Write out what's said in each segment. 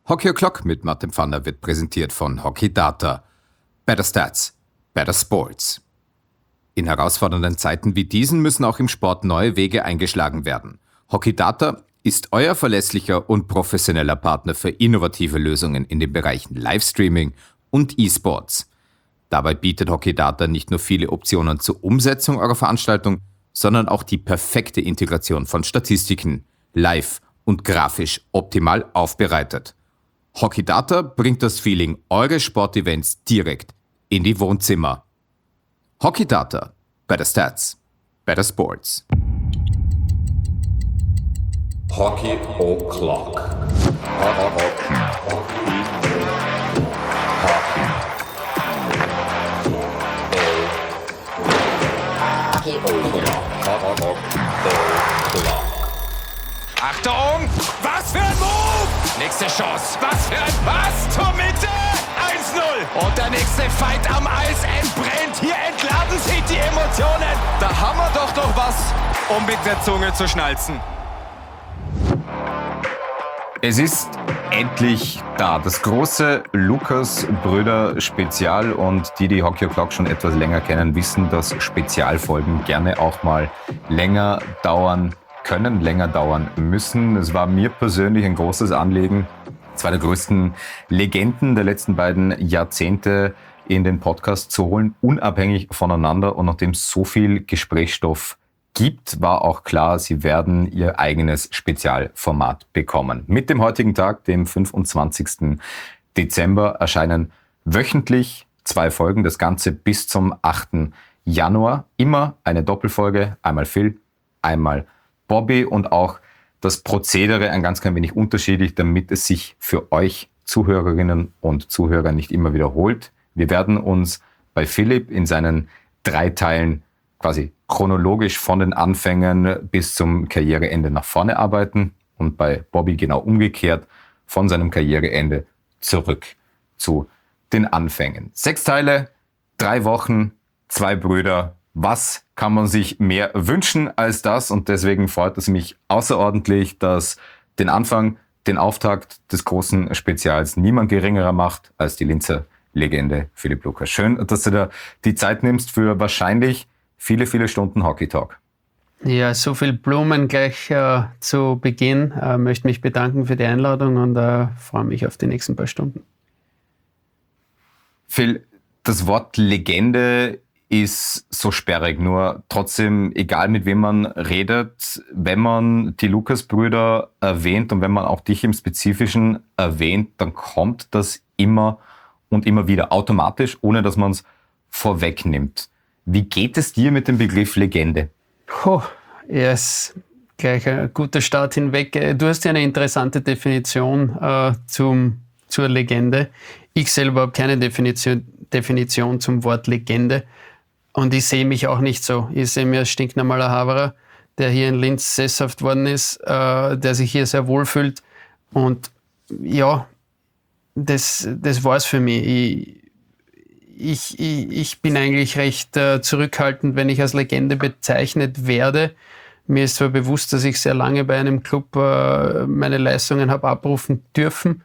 Hockey O'Clock mit Martin Pfanner wird präsentiert von Hockey Data. Better Stats, Better Sports. In herausfordernden Zeiten wie diesen müssen auch im Sport neue Wege eingeschlagen werden. Hockey Data ist euer verlässlicher und professioneller Partner für innovative Lösungen in den Bereichen Livestreaming und E-Sports. Dabei bietet Hockey Data nicht nur viele Optionen zur Umsetzung eurer Veranstaltung, sondern auch die perfekte Integration von Statistiken, live und grafisch optimal aufbereitet. Hockey Data bringt das Feeling eures Sportevents direkt in die Wohnzimmer. Hockey Data, Better Stats, Better Sports. Hockey O'Clock. Achtung! Was für ein Move! Nächste Chance. Was für ein Pass zur Mitte! 1-0. Und der nächste Fight am Eis entbrennt. Hier entladen sich die Emotionen. Da haben wir doch noch was, um mit der Zunge zu schnalzen. Es ist endlich da, das große Lukas-Brüder-Spezial, und die Hockey O'Clock schon etwas länger kennen, wissen, dass Spezialfolgen gerne auch mal länger dauern können, länger dauern müssen. Es war mir persönlich ein großes Anliegen, zwei der größten Legenden der letzten beiden Jahrzehnte in den Podcast zu holen, unabhängig voneinander, und nachdem es so viel Gesprächsstoff gibt, war auch klar, sie werden ihr eigenes Spezialformat bekommen. Mit dem heutigen Tag, dem 25. Dezember, erscheinen wöchentlich 2 Folgen, das Ganze bis zum 8. Januar. Immer eine Doppelfolge, einmal Phil, einmal Bobby, und auch das Prozedere ein ganz klein wenig unterschiedlich, damit es sich für euch Zuhörerinnen und Zuhörer nicht immer wiederholt. Wir werden uns bei Philipp in seinen 3 Teilen quasi chronologisch von den Anfängen bis zum Karriereende nach vorne arbeiten, und bei Bobby genau umgekehrt von seinem Karriereende zurück zu den Anfängen. 6 Teile, 3 Wochen, 2 Brüder. Was kann man sich mehr wünschen als das? Und deswegen freut es mich außerordentlich, dass den Anfang, den Auftakt des großen Spezials niemand geringerer macht als die Linzer Legende Philipp Lukas. Schön, dass du da die Zeit nimmst für wahrscheinlich viele, viele Stunden Hockey Talk. Ja, so viel Blumen gleich zu Beginn. Möchte mich bedanken für die Einladung und freue mich auf die nächsten paar Stunden. Phil, das Wort Legende ist so sperrig, nur trotzdem, egal mit wem man redet, wenn man die Lukas-Brüder erwähnt und wenn man auch dich im Spezifischen erwähnt, dann kommt das immer und immer wieder automatisch, ohne dass man es vorwegnimmt. Wie geht es dir mit dem Begriff Legende? Ja, ist gleich ein guter Start hinweg. Du hast ja eine interessante Definition zur Legende. Ich selber habe keine Definition zum Wort Legende. Und ich sehe mich auch nicht so. Ich sehe mich als stinknormaler Haverer, der hier in Linz sesshaft worden ist, der sich hier sehr wohl fühlt. Und ja, das war's für mich. Ich bin eigentlich recht zurückhaltend, wenn ich als Legende bezeichnet werde. Mir ist zwar bewusst, dass ich sehr lange bei einem Club meine Leistungen habe abrufen dürfen.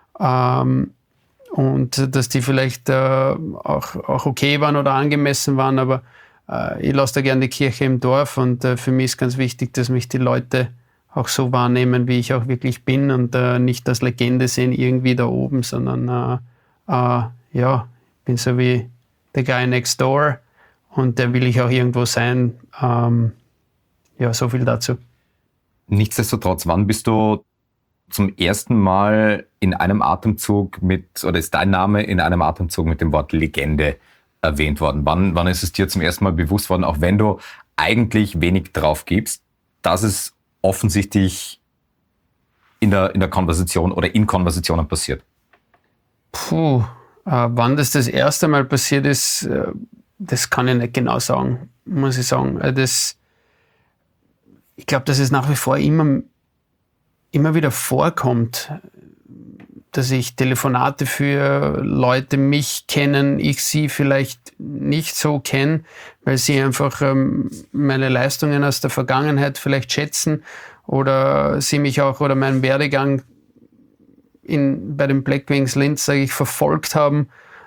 Und dass die vielleicht auch okay waren oder angemessen waren, aber ich lasse da gerne die Kirche im Dorf, und für mich ist ganz wichtig, dass mich die Leute auch so wahrnehmen, wie ich auch wirklich bin, und nicht als Legende sehen irgendwie da oben, sondern ich bin so wie der Guy next door, und der will ich auch irgendwo sein. So viel dazu. Nichtsdestotrotz, wann bist du zum ersten Mal in einem Atemzug ist dein Name in einem Atemzug mit dem Wort Legende erwähnt worden? Wann ist es dir zum ersten Mal bewusst worden, auch wenn du eigentlich wenig drauf gibst, dass es offensichtlich in der Konversation oder in Konversationen passiert? Wann das erste Mal passiert ist, das kann ich nicht genau sagen, muss ich sagen. Ich glaube, dass es nach wie vor immer wieder vorkommt, dass ich Telefonate für Leute mich kennen, ich sie vielleicht nicht so kenne, weil sie einfach meine Leistungen aus der Vergangenheit vielleicht schätzen oder sie mich auch oder meinen Werdegang bei den Black Wings Linz, sage ich, verfolgt haben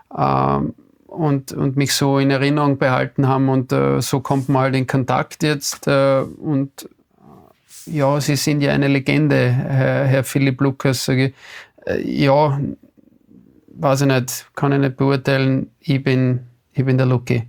und mich so in Erinnerung behalten haben. Und so kommt man halt in Kontakt jetzt. Und ja, Sie sind ja eine Legende, Herr Philipp Lucas. Sage ich. Ja, weiß ich nicht, kann ich nicht beurteilen. Ich bin der Lucky.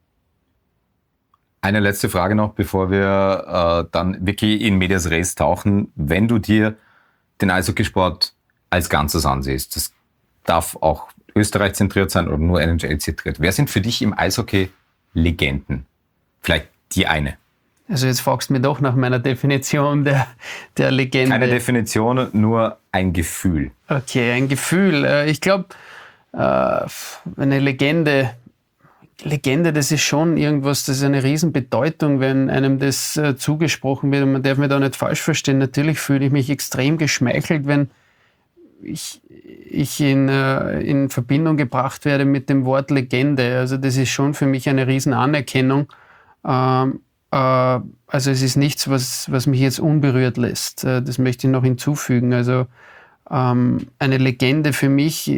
Eine letzte Frage noch, bevor wir dann wirklich in Medias Res tauchen. Wenn du dir den Eishockeysport als Ganzes ansiehst, das darf auch Österreich zentriert sein oder nur NHL zentriert. Wer sind für dich im Eishockey Legenden? Vielleicht die eine. Also jetzt fragst du mich doch nach meiner Definition der Legende. Keine Definition, nur ein Gefühl. Okay, ein Gefühl. Ich glaube, eine Legende, das ist schon irgendwas, das ist eine Riesenbedeutung, wenn einem das zugesprochen wird. Und man darf mich da nicht falsch verstehen. Natürlich fühle ich mich extrem geschmeichelt, wenn ich in Verbindung gebracht werde mit dem Wort Legende. Also das ist schon für mich eine Riesenanerkennung. Also es ist nichts, was mich jetzt unberührt lässt. Das möchte ich noch hinzufügen. Also eine Legende für mich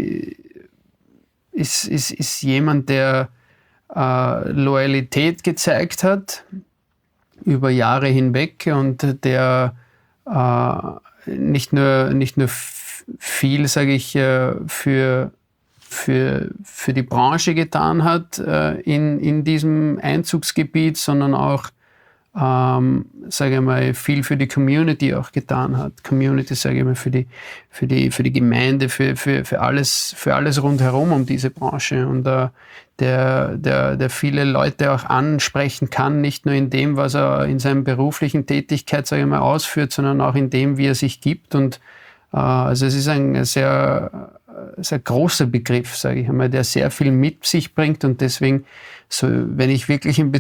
ist jemand, der Loyalität gezeigt hat über Jahre hinweg und der nicht nur viel, sage ich, für die Branche getan hat in diesem Einzugsgebiet, sondern auch, sage ich mal, viel für die Community auch getan hat. Community, sage ich mal, für die Gemeinde, für alles rundherum um diese Branche. Und der viele Leute auch ansprechen kann, nicht nur in dem, was er in seiner beruflichen Tätigkeit, sage ich mal, ausführt, sondern auch in dem, wie er sich gibt. Und also es ist ein sehr großer Begriff, sage ich einmal, der sehr viel mit sich bringt. Und deswegen, so, wenn ich wirklich in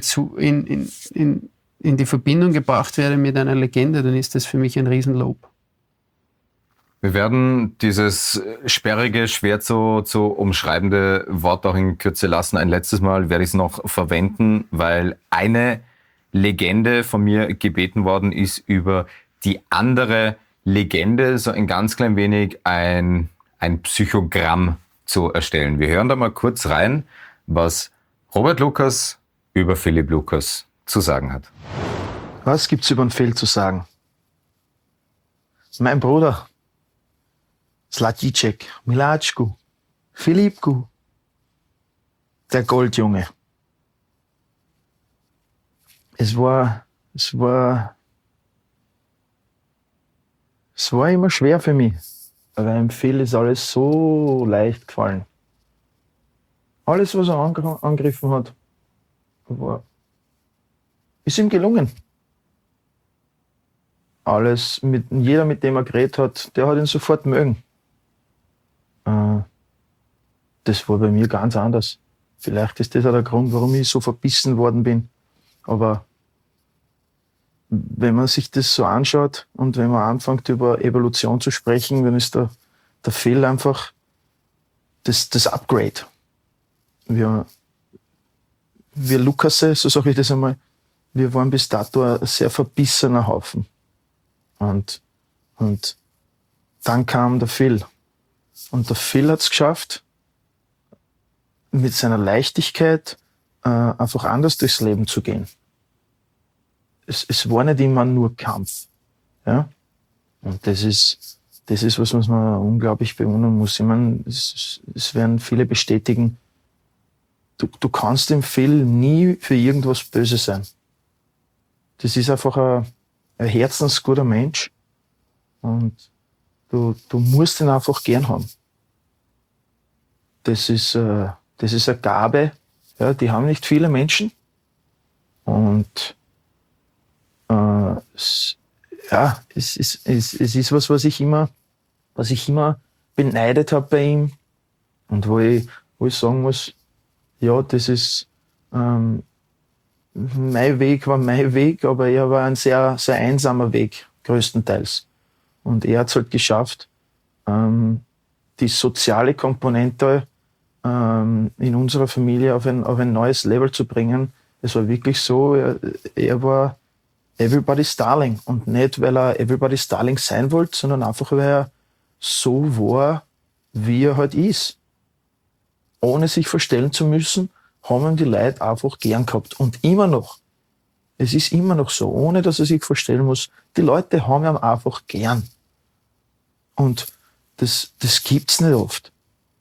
die Verbindung gebracht werde mit einer Legende, dann ist das für mich ein Riesenlob. Wir werden dieses sperrige, schwer zu umschreibende Wort auch in Kürze lassen. Ein letztes Mal werde ich es noch verwenden, weil eine Legende von mir gebeten worden ist, über die andere Legende so ein ganz klein wenig ein Psychogramm zu erstellen. Wir hören da mal kurz rein, was Robert Lucas über Philipp Lucas zu sagen hat. Was gibt's über den Phil zu sagen? Mein Bruder, Zlaticek, Milatschku, Filipku, der Goldjunge. Es war immer schwer für mich, weil im Phil ist alles so leicht gefallen. Alles, was er angegriffen hat, ist ihm gelungen. Jeder, mit dem er geredet hat, der hat ihn sofort mögen. Das war bei mir ganz anders. Vielleicht ist das auch der Grund, warum ich so verbissen worden bin. Aber wenn man sich das so anschaut und wenn man anfängt, über Evolution zu sprechen, dann ist der Phil einfach das Upgrade. Wir Lukasse, so sage ich das einmal, wir waren bis dato ein sehr verbissener Haufen. Und dann kam der Phil. Und der Phil hat es geschafft, mit seiner Leichtigkeit einfach anders durchs Leben zu gehen. Es war nicht immer nur Kampf. Ja? Und das ist was man unglaublich bewundern muss. Ich meine, es werden viele bestätigen, du kannst dem Phil nie für irgendwas böse sein. Das ist einfach ein herzensguter Mensch und du musst ihn einfach gern haben. Das ist eine Gabe, ja, die haben nicht viele Menschen und es ist was ich immer beneidet habe bei ihm und wo ich sagen muss, ja, das ist mein Weg war mein Weg, aber er war ein sehr, sehr einsamer Weg, größtenteils. Und er hat es halt geschafft, die soziale Komponente in unserer Familie auf ein neues Level zu bringen. Es war wirklich so, er war Everybody's Darling. Und nicht, weil er Everybody's Darling sein wollte, sondern einfach, weil er so war, wie er halt ist. Ohne sich verstellen zu müssen, haben ihn die Leute einfach gern gehabt. Und immer noch. Es ist immer noch so, ohne dass er sich verstellen muss. Die Leute haben ihn einfach gern. Und das gibt's nicht oft.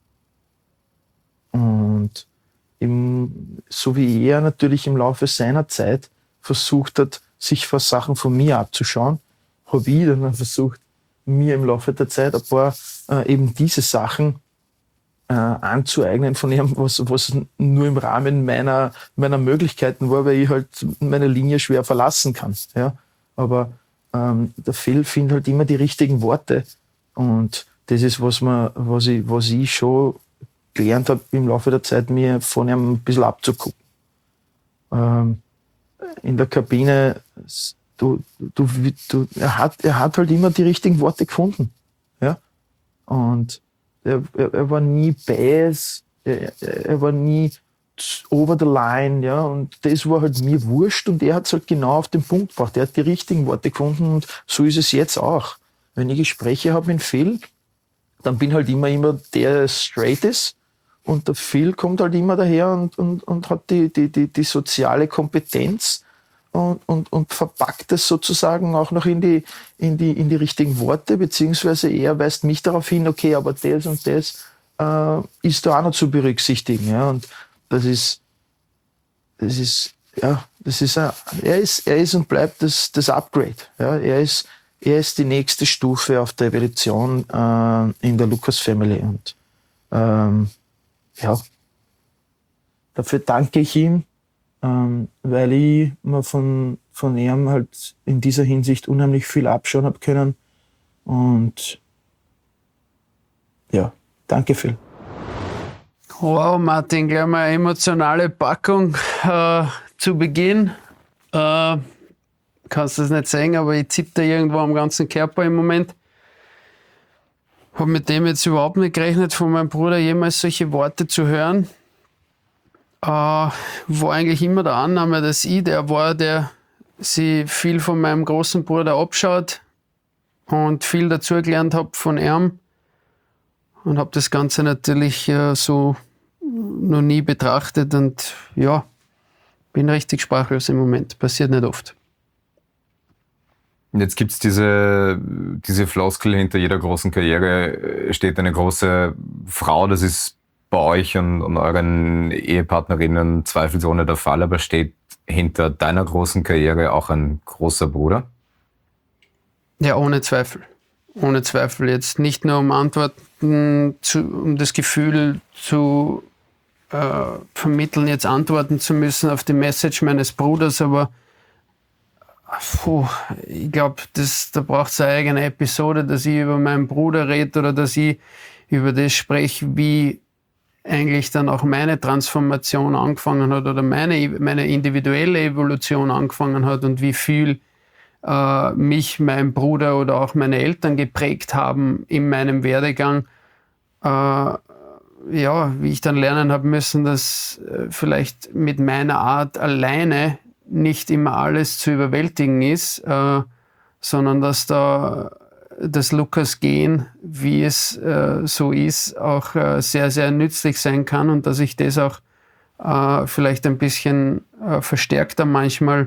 Und so wie er natürlich im Laufe seiner Zeit versucht hat, sich Sachen von mir abzuschauen, habe ich dann versucht, mir im Laufe der Zeit ein paar eben diese Sachen anzueignen von ihm, was nur im Rahmen meiner Möglichkeiten war, weil ich halt meine Linie schwer verlassen kann. Ja? Aber der Phil findet halt immer die richtigen Worte. Und das ist, was ich schon gelernt habe im Laufe der Zeit, mir von ihm ein bisschen abzugucken. In der Kabine, er hat halt immer die richtigen Worte gefunden. Ja? Und er war nie biased, er war nie over the line, ja, und das war halt mir wurscht und er hat es halt genau auf den Punkt gebracht. Er hat die richtigen Worte gefunden und so ist es jetzt auch. Wenn ich Gespräche habe mit Phil, dann bin halt immer der straight ist und der Phil kommt halt immer daher und hat die soziale Kompetenz und verpackt es sozusagen auch noch in die richtigen Worte, beziehungsweise er weist mich darauf hin, okay, aber das und das ist da auch noch zu berücksichtigen, ja, und er ist und bleibt das Upgrade, ja, er ist die nächste Stufe auf der Evolution in der Lucas Family und ja, dafür danke ich ihm, weil ich mir von ihm halt in dieser Hinsicht unheimlich viel abschauen habe können. Und ja, danke Phil. Wow, Martin, gleich mal eine emotionale Packung zu Beginn. Kannst du das nicht sehen, aber ich zitter irgendwo am ganzen Körper im Moment. Habe mit dem jetzt überhaupt nicht gerechnet, von meinem Bruder jemals solche Worte zu hören. War eigentlich immer der Annahme, dass ich der war, der sich viel von meinem großen Bruder abschaut und viel dazugelernt habe von ihm. Und habe das Ganze natürlich so noch nie betrachtet und ja, bin richtig sprachlos im Moment. Passiert nicht oft. Jetzt gibt's diese Floskel, hinter jeder großen Karriere steht eine große Frau. Das ist bei euch und euren Ehepartnerinnen zweifelsohne der Fall, aber steht hinter deiner großen Karriere auch ein großer Bruder? Ja, ohne Zweifel. Ohne Zweifel. Jetzt nicht nur um Antworten, um das Gefühl zu vermitteln, jetzt antworten zu müssen auf die Message meines Bruders, aber ich glaube, da braucht es eine eigene Episode, dass ich über meinen Bruder rede oder dass ich über das spreche, wie eigentlich dann auch meine Transformation angefangen hat oder meine individuelle Evolution angefangen hat und wie viel mich mein Bruder oder auch meine Eltern geprägt haben in meinem Werdegang. Wie ich dann lernen habe müssen, dass vielleicht mit meiner Art alleine nicht immer alles zu überwältigen ist, sondern dass da das Lukas-Gen, wie es so ist, auch sehr, sehr nützlich sein kann und dass ich das auch vielleicht ein bisschen verstärkter manchmal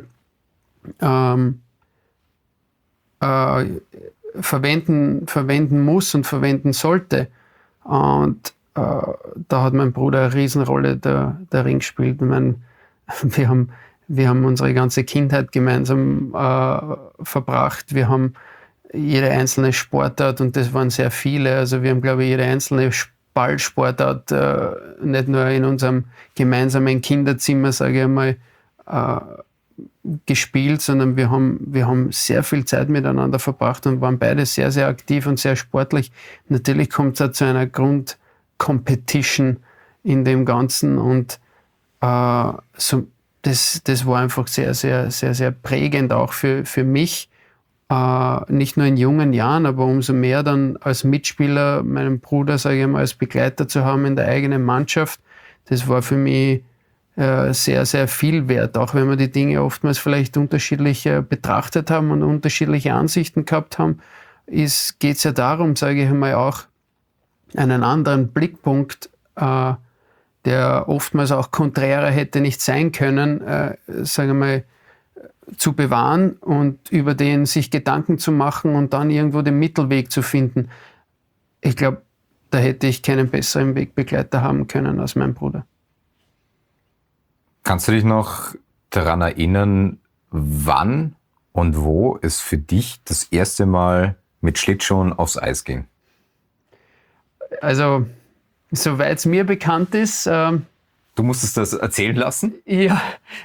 verwenden muss und verwenden sollte. Und da hat mein Bruder eine Riesenrolle darin gespielt. Ich meine, wir haben unsere ganze Kindheit gemeinsam verbracht. Wir haben jede einzelne Sportart, und das waren sehr viele, also wir haben, glaube ich, jede einzelne Ballsportart nicht nur in unserem gemeinsamen Kinderzimmer, sage ich einmal, gespielt, sondern wir haben sehr viel Zeit miteinander verbracht und waren beide sehr, sehr aktiv und sehr sportlich. Natürlich kommt es auch zu einer Grundcompetition in dem Ganzen und das war einfach sehr, sehr, sehr, sehr prägend auch für mich. Nicht nur in jungen Jahren, aber umso mehr dann als Mitspieler meinen Bruder, sage ich mal, als Begleiter zu haben in der eigenen Mannschaft. Das war für mich sehr, sehr viel wert, auch wenn wir die Dinge oftmals vielleicht unterschiedlich betrachtet haben und unterschiedliche Ansichten gehabt haben. geht es ja darum, sage ich einmal, auch einen anderen Blickpunkt, der oftmals auch konträrer hätte nicht sein können, sagen wir mal, zu bewahren und über den sich Gedanken zu machen und dann irgendwo den Mittelweg zu finden. Ich glaube, da hätte ich keinen besseren Wegbegleiter haben können als mein Bruder. Kannst du dich noch daran erinnern, wann und wo es für dich das erste Mal mit Schlittschuhen aufs Eis ging? Also, soweit es mir bekannt ist... Du musstest das erzählen lassen? Ja,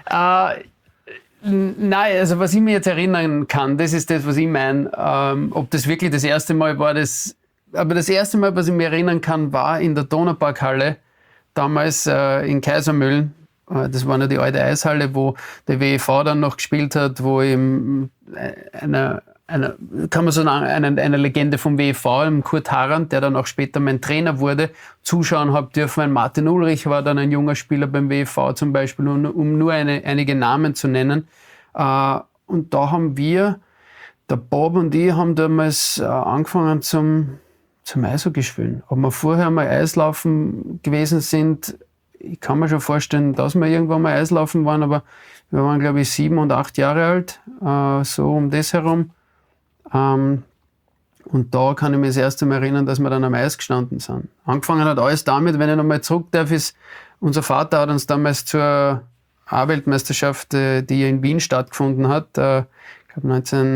nein, also was ich mir jetzt erinnern kann, das ist das, was ich meine. Ob das wirklich das erste Mal war, aber das erste Mal, was ich mir erinnern kann, war in der Donauparkhalle, damals in Kaisermühlen. Das war noch die alte Eishalle, wo der WEV dann noch gespielt hat, wo eben kann man so sagen, eine Legende vom WEV, im Kurt Harand, der dann auch später mein Trainer wurde, zuschauen habe dürfen. Ein Martin Ulrich war dann ein junger Spieler beim WEV zum Beispiel, um nur einige Namen zu nennen. Und da haben wir, der Bob und ich, haben damals angefangen zum Eishockey spielen. Ob wir vorher mal Eislaufen gewesen sind, ich kann mir schon vorstellen, dass wir irgendwann mal Eislaufen waren, aber wir waren, glaube ich, 7 und 8 Jahre alt, so um das herum. Und da kann ich mich das erste Mal erinnern, dass wir dann am Eis gestanden sind. Angefangen hat alles damit, wenn ich nochmal zurück darf, ist, unser Vater hat uns damals zur A-Weltmeisterschaft, die in Wien stattgefunden hat, ich glaube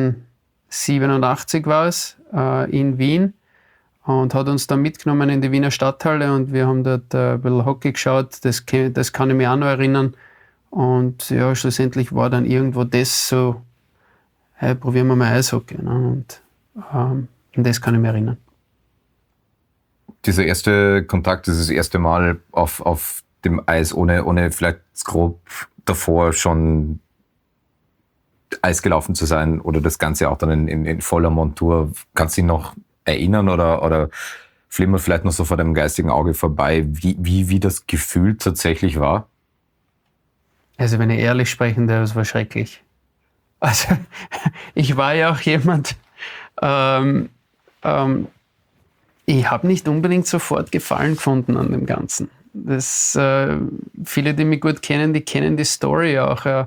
1987 war es, in Wien, und hat uns dann mitgenommen in die Wiener Stadthalle und wir haben dort ein bisschen Hockey geschaut, das kann ich mich auch noch erinnern. Und ja, schlussendlich war dann irgendwo das so, hey, probieren wir mal Eishockey. Ne? Und an das kann ich mich erinnern. Dieser erste Kontakt, dieses erste Mal auf dem Eis, ohne vielleicht grob davor schon Eis gelaufen zu sein oder das Ganze auch dann in voller Montur, kannst du dich noch erinnern oder flimmert vielleicht noch so vor deinem geistigen Auge vorbei, wie das Gefühl tatsächlich war? Also wenn ich ehrlich sprechen darf, das war schrecklich. Also ich war ja auch jemand, ich habe nicht unbedingt sofort Gefallen gefunden an dem Ganzen. Viele, die mich gut kennen, die kennen die Story auch.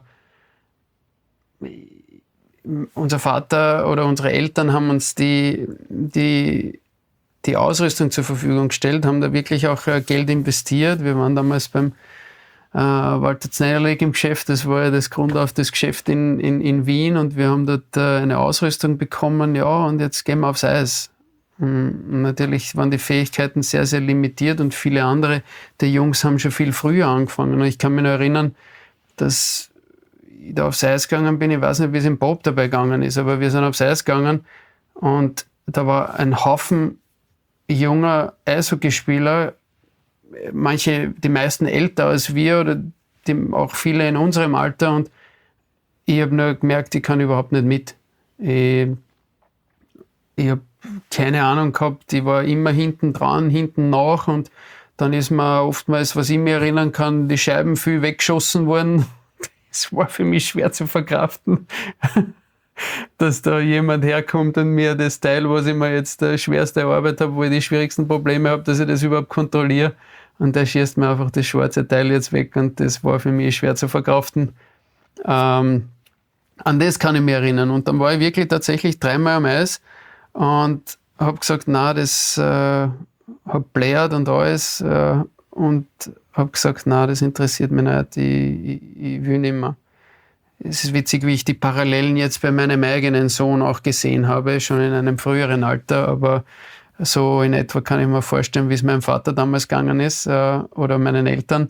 Unser Vater oder unsere Eltern haben uns die Ausrüstung zur Verfügung gestellt, haben da wirklich auch Geld investiert. Wir waren damals beim Walter Znajalik im Geschäft, das war ja das Grund auf das Geschäft in Wien, und wir haben dort eine Ausrüstung bekommen, ja, und jetzt gehen wir aufs Eis. Und natürlich waren die Fähigkeiten sehr, sehr limitiert und viele andere der Jungs haben schon viel früher angefangen. Und ich kann mich noch erinnern, dass ich da aufs Eis gegangen bin, ich weiß nicht, wie es im Bob dabei gegangen ist, aber wir sind aufs Eis gegangen und da war ein Haufen junger Eishockeyspieler, die meisten älter als wir oder auch viele in unserem Alter, und ich habe nur gemerkt, ich kann überhaupt nicht mit. Ich habe keine Ahnung gehabt, ich war immer hinten dran, hinten nach, und dann ist mir oftmals, was ich mir erinnern kann, die Scheiben viel weggeschossen worden. Es war für mich schwer zu verkraften, dass da jemand herkommt und mir das Teil, was ich mir jetzt schwerst erarbeitet habe, wo ich die schwierigsten Probleme habe, dass ich das überhaupt kontrolliere. Und der schießt mir einfach das schwarze Teil jetzt weg, und das war für mich schwer zu verkraften. An das kann ich mich erinnern. Und dann war ich wirklich tatsächlich 3-mal am Eis und habe gesagt, na, das habe bläht und alles. Und habe gesagt, na, das interessiert mich nicht, ich will nicht mehr. Es ist witzig, wie ich die Parallelen jetzt bei meinem eigenen Sohn auch gesehen habe, schon in einem früheren Alter, aber so in etwa kann ich mir vorstellen, wie es meinem Vater damals gegangen ist oder meinen Eltern.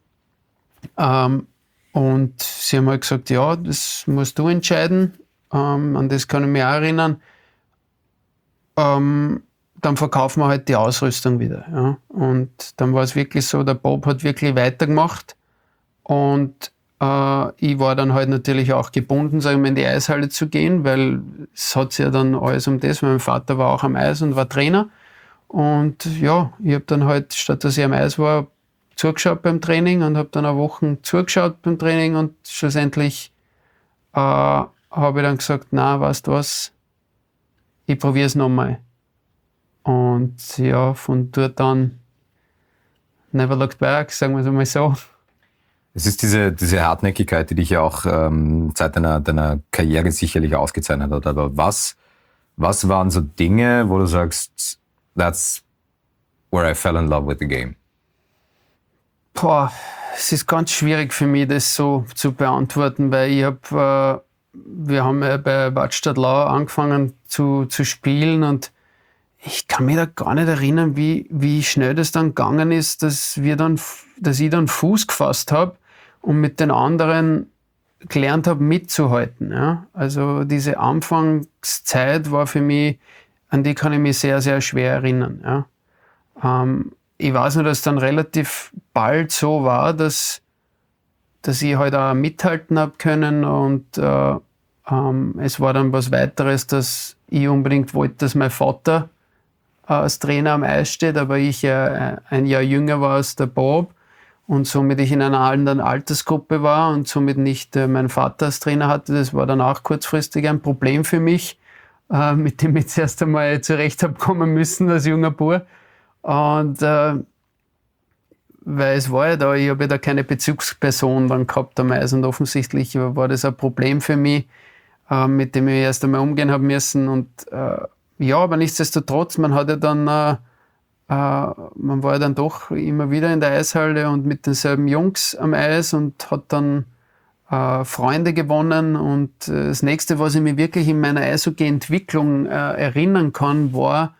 Und sie haben halt gesagt, ja, das musst du entscheiden, an das kann ich mich auch erinnern. Dann verkaufen wir halt die Ausrüstung wieder. Ja. Und dann war es wirklich so, der Bob hat wirklich weitergemacht und ich war dann halt natürlich auch gebunden, sagen wir, in die Eishalle zu gehen, weil es hat sich ja dann alles um das, mein Vater war auch am Eis und war Trainer. Und ja, ich habe dann halt, statt dass ich am Eis war, zugeschaut beim Training und habe dann eine Woche zugeschaut beim Training, und schlussendlich habe ich dann gesagt, na, weißt du was, ich probiere es nochmal. Und ja, von dort an never looked back, sagen wir es einmal so. Es ist diese Hartnäckigkeit, die dich ja auch seit deiner Karriere sicherlich ausgezeichnet hat. Aber was waren so Dinge, wo du sagst, that's where I fell in love with the game? Es ist ganz schwierig für mich, das so zu beantworten, weil wir haben ja bei Wattstadt Lau angefangen zu spielen und ich kann mich da gar nicht erinnern, wie schnell das dann gegangen ist, dass ich dann Fuß gefasst habe und mit den anderen gelernt habe, mitzuhalten. Ja? Also diese Anfangszeit war für mich, an die kann ich mich sehr, sehr schwer erinnern. Ja? Ich weiß nur, dass es dann relativ bald so war, dass ich halt auch mithalten habe können und es war dann was weiteres, dass ich unbedingt wollte, dass mein Vater als Trainer am Eis steht, aber ich ein Jahr jünger war als der Bob und somit ich in einer anderen Altersgruppe war und somit nicht meinen Vater als Trainer hatte. Das war dann auch kurzfristig ein Problem für mich, mit dem ich zuerst einmal zurecht habe kommen müssen als junger Bub. Und weil es war ja da, ich habe ja da keine Bezugsperson dann gehabt am Eis und offensichtlich war das ein Problem für mich, mit dem ich erst einmal umgehen habe müssen. Und ja, aber nichtsdestotrotz, man hat ja dann, man war ja dann doch immer wieder in der Eishalle und mit denselben Jungs am Eis und hat dann Freunde gewonnen. Und das Nächste, was ich mich wirklich in meiner Eishockey-Entwicklung erinnern kann, war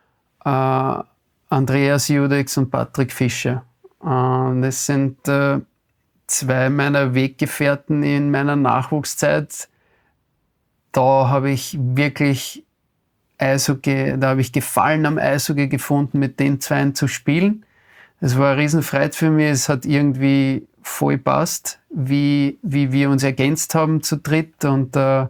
Andreas Judex und Patrick Fischer. Das sind zwei meiner Weggefährten in meiner Nachwuchszeit. Da habe ich wirklich da habe ich Gefallen am Eishockey gefunden, mit den Zweien zu spielen. Es war eine Riesenfreude für mich. Es hat irgendwie voll passt, wie wir uns ergänzt haben zu dritt. Und da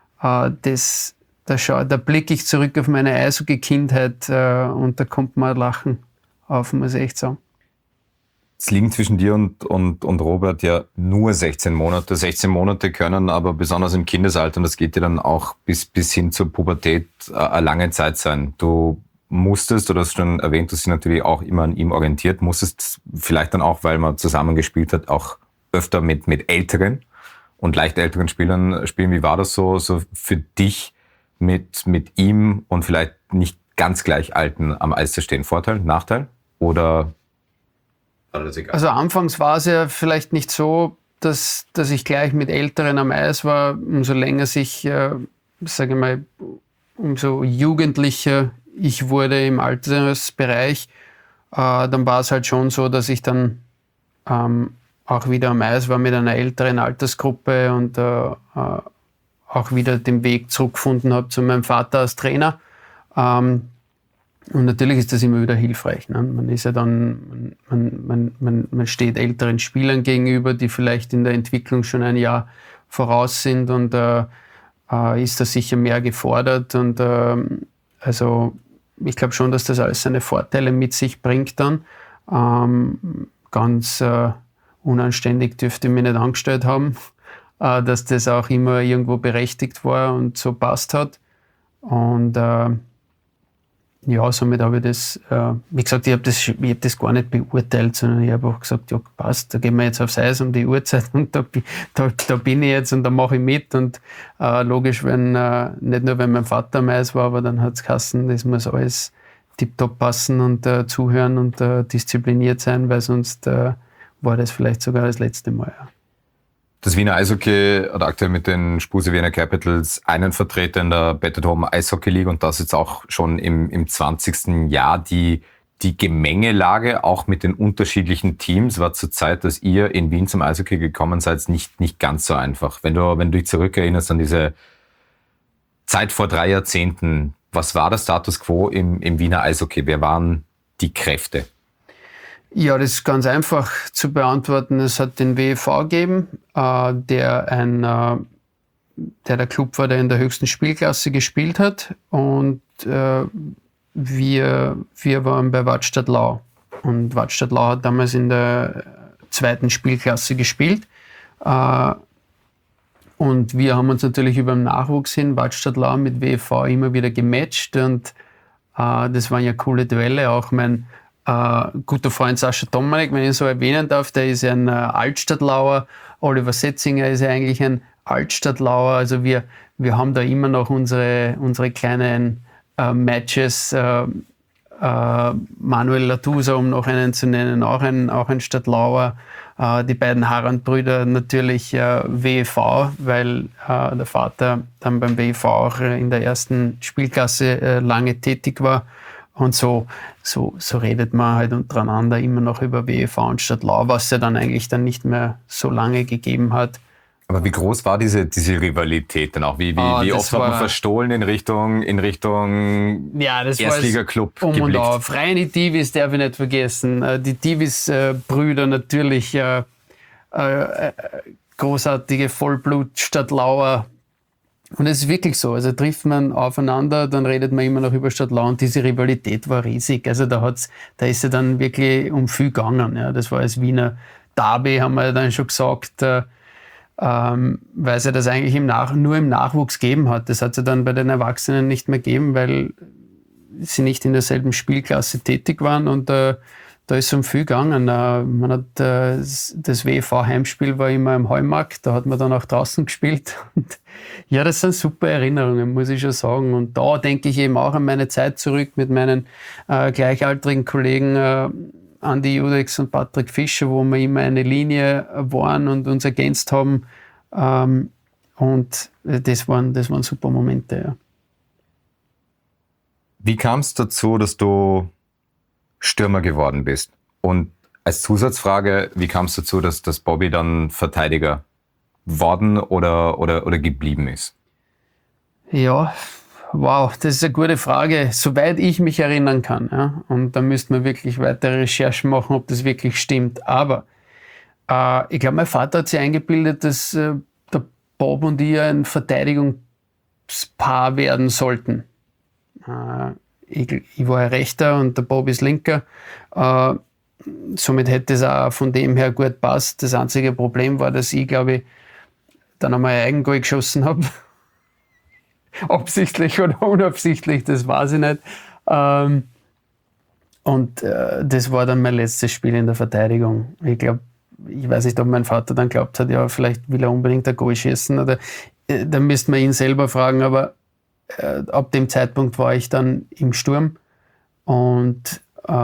blicke ich zurück auf meine Eishockey-Kindheit und da kommt mir ein Lachen auf, muss ich echt sagen. Es liegen zwischen dir und Robert ja nur 16 Monate. 16 Monate können aber besonders im Kindesalter, und das geht ja dann auch bis hin zur Pubertät, eine lange Zeit sein. Du musstest, oder hast schon erwähnt, du hast dich natürlich auch immer an ihm orientiert, musstest vielleicht dann auch, weil man zusammen gespielt hat, auch öfter mit älteren und leicht älteren Spielern spielen. Wie war das so für dich mit ihm und vielleicht nicht ganz gleich Alten am Eis zu stehen? Vorteil, Nachteil oder alles egal? Also anfangs war es ja vielleicht nicht so, dass ich gleich mit Älteren am Eis war. Umso länger sage ich mal, umso jugendlicher ich wurde im Altersbereich, dann war es halt schon so, dass ich dann auch wieder am Eis war mit einer älteren Altersgruppe und auch wieder den Weg zurückgefunden habe zu meinem Vater als Trainer. Und natürlich ist das immer wieder hilfreich. Ne? Man ist ja dann, man steht älteren Spielern gegenüber, die vielleicht in der Entwicklung schon ein Jahr voraus sind und ist da sicher mehr gefordert. Und also ich glaube schon, dass das alles seine Vorteile mit sich bringt dann. Ganz unanständig dürfte ich mich nicht angestellt haben, dass das auch immer irgendwo berechtigt war und so passt hat. Und ja, somit habe ich das, wie gesagt, ich habe das gar nicht beurteilt, sondern ich habe auch gesagt, ja, passt, da gehen wir jetzt aufs Eis um die Uhrzeit und da bin ich jetzt und da mache ich mit. Und logisch, nicht nur wenn mein Vater am Eis war, aber dann hat es geheißen, das muss alles tiptop passen und zuhören und diszipliniert sein, weil sonst war das vielleicht sogar das letzte Mal. Ja. Das Wiener Eishockey hat aktuell mit den Spuse Vienna Capitals einen Vertreter in der Bet at Home Eishockey League und das jetzt auch schon im 20. Jahr. Die Gemengelage, auch mit den unterschiedlichen Teams, war zur Zeit, dass ihr in Wien zum Eishockey gekommen seid, nicht ganz so einfach. Wenn du dich zurückerinnerst an diese Zeit vor 3 Jahrzehnten, was war der Status quo im Wiener Eishockey? Wer waren die Kräfte? Ja, das ist ganz einfach zu beantworten. Es hat den WEV gegeben, der Club war, der in der höchsten Spielklasse gespielt hat. Und wir waren bei Wattstadt Lau. Und Wattstadt Lau hat damals in der 2. Spielklasse gespielt. Und wir haben uns natürlich über den Nachwuchs hin, Waldstadtlau mit WFV, immer wieder gematcht. Und das waren ja coole Duelle. Auch mein guter Freund Sascha Domanek, wenn ich ihn so erwähnen darf, der ist ja ein Altstadtlauer. Oliver Setzinger ist ja eigentlich ein Altstadtlauer. Also wir haben da immer noch unsere kleinen Matches. Manuel Latusa, um noch einen zu nennen, auch ein Stadtlauer. Die beiden Harand-Brüder natürlich WEV, weil der Vater dann beim WEV auch in der ersten Spielklasse lange tätig war. Und so redet man halt untereinander immer noch über WEV und Stadtlau, was ja dann eigentlich dann nicht mehr so lange gegeben hat. Aber wie groß war diese Rivalität dann auch? Wie oft hat man verstohlen in Richtung ja, das Erstliga-Club um geblickt? Und auf. Rein die Divis darf ich nicht vergessen. Die Divis-Brüder natürlich großartige Vollblut-Stadtlauer. Und es ist wirklich so. Also trifft man aufeinander, dann redet man immer noch über Stadtlau und diese Rivalität war riesig. Also da ist ja dann wirklich um viel gegangen. Ja. Das war das Wiener Derby, haben wir dann schon gesagt, weil es ja das eigentlich nur im Nachwuchs gegeben hat. Das hat es ja dann bei den Erwachsenen nicht mehr gegeben, weil sie nicht in derselben Spielklasse tätig waren und da ist um viel gegangen. Man hat das WEV-Heimspiel war immer im Heumarkt, da hat man dann auch draußen gespielt. Und ja, das sind super Erinnerungen, muss ich schon sagen. Und da denke ich eben auch an meine Zeit zurück mit meinen gleichaltrigen Kollegen Andi Judex und Patrick Fischer, wo wir immer eine Linie waren und uns ergänzt haben. Und das waren super Momente. Ja. Wie kam es dazu, dass du Stürmer geworden bist? Und als Zusatzfrage, wie kam es dazu, dass Bobby dann Verteidiger worden oder geblieben ist? Ja, wow, das ist eine gute Frage. Soweit ich mich erinnern kann. Ja, und da müsste man wirklich weitere Recherchen machen, ob das wirklich stimmt. Aber ich glaube, mein Vater hat sich eingebildet, dass der Bob und ich ein Verteidigungspaar werden sollten. Ich war ein Rechter und der Bob ist Linker. Somit hätte es auch von dem her gut passt. Das einzige Problem war, dass ich, glaube ich, dann einmal ein Eigengoal geschossen habe. Absichtlich oder unabsichtlich, das weiß ich nicht. Und das war dann mein letztes Spiel in der Verteidigung. Ich weiß nicht, ob mein Vater dann glaubt hat, ja, vielleicht will er unbedingt ein Goal schießen. Oder da müsste man ihn selber fragen, aber ab dem Zeitpunkt war ich dann im Sturm. Und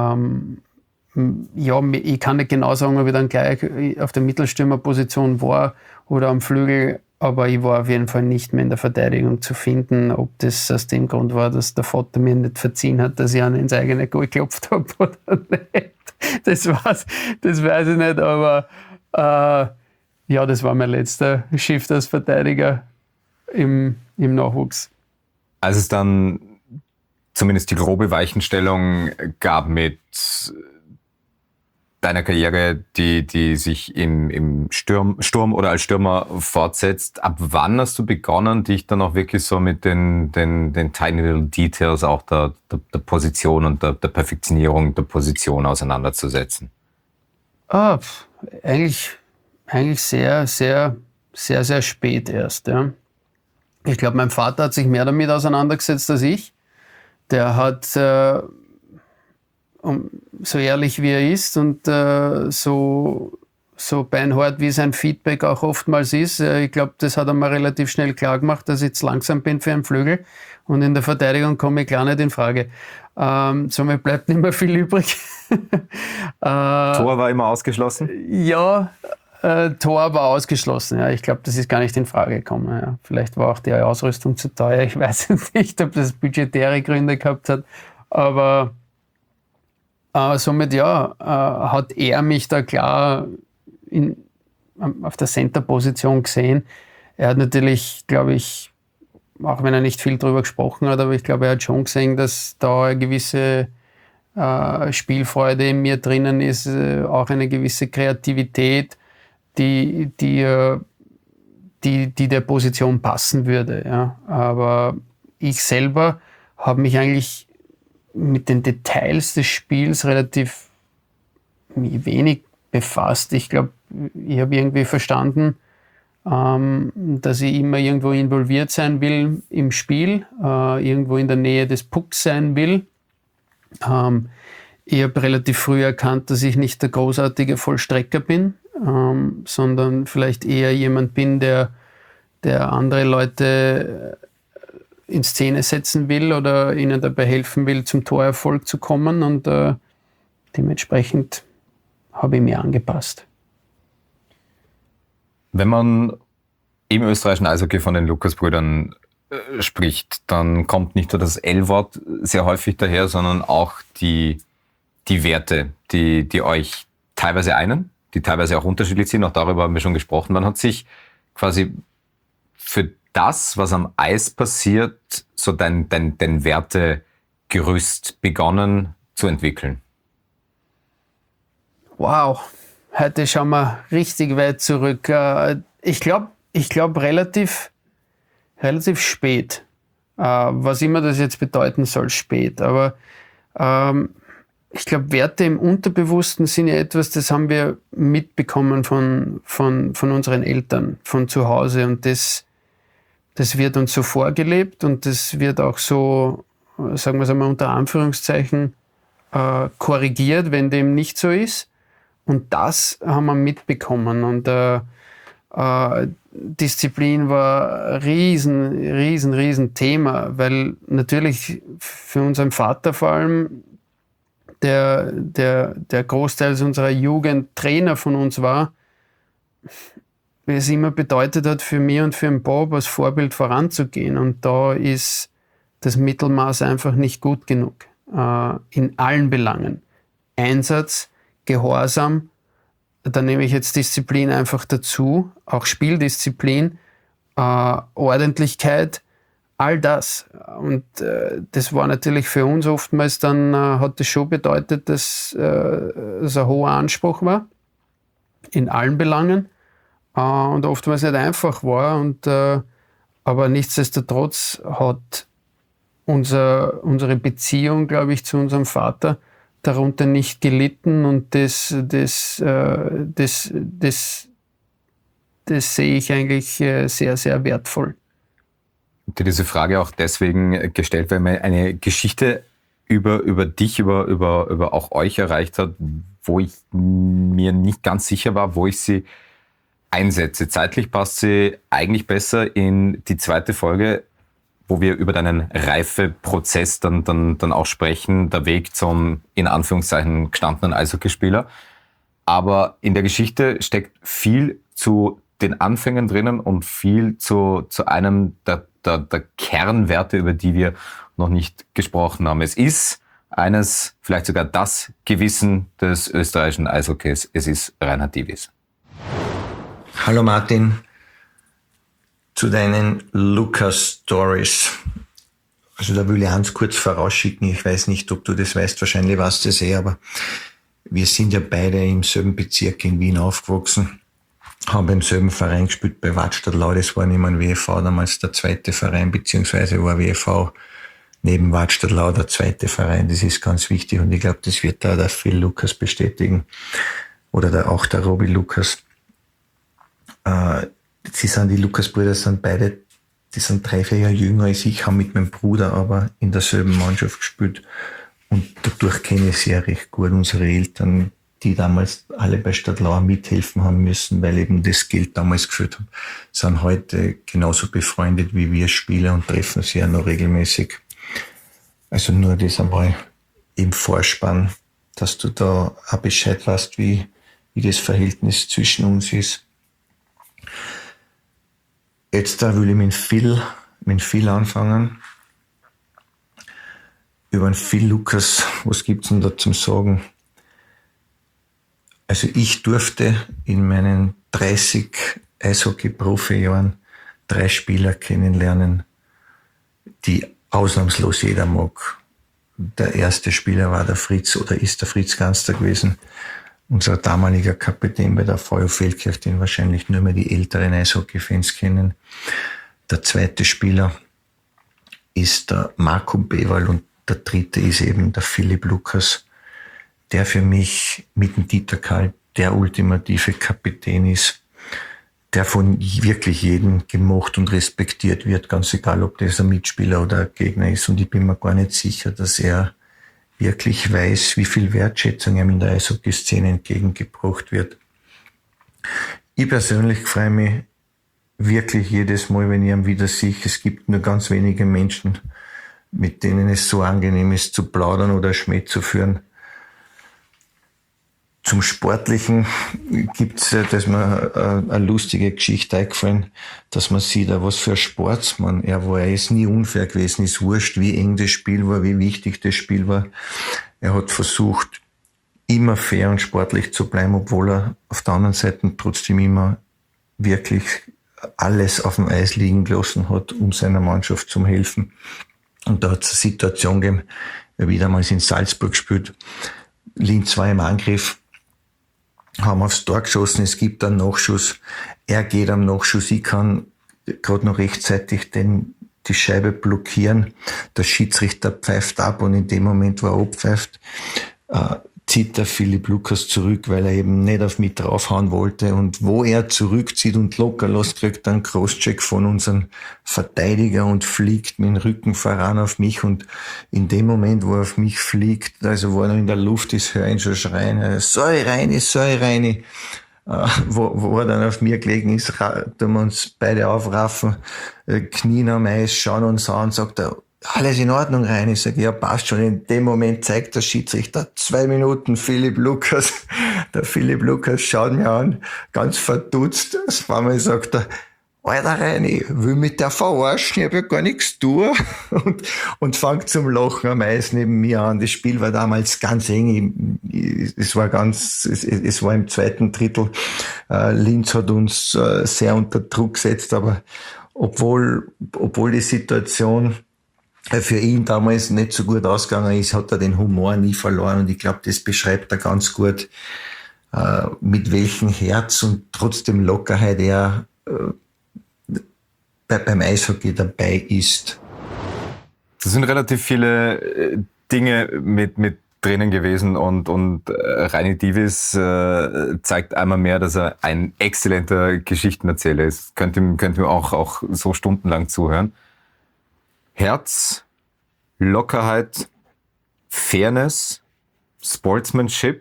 ja, ich kann nicht genau sagen, ob ich dann gleich auf der Mittelstürmerposition war oder am Flügel, aber ich war auf jeden Fall nicht mehr in der Verteidigung zu finden. Ob das aus dem Grund war, dass der Vater mir nicht verziehen hat, dass ich an ins eigene Goal geklopft habe oder nicht. Das weiß ich nicht, aber ja, das war mein letzter Shift als Verteidiger im Nachwuchs. Als es dann zumindest die grobe Weichenstellung gab mit deiner Karriere, die sich im Sturm oder als Stürmer fortsetzt, ab wann hast du begonnen, dich dann auch wirklich so mit den tiny little details auch der Position und der Perfektionierung der Position auseinanderzusetzen? Eigentlich sehr, sehr, sehr, sehr spät erst. Ja. Ich glaube, mein Vater hat sich mehr damit auseinandergesetzt als ich. Der hat, so ehrlich wie er ist und so beinhart wie sein Feedback auch oftmals ist, ich glaube, das hat er mir relativ schnell klar gemacht, dass ich zu langsam bin für einen Flügel und in der Verteidigung komme ich klar nicht in Frage. Somit bleibt nicht mehr viel übrig. Tor war immer ausgeschlossen? Ja, Tor war ausgeschlossen. Ja. Ich glaube, das ist gar nicht in Frage gekommen. Ja. Vielleicht war auch die Ausrüstung zu teuer. Ich weiß nicht, ob das budgetäre Gründe gehabt hat. Aber somit hat er mich da klar auf der Center-Position gesehen. Er hat natürlich, glaube ich, auch wenn er nicht viel drüber gesprochen hat, aber ich glaube, er hat schon gesehen, dass da eine gewisse Spielfreude in mir drinnen ist, auch eine gewisse Kreativität, die der Position passen würde. Ja. Aber ich selber habe mich eigentlich mit den Details des Spiels relativ wenig befasst. Ich glaube, ich habe irgendwie verstanden, dass ich immer irgendwo involviert sein will im Spiel, irgendwo in der Nähe des Pucks sein will. Ich habe relativ früh erkannt, dass ich nicht der großartige Vollstrecker bin, sondern vielleicht eher jemand bin, der andere Leute in Szene setzen will oder ihnen dabei helfen will, zum Torerfolg zu kommen. Und dementsprechend habe ich mich angepasst. Wenn man im österreichischen Eishockey von den Lukas-Brüdern spricht, dann kommt nicht nur das L-Wort sehr häufig daher, sondern auch die Werte, die euch teilweise einen, die teilweise auch unterschiedlich sind. Auch darüber haben wir schon gesprochen. Man hat sich quasi für das, was am Eis passiert, so dein Wertegerüst begonnen zu entwickeln. Wow, heute schauen wir richtig weit zurück. Ich glaube relativ spät. Was immer das jetzt bedeuten soll, spät. Aber ich glaube, Werte im Unterbewussten sind ja etwas, das haben wir mitbekommen von unseren Eltern, von zu Hause. Und das wird uns so vorgelebt und das wird auch so, sagen wir es einmal unter Anführungszeichen, korrigiert, wenn dem nicht so ist. Und das haben wir mitbekommen. Und Disziplin war ein riesen Thema, weil natürlich für unseren Vater vor allem der Großteil unserer Jugend Trainer von uns war, es immer bedeutet hat, für mich und für den Bob als Vorbild voranzugehen. Und da ist das Mittelmaß einfach nicht gut genug. In allen Belangen. Einsatz, Gehorsam, da nehme ich jetzt Disziplin einfach dazu, auch Spieldisziplin, Ordentlichkeit, all das. Und das war natürlich für uns oftmals dann, hat das schon bedeutet, dass es ein hoher Anspruch war, in allen Belangen, und oftmals nicht einfach war. Aber nichtsdestotrotz hat unsere Beziehung, glaube ich, zu unserem Vater darunter nicht gelitten, und das sehe ich eigentlich sehr, sehr wertvoll. Und dir diese Frage auch deswegen gestellt, weil mir eine Geschichte über dich, über auch euch erreicht hat, wo ich mir nicht ganz sicher war, wo ich sie einsetze. Zeitlich passt sie eigentlich besser in die zweite Folge, wo wir über deinen Reifeprozess dann auch sprechen, der Weg zum, in Anführungszeichen, gestandenen Eishockeyspieler. Aber in der Geschichte steckt viel zu den Anfängen drinnen und viel zu einem der Kernwerte, über die wir noch nicht gesprochen haben. Es ist eines, vielleicht sogar das Gewissen des österreichischen Eishockeys. Es ist Reinhard Divis. Hallo Martin. Zu deinen Lukas-Stories. Also da will ich eins kurz vorausschicken. Ich weiß nicht, ob du das weißt. Wahrscheinlich weißt du es aber wir sind ja beide im selben Bezirk in Wien aufgewachsen, haben im selben Verein gespielt bei Wadstadtlau. Das war nicht mehr ein WFV, damals der zweite Verein, beziehungsweise war WFV neben Wadstadtlau der zweite Verein. Das ist ganz wichtig und ich glaube, das wird da der Phil Lukas bestätigen oder auch der Robbie Lukas. Die Lukas-Brüder sind beide, die sind 3-4 Jahre jünger als ich, haben mit meinem Bruder aber in derselben Mannschaft gespielt und dadurch kenne ich sie ja recht gut. Unsere Eltern, die damals alle bei Stadtlau mithelfen haben müssen, weil eben das Geld damals gefehlt hat, sind heute genauso befreundet wie wir Spieler und treffen sich ja noch regelmäßig. Also nur das einmal im Vorspann, dass du da auch Bescheid weißt, wie das Verhältnis zwischen uns ist. Jetzt da will ich mit Phil anfangen. Über den Phil Lukas, was gibt's denn da zum Sagen? Also ich durfte in meinen 30 Eishockey-Profi-Jahren 3 Spieler kennenlernen, die ausnahmslos jeder mag. Der erste Spieler war der Fritz oder ist der Fritz Ganster gewesen, unser damaliger Kapitän bei der VfL Feldkirch, den wahrscheinlich nur mehr die älteren Eishockey-Fans kennen. Der zweite Spieler ist der Marco Beval und der dritte ist eben der Philipp Lukas, der für mich mit dem Dieter Karl der ultimative Kapitän ist, der von wirklich jedem gemocht und respektiert wird, ganz egal, ob das ein Mitspieler oder ein Gegner ist. Und ich bin mir gar nicht sicher, dass er wirklich weiß, wie viel Wertschätzung ihm in der Eishockey-Szene entgegengebracht wird. Ich persönlich freue mich wirklich jedes Mal, wenn ich ihn wieder sehe. Es gibt nur ganz wenige Menschen, mit denen es so angenehm ist, zu plaudern oder Schmäh zu führen. Zum Sportlichen gibt's, dass mir eine lustige Geschichte eingefallen, dass man sieht, was für ein Sportsmann er war. Er ist nie unfair gewesen, ist wurscht, wie eng das Spiel war, wie wichtig das Spiel war. Er hat versucht, immer fair und sportlich zu bleiben, obwohl er auf der anderen Seite trotzdem immer wirklich alles auf dem Eis liegen gelassen hat, um seiner Mannschaft zu helfen. Und da hat es eine Situation gegeben, wieder mal in Salzburg gespielt. Linz war im Angriff, haben aufs Tor geschossen, es gibt einen Nachschuss. Er geht am Nachschuss, ich kann gerade noch rechtzeitig die Scheibe blockieren. Der Schiedsrichter pfeift ab und in dem Moment, wo er abpfeift, zieht der Philipp Lucas zurück, weil er eben nicht auf mich draufhauen wollte. Und wo er zurückzieht und locker lässt, kriegt er einen Crosscheck von unserem Verteidiger und fliegt mit dem Rücken voran auf mich. Und in dem Moment, wo er auf mich fliegt, also wo er noch in der Luft ist, höre ich ihn schon schreien, Säu rein. Wo er dann auf mir gelegen ist, tun wir uns beide aufraffen, knien am Eis, schauen uns an und sagt er, alles in Ordnung rein. Ich sage, ja, passt schon. In dem Moment zeigt der Schiedsrichter 2 Minuten Philipp Lucas. Der Philipp Lucas schaut mir an, ganz verdutzt. Das war mal, sagt er, Alter Reini, will mit der verarschen, ich hab ja gar nichts tun. Und fängt zum Lachen am Eis neben mir an. Das Spiel war damals ganz eng. Es war im zweiten Drittel. Linz hat uns sehr unter Druck gesetzt, aber obwohl die Situation für ihn damals nicht so gut ausgegangen ist, hat er den Humor nie verloren. Und ich glaube, das beschreibt er ganz gut, mit welchem Herz und trotzdem Lockerheit er beim Eishockey dabei ist. Das sind relativ viele Dinge mit drinnen gewesen und Reini Dievis zeigt einmal mehr, dass er ein exzellenter Geschichtenerzähler ist. Könnt ihr auch so stundenlang zuhören. Herz, Lockerheit, Fairness, Sportsmanship.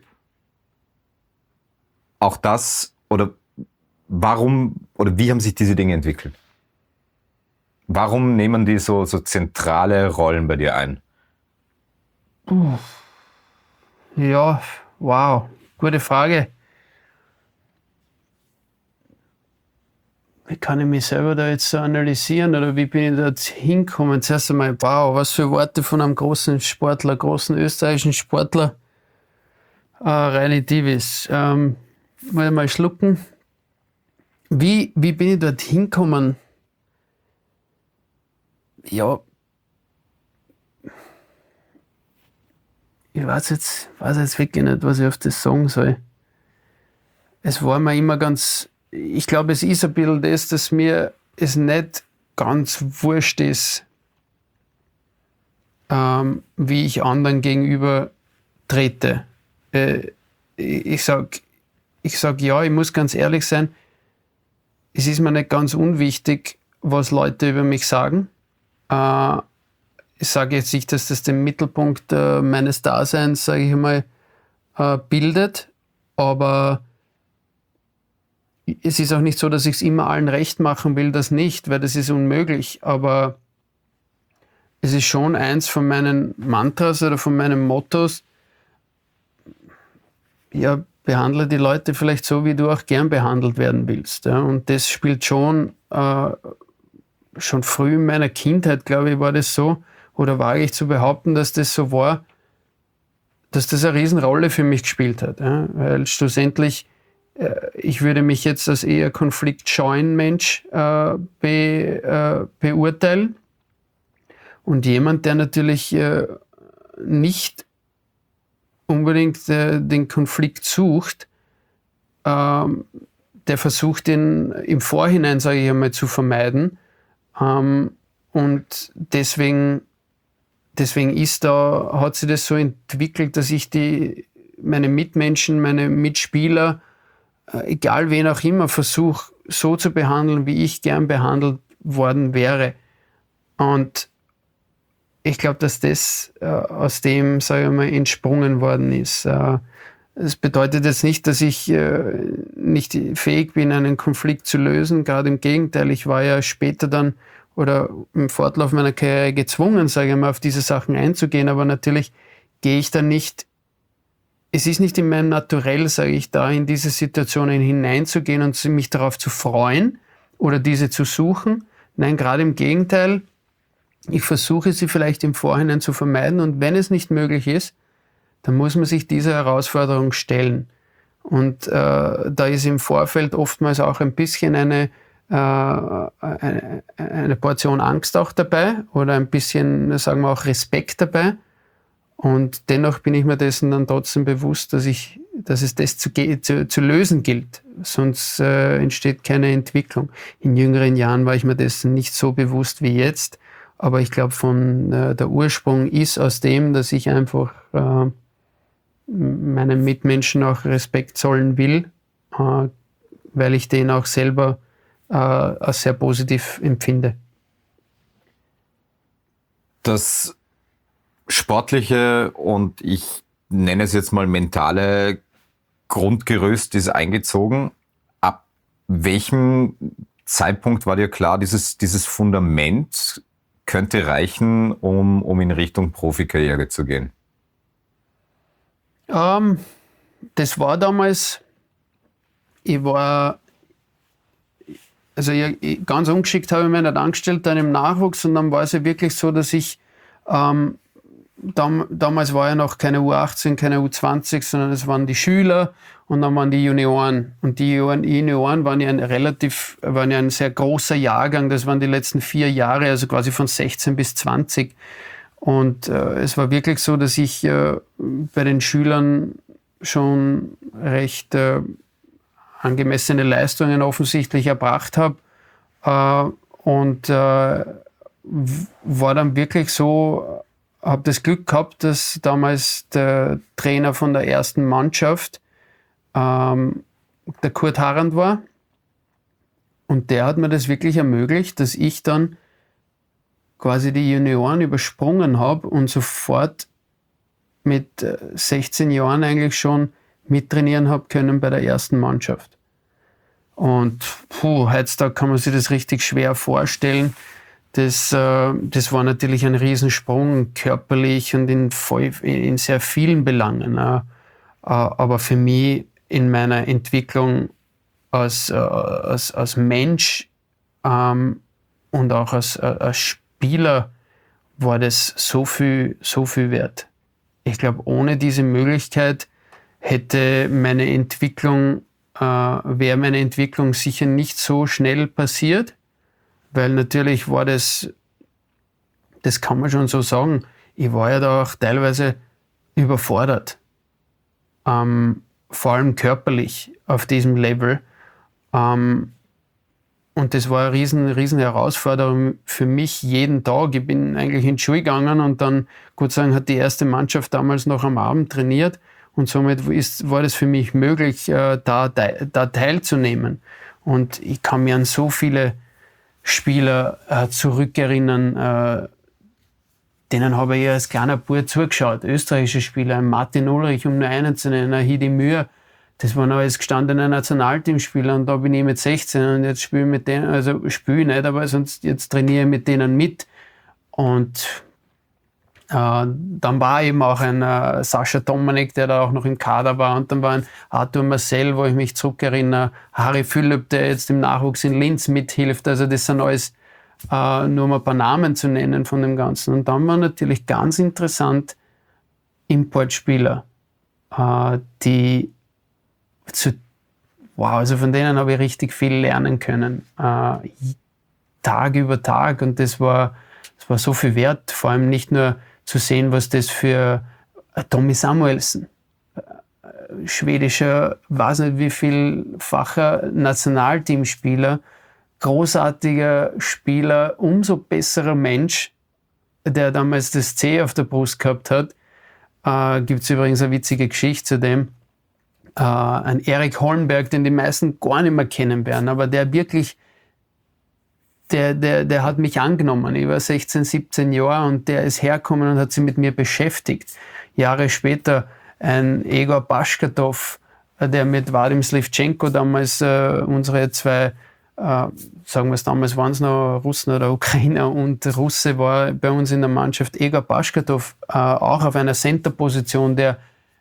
Auch das, oder warum, oder wie haben sich diese Dinge entwickelt? Warum nehmen die so zentrale Rollen bei dir ein? Ja, wow, gute Frage. Wie kann ich mich selber da jetzt so analysieren oder wie bin ich da jetzt hingekommen? Zuerst einmal, wow, was für Worte von einem großen Sportler, großen österreichischen Sportler, Reini Dievis. Mal schlucken. Wie bin ich dort hingekommen? Ja, ich weiß jetzt wirklich nicht, was ich auf das sagen soll. Es war mir immer ganz, ich glaube, es ist ein bisschen das, dass mir es nicht ganz wurscht ist, wie ich anderen gegenüber trete. Ich sag ja, ich muss ganz ehrlich sein, es ist mir nicht ganz unwichtig, was Leute über mich sagen. Ich sage jetzt nicht, dass das den Mittelpunkt meines Daseins, sage ich mal, bildet, aber es ist auch nicht so, dass ich es immer allen recht machen will, das nicht, weil das ist unmöglich, aber es ist schon eins von meinen Mantras oder von meinen Mottos, ja, behandle die Leute vielleicht so, wie du auch gern behandelt werden willst. Ja? Und das spielt schon früh in meiner Kindheit, glaube ich, war das so, oder wage ich zu behaupten, dass das so war, dass das eine Riesenrolle für mich gespielt hat. Ja? Weil schlussendlich, ich würde mich jetzt als eher konfliktscheuen Mensch beurteilen. Und jemand, der natürlich nicht unbedingt den Konflikt sucht, der versucht, den im Vorhinein, sage ich einmal, zu vermeiden. Und deswegen hat sich das so entwickelt, dass ich meine Mitmenschen, meine Mitspieler, egal wen auch immer, versuche so zu behandeln, wie ich gern behandelt worden wäre. Und ich glaube, dass das aus dem, sage ich mal, entsprungen worden ist. Das bedeutet jetzt nicht, dass ich nicht fähig bin, einen Konflikt zu lösen. Gerade im Gegenteil, ich war ja später dann oder im Fortlauf meiner Karriere gezwungen, sage ich mal, auf diese Sachen einzugehen. Aber natürlich gehe ich dann nicht, es ist nicht in meinem Naturell, sage ich, da in diese Situationen hineinzugehen und mich darauf zu freuen oder diese zu suchen. Nein, gerade im Gegenteil, ich versuche sie vielleicht im Vorhinein zu vermeiden und wenn es nicht möglich ist, dann muss man sich dieser Herausforderung stellen. Und da ist im Vorfeld oftmals auch ein bisschen eine Portion Angst auch dabei oder ein bisschen, sagen wir auch, Respekt dabei. Und dennoch bin ich mir dessen dann trotzdem bewusst, dass es das zu lösen gilt. Sonst entsteht keine Entwicklung. In jüngeren Jahren war ich mir dessen nicht so bewusst wie jetzt. Aber ich glaube, der Ursprung ist aus dem, dass ich einfach meinen Mitmenschen auch Respekt zollen will, weil ich den auch selber als sehr positiv empfinde. Das sportliche und ich nenne es jetzt mal mentale Grundgerüst ist eingezogen. Ab welchem Zeitpunkt war dir klar, dieses Fundament könnte reichen, um in Richtung Profikarriere zu gehen? Das war damals, ganz ungeschickt habe ich mich nicht angestellt dann im Nachwuchs und dann war es ja wirklich so, dass ich damals war ja noch keine U18, keine U20, sondern es waren die Schüler und dann waren die Junioren. Und die Junioren waren ja ein sehr großer Jahrgang. Das waren die letzten 4 Jahre, also quasi von 16 bis 20. Und es war wirklich so, dass ich bei den Schülern schon recht angemessene Leistungen offensichtlich erbracht habe. Und war dann wirklich so, habe das Glück gehabt, dass damals der Trainer von der ersten Mannschaft der Kurt Harand war. Und der hat mir das wirklich ermöglicht, dass ich dann quasi die Junioren übersprungen habe und sofort mit 16 Jahren eigentlich schon mittrainieren habe können bei der ersten Mannschaft. Und heutzutage kann man sich das richtig schwer vorstellen. Das war natürlich ein Riesensprung, körperlich und in sehr vielen Belangen. Aber für mich in meiner Entwicklung als Mensch und auch als Spieler war das so viel wert. Ich glaube, ohne diese Möglichkeit wäre meine Entwicklung sicher nicht so schnell passiert. Weil natürlich war das kann man schon so sagen, ich war ja da auch teilweise überfordert. Vor allem körperlich auf diesem Level. Und das war eine riesen Herausforderung für mich jeden Tag. Ich bin eigentlich in die Schule gegangen und dann, Gott sei Dank, hat die erste Mannschaft damals noch am Abend trainiert und somit war das für mich möglich, da teilzunehmen. Und ich kann mich an so viele Spieler zurückerinnern, denen habe ich als kleiner Bub zugeschaut. Österreichische Spieler, Martin Ulrich, um nur einen zu nennen, Hidi Mühr, das waren alles gestandene Nationalteamspieler und da bin ich mit 16 und jetzt spiele ich mit denen, also spiele nicht, aber sonst jetzt trainiere ich mit denen mit. Und dann war eben auch ein Sascha Dominik, der da auch noch im Kader war, und dann war ein Arthur Marcel, wo ich mich zurückerinnere, Harry Philipp, der jetzt im Nachwuchs in Linz mithilft. Also das sind alles nur mal ein paar Namen zu nennen von dem Ganzen. Und dann war natürlich ganz interessant Importspieler, also von denen habe ich richtig viel lernen können, Tag über Tag, und das war so viel wert, vor allem nicht nur zu sehen, was das für Tommy Samuelsen, schwedischer, weiß nicht wie vielfacher Nationalteamspieler, großartiger Spieler, umso besserer Mensch, der damals das C auf der Brust gehabt hat. Gibt es übrigens eine witzige Geschichte zu dem. ein Erik Holmberg, den die meisten gar nicht mehr kennen werden, aber der wirklich, der hat mich angenommen. Ich war 16, 17 Jahre und der ist hergekommen und hat sich mit mir beschäftigt. Jahre später ein Egor Baschkatow, der mit Vadim Slivchenko damals unsere zwei, sagen wir es damals, waren es noch Russen oder Ukrainer und Russe, war bei uns in der Mannschaft Egor Baschkatow, auch auf einer Center-Position, der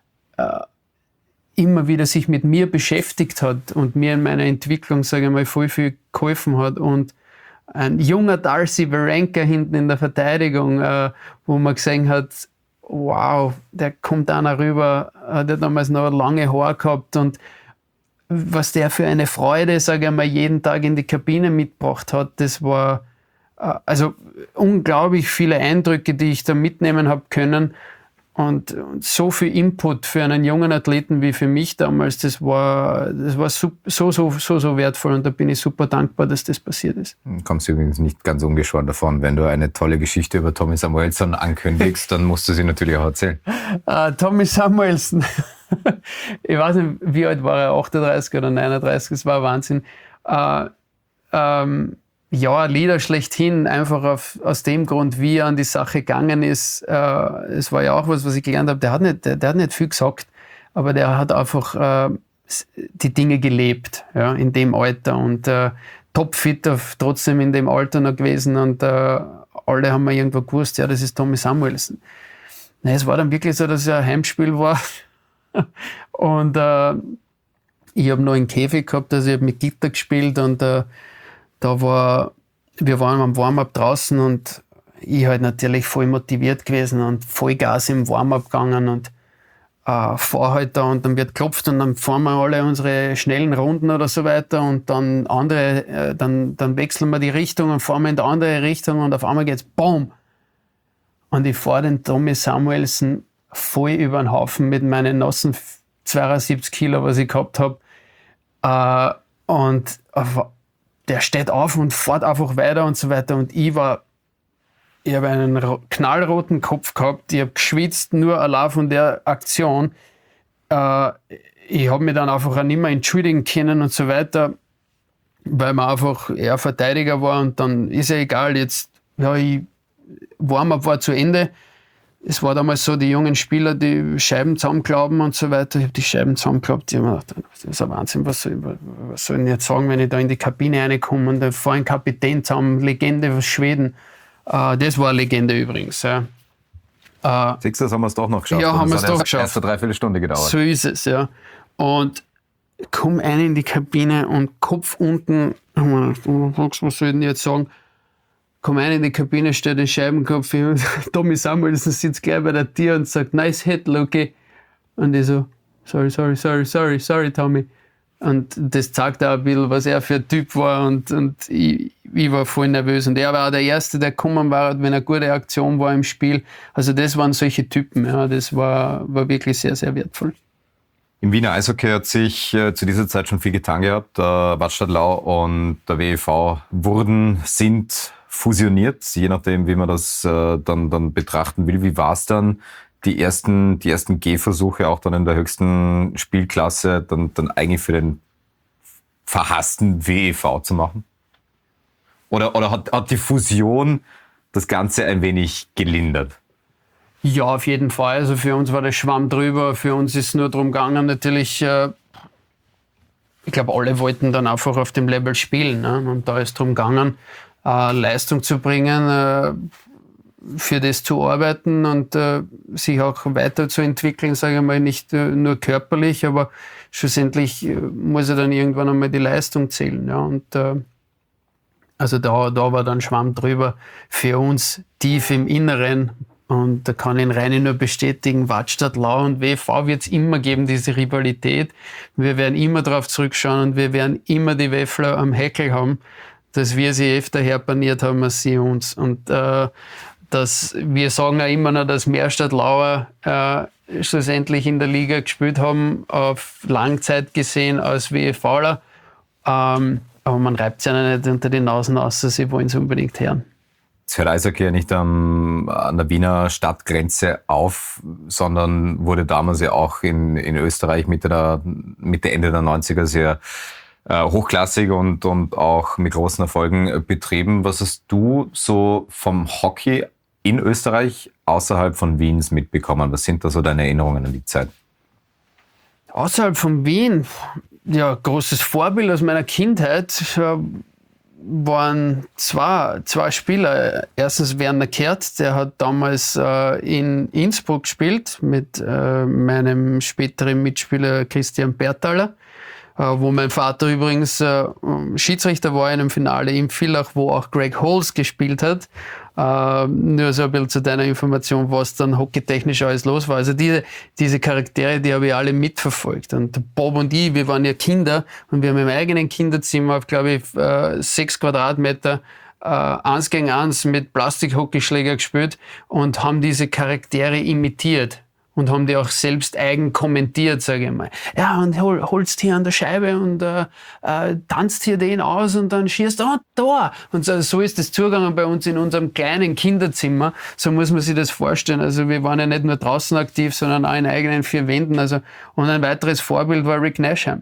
immer wieder sich mit mir beschäftigt hat und mir in meiner Entwicklung, sage ich mal, voll viel geholfen hat. Und ein junger Darcy Varenka hinten in der Verteidigung, wo man gesehen hat, wow, der kommt einer rüber, der damals noch lange Haare gehabt und was der für eine Freude, sage ich mal, jeden Tag in die Kabine mitgebracht hat, das war also unglaublich viele Eindrücke, die ich da mitnehmen habe können. Und so viel Input für einen jungen Athleten wie für mich damals, das war so wertvoll und da bin ich super dankbar, dass das passiert ist. Du kommst übrigens nicht ganz ungeschoren davon. Wenn du eine tolle Geschichte über Tommy Samuelsson ankündigst, dann musst du sie natürlich auch erzählen. Tommy Samuelsson, ich weiß nicht, wie alt war er, 38 oder 39, das war Wahnsinn. Ja, Leader schlechthin, einfach aus dem Grund, wie er an die Sache gegangen ist. Es war ja auch was ich gelernt habe. Der hat nicht viel gesagt, aber der hat einfach die Dinge gelebt, ja, in dem Alter und topfit trotzdem in dem Alter noch gewesen und alle haben mir irgendwo gewusst, ja, das ist Tommy Samuelsson. Nein, es war dann wirklich so, dass es ein Heimspiel war und ich habe noch einen Käfig gehabt, also ich habe mit Gitter gespielt und wir waren am Warm-up draußen und ich halt natürlich voll motiviert gewesen und voll Gas im Warm-up gegangen und fahr halt da und dann wird geklopft und dann fahren wir alle unsere schnellen Runden oder so weiter und dann dann wechseln wir die Richtung und fahren wir in die andere Richtung und auf einmal geht's BOOM! Und ich fahre den Tommy Samuelsson voll über den Haufen mit meinen nassen 72 Kilo, was ich gehabt habe. Und der steht auf und fährt einfach weiter und so weiter. Und ich habe einen knallroten Kopf gehabt, ich habe geschwitzt, nur allein von der Aktion. Ich habe mich dann einfach auch nicht mehr entschuldigen können und so weiter, weil man einfach eher Verteidiger war und dann ist ja egal, jetzt, ja, Warm-up war zu Ende. Es war damals so, die jungen Spieler, die Scheiben zusammenklauben und so weiter. Ich habe die Scheiben zusammengeklappt. Ich habe mir gedacht, das ist ein Wahnsinn, was soll ich jetzt sagen, wenn ich da in die Kabine reinkomme und da fahre ein Kapitän zusammen, Legende aus Schweden. Das war eine Legende übrigens. Ja. Siehst du, das haben wir es doch noch geschafft. Ja, haben wir es doch geschafft. Erst eine Dreiviertelstunde gedauert. So ist es, ja. Und komm rein in die Kabine und Kopf unten, was soll ich denn jetzt sagen? Komm rein in die Kabine, stell den Scheibenkopf hin und Tommy Samuelsson sitzt gleich bei der Tür und sagt, nice hit, Lucky. Und ich so, sorry, Tommy. Und das zeigt auch ein bisschen, was er für ein Typ war und ich war voll nervös. Und er war auch der Erste, der gekommen war, wenn eine gute Aktion war im Spiel. Also das waren solche Typen, ja, das war wirklich sehr, sehr wertvoll. Im Wiener Eishockey hat sich zu dieser Zeit schon viel getan gehabt. Wattstadt Lau und der WEV sind fusioniert, je nachdem, wie man das dann betrachten will. Wie war es dann, die ersten Gehversuche auch dann in der höchsten Spielklasse dann eigentlich für den verhassten WEV zu machen? Oder hat die Fusion das Ganze ein wenig gelindert? Ja, auf jeden Fall. Also für uns war der Schwamm drüber. Für uns ist es nur darum gegangen, natürlich, ich glaube, alle wollten dann einfach auf dem Level spielen. Ne? Und da ist darum gegangen, Leistung zu bringen, für das zu arbeiten und sich auch weiterzuentwickeln, sage ich mal, nicht nur körperlich, aber schlussendlich muss ja dann irgendwann einmal die Leistung zählen. Ja? Und also da war dann Schwamm drüber für uns tief im Inneren. Und da kann ich Reini nur bestätigen, Wattstadt Lau und WV wird es immer geben, diese Rivalität. Wir werden immer darauf zurückschauen und wir werden immer die Weffler am Heckel haben, dass wir sie öfter herpaniert haben als sie uns. Und wir sagen ja immer noch, dass Meerstadt Lauer schlussendlich in der Liga gespielt haben, auf Langzeit gesehen als WEVler. Aber man reibt es ja nicht unter die Nasen aus, sie wollen es unbedingt hören. Es hört Eishockey ja nicht an der Wiener Stadtgrenze auf, sondern wurde damals ja auch in Österreich Mitte, Ende der 90er sehr hochklassig und auch mit großen Erfolgen betrieben. Was hast du so vom Hockey in Österreich außerhalb von Wiens mitbekommen? Was sind da so deine Erinnerungen an die Zeit? Außerhalb von Wien, ja, großes Vorbild aus meiner Kindheit waren zwei Spieler. Erstens Werner Kehrt, der hat damals in Innsbruck gespielt mit meinem späteren Mitspieler Christian Bertaler, wo mein Vater übrigens Schiedsrichter war in einem Finale in Villach, wo auch Greg Holmes gespielt hat. Nur so ein bisschen zu deiner Information, was dann hockeytechnisch alles los war. Also diese Charaktere, die habe ich alle mitverfolgt. Und Bob und ich, wir waren ja Kinder und wir haben im eigenen Kinderzimmer auf, glaube ich, 6 Quadratmeter 1 gegen 1 mit Plastikhockeyschläger gespielt und haben diese Charaktere imitiert. Und haben die auch selbst eigen kommentiert, sage ich mal. Ja, und holst hier an der Scheibe und tanzt hier den aus und dann schießt da. Und so ist das zugegangen bei uns in unserem kleinen Kinderzimmer. So muss man sich das vorstellen. Also wir waren ja nicht nur draußen aktiv, sondern auch in eigenen 4 Wänden. Also, und ein weiteres Vorbild war Rick Nasham.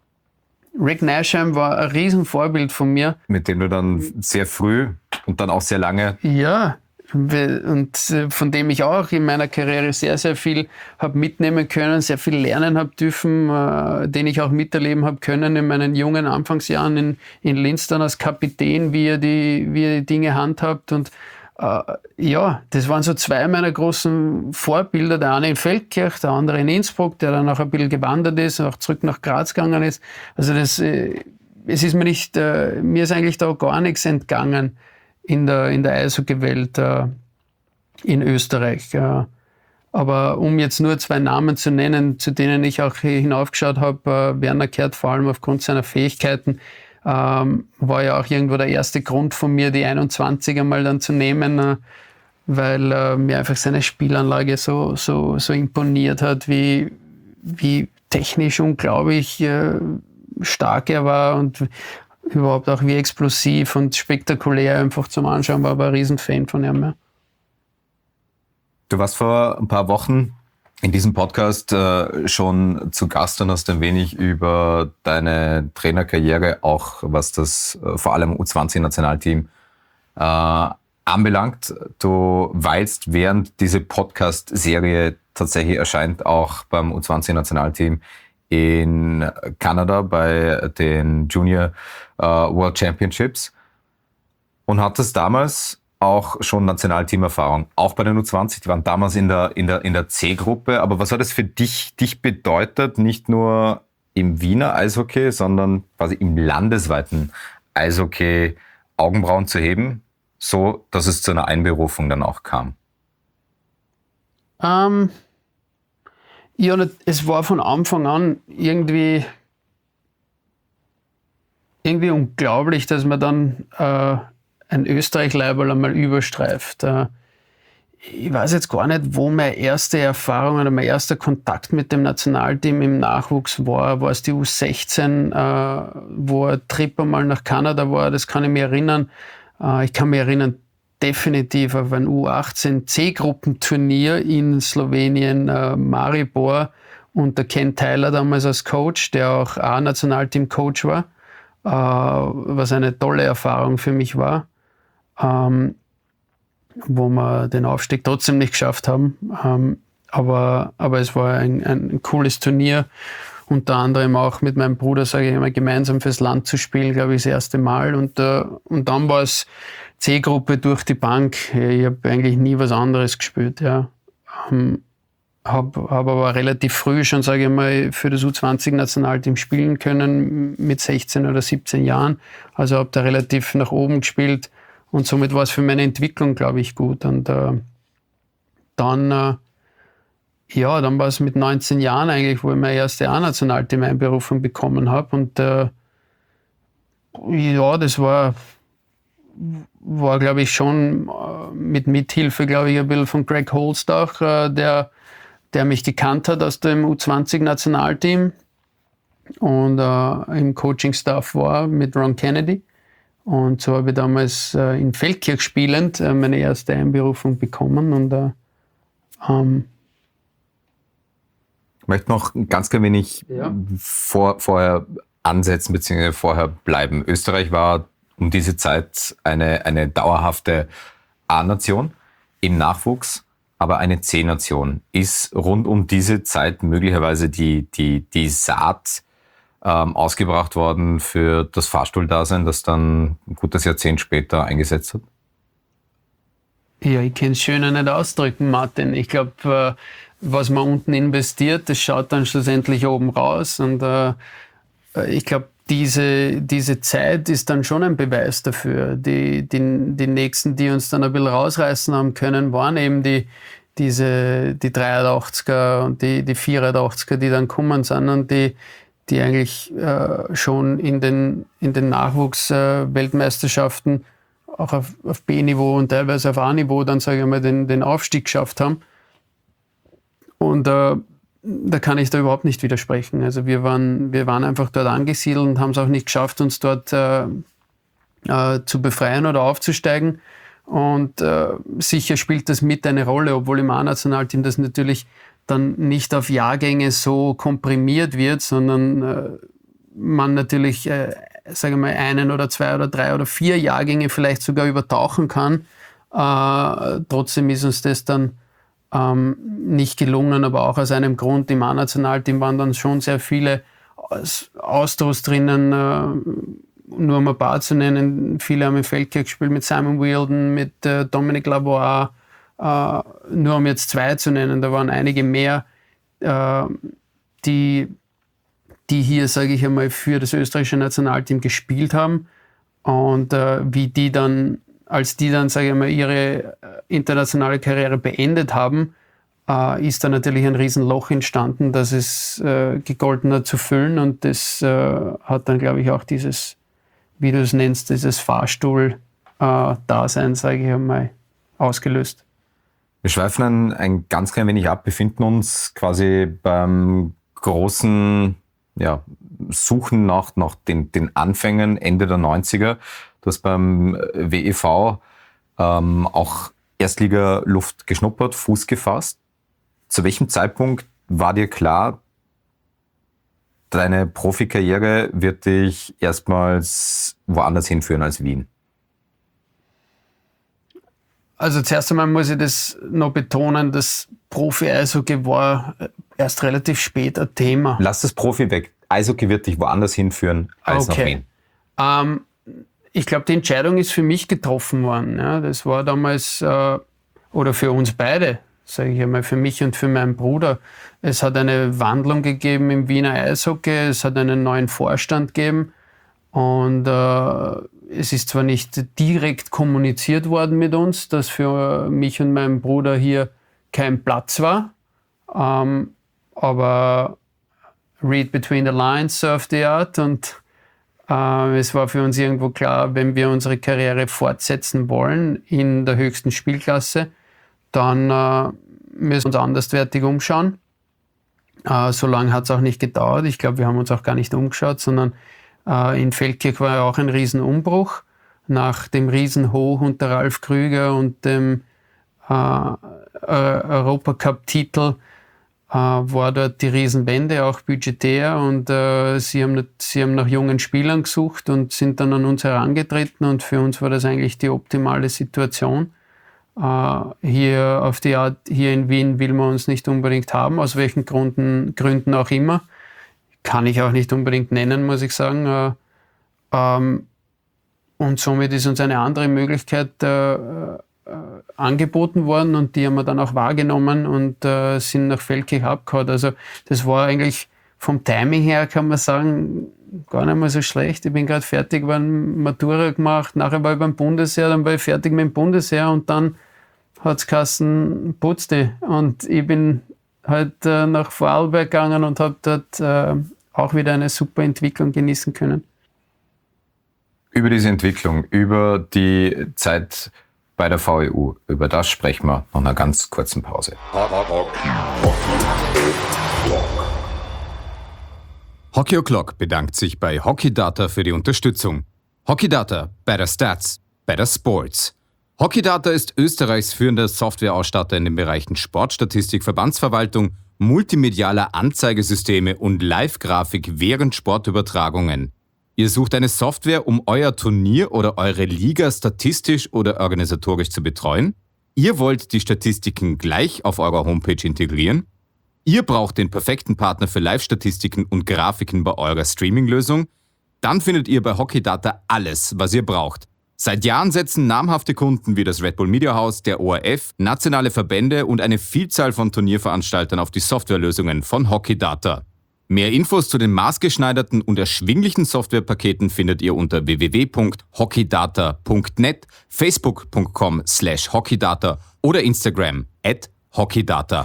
Rick Nasham war ein Riesenvorbild von mir. Mit dem du dann sehr früh und dann auch sehr lange... Ja, und von dem ich auch in meiner Karriere sehr, sehr viel habe mitnehmen können, sehr viel lernen habe dürfen, den ich auch miterleben habe können in meinen jungen Anfangsjahren in Linz dann als Kapitän, wie er die Dinge handhabt. Und ja, das waren so 2 meiner großen Vorbilder, der eine in Feldkirch, der andere in Innsbruck, der dann auch ein bisschen gewandert ist und auch zurück nach Graz gegangen ist. Also es ist mir ist eigentlich da gar nichts entgangen in der Eishockey-Welt in Österreich. Aber um jetzt nur 2 Namen zu nennen, zu denen ich auch hinaufgeschaut habe, Werner Kehrt vor allem aufgrund seiner Fähigkeiten, war ja auch irgendwo der erste Grund von mir, die 21 einmal dann zu nehmen, weil mir einfach seine Spielanlage so imponiert hat, wie technisch unglaublich stark er war und überhaupt auch wie explosiv und spektakulär einfach zum Anschauen war, aber ein Riesenfan von ihm. Ja. Du warst vor ein paar Wochen in diesem Podcast schon zu Gast und hast ein wenig über deine Trainerkarriere, auch was das vor allem U20-Nationalteam anbelangt. Du weilst, während diese Podcast-Serie tatsächlich erscheint, auch beim U20-Nationalteam in Kanada bei den Junior World Championships und hattest damals auch schon Nationalteamerfahrung, auch bei den U20, die waren damals in der C-Gruppe. Aber was hat es für dich bedeutet, nicht nur im Wiener Eishockey, sondern quasi im landesweiten Eishockey Augenbrauen zu heben, so dass es zu einer Einberufung dann auch kam? Ja, es war von Anfang an irgendwie unglaublich, dass man dann ein Österreich-Leiberl einmal überstreift. Ich weiß jetzt gar nicht, wo meine erste Erfahrung oder mein erster Kontakt mit dem Nationalteam im Nachwuchs war. War es die U16, wo ein Trip einmal nach Kanada war? Das kann ich mich erinnern. Ich kann mich erinnern, definitiv auf ein U18-C-Gruppenturnier in Slowenien, Maribor, und der Ken Tyler damals als Coach, der auch A-Nationalteam-Coach war, was eine tolle Erfahrung für mich war, wo wir den Aufstieg trotzdem nicht geschafft haben. Aber es war ein cooles Turnier, unter anderem auch mit meinem Bruder, sage ich immer, gemeinsam fürs Land zu spielen, glaube ich, das erste Mal. Und dann war es C-Gruppe durch die Bank. Ich habe eigentlich nie was anderes gespielt. Ja. Habe aber relativ früh schon, sage ich mal, für das U20-Nationalteam spielen können, mit 16 oder 17 Jahren. Also habe da relativ nach oben gespielt und somit war es für meine Entwicklung, glaube ich, gut. Und dann war es mit 19 Jahren eigentlich, wo ich meine erste A-Nationalteam-Einberufung bekommen habe. Und das war, glaube ich, schon mit Mithilfe, glaube ich, ein bisschen von Greg Holst auch, der mich gekannt hat aus dem U20-Nationalteam und im Coaching-Staff war mit Ron Kennedy. Und so habe ich damals in Feldkirch spielend meine erste Einberufung bekommen. Und ich möchte noch ganz klein wenig vorher ansetzen bzw. vorher bleiben. Österreich war um diese Zeit eine dauerhafte A-Nation im Nachwuchs, aber eine C-Nation. Ist rund um diese Zeit möglicherweise die Saat ausgebracht worden für das Fahrstuhldasein, das dann ein gutes Jahrzehnt später eingesetzt hat? Ja, ich kann es schöner nicht ausdrücken, Martin. Ich glaube, was man unten investiert, das schaut dann schlussendlich oben raus. Und ich glaube, diese Zeit ist dann schon ein Beweis dafür. Die nächsten, die uns dann ein bisschen rausreißen haben können, waren eben die 83er und die 84er, die dann gekommen sind und die eigentlich schon in den Nachwuchs-Weltmeisterschaften auch auf B-Niveau und teilweise auf A-Niveau dann, sage ich mal, den Aufstieg geschafft haben. Und da kann ich da überhaupt nicht widersprechen. Also wir waren einfach dort angesiedelt und haben es auch nicht geschafft, uns dort zu befreien oder aufzusteigen. Und sicher spielt das mit eine Rolle, obwohl im A-Nationalteam das natürlich dann nicht auf Jahrgänge so komprimiert wird, sondern man natürlich, sage ich mal, 1 oder 2 oder 3 oder 4 Jahrgänge vielleicht sogar übertauchen kann. Trotzdem ist uns das dann nicht gelungen, aber auch aus einem Grund. Im A-Nationalteam waren dann schon sehr viele Austros drinnen, nur um ein paar zu nennen. Viele haben in Feldkirch gespielt mit Simon Wheeldon, mit Dominic Lavoie, nur um jetzt 2 zu nennen. Da waren einige mehr, die hier, sage ich einmal, für das österreichische Nationalteam gespielt haben. Und wie die dann, sage ich mal, ihre internationale Karriere beendet haben, ist da natürlich ein Riesenloch entstanden, das es gegolten hat zu füllen. Und das hat dann, glaube ich, auch dieses, wie du es nennst, dieses Fahrstuhl-Dasein, sage ich einmal, ausgelöst. Wir schweifen ein ganz klein wenig ab, befinden uns quasi beim großen Suchen nach den Anfängen Ende der 90er. Du hast beim WEV auch Erstliga-Luft geschnuppert, Fuß gefasst. Zu welchem Zeitpunkt war dir klar, deine Profikarriere wird dich erstmals woanders hinführen als Wien? Also zuerst einmal muss ich das noch betonen, das Profi-Eishockey war erst relativ spät ein Thema. Lass das Profi weg. Eishockey wird dich woanders hinführen als nach Wien. Ich glaube, die Entscheidung ist für mich getroffen worden. Ja. Das war damals, oder für uns beide, sage ich einmal, für mich und für meinen Bruder. Es hat eine Wandlung gegeben im Wiener Eishockey, es hat einen neuen Vorstand gegeben und es ist zwar nicht direkt kommuniziert worden mit uns, dass für mich und meinen Bruder hier kein Platz war, aber read between the lines of the art und es war für uns irgendwo klar, wenn wir unsere Karriere fortsetzen wollen in der höchsten Spielklasse, dann müssen wir uns anderswertig umschauen. So lange hat es auch nicht gedauert. Ich glaube, wir haben uns auch gar nicht umgeschaut, sondern in Feldkirch war ja auch ein Riesenumbruch. Nach dem Riesenhoch unter Ralf Krüger und dem Europacup-Titel war dort die Riesenwende, auch budgetär. Und sie haben nach jungen Spielern gesucht und sind dann an uns herangetreten. Und für uns war das eigentlich die optimale Situation. Hier auf die Art, hier in Wien will man uns nicht unbedingt haben, aus welchen Gründen auch immer. Kann ich auch nicht unbedingt nennen, muss ich sagen. Und somit ist uns eine andere Möglichkeit angeboten worden und die haben wir dann auch wahrgenommen und sind nach Feldkirch abgehauen. Also das war eigentlich vom Timing her, kann man sagen, gar nicht mal so schlecht. Ich bin gerade fertig, war Matura gemacht, nachher war ich beim Bundesheer, dann war ich fertig mit dem Bundesheer und dann hat es geheißen, putz dich. Und ich bin halt nach Vorarlberg gegangen und habe dort auch wieder eine super Entwicklung genießen können. Über diese Entwicklung, über die Zeit bei der VEU, über das sprechen wir nach einer ganz kurzen Pause. Hockey O'Clock bedankt sich bei Hockey Data für die Unterstützung. Hockeydata, Better Stats, Better Sports. Hockeydata ist Österreichs führender Softwareausstatter in den Bereichen Sportstatistik, Verbandsverwaltung, multimedialer Anzeigesysteme und Live-Grafik während Sportübertragungen. Ihr sucht eine Software, um euer Turnier oder eure Liga statistisch oder organisatorisch zu betreuen? Ihr wollt die Statistiken gleich auf eurer Homepage integrieren? Ihr braucht den perfekten Partner für Live-Statistiken und Grafiken bei eurer Streaming-Lösung? Dann findet ihr bei Hockeydata alles, was ihr braucht. Seit Jahren setzen namhafte Kunden wie das Red Bull Media House, der ORF, nationale Verbände und eine Vielzahl von Turnierveranstaltern auf die Softwarelösungen von Hockeydata. Mehr Infos zu den maßgeschneiderten und erschwinglichen Softwarepaketen findet ihr unter www.hockeydata.net, facebook.com/hockeydata oder Instagram @hockeydata.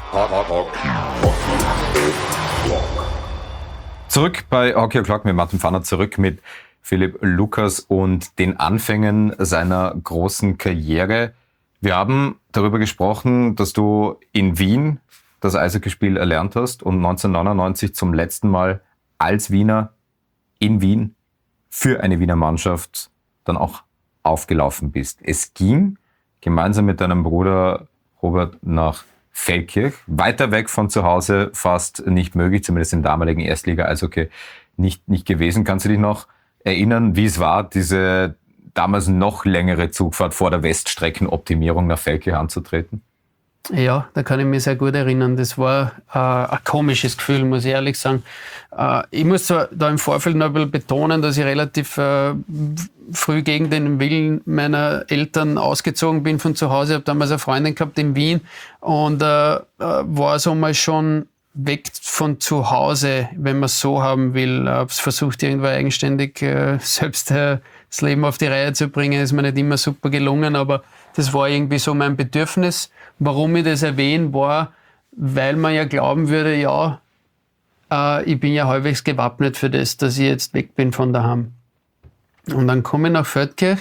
Zurück bei Hockey O'Clock mit Martin Pfanner, zurück mit Philipp Lucas und den Anfängen seiner großen Karriere. Wir haben darüber gesprochen, dass du in Wien das Eishockeyspiel erlernt hast und 1999 zum letzten Mal als Wiener in Wien für eine Wiener Mannschaft dann auch aufgelaufen bist. Es ging gemeinsam mit deinem Bruder Robert nach Feldkirch, weiter weg von zu Hause, fast nicht möglich, zumindest im damaligen Erstliga-Eishockey nicht gewesen. Kannst du dich noch erinnern, wie es war, diese damals noch längere Zugfahrt vor der Weststreckenoptimierung nach Feldkirch anzutreten? Ja, da kann ich mich sehr gut erinnern. Das war ein komisches Gefühl, muss ich ehrlich sagen. Ich muss zwar da im Vorfeld noch ein bisschen betonen, dass ich relativ früh gegen den Willen meiner Eltern ausgezogen bin von zu Hause. Ich habe damals eine Freundin gehabt in Wien und war so mal schon weg von zu Hause, wenn man es so haben will. Habe es versucht, irgendwo eigenständig selbst das Leben auf die Reihe zu bringen. Ist mir nicht immer super gelungen, aber das war irgendwie so mein Bedürfnis. Warum ich das erwähne, war, weil man ja glauben würde, ja, ich bin ja halbwegs gewappnet für das, dass ich jetzt weg bin von daheim. Und dann komme ich nach Feldkirch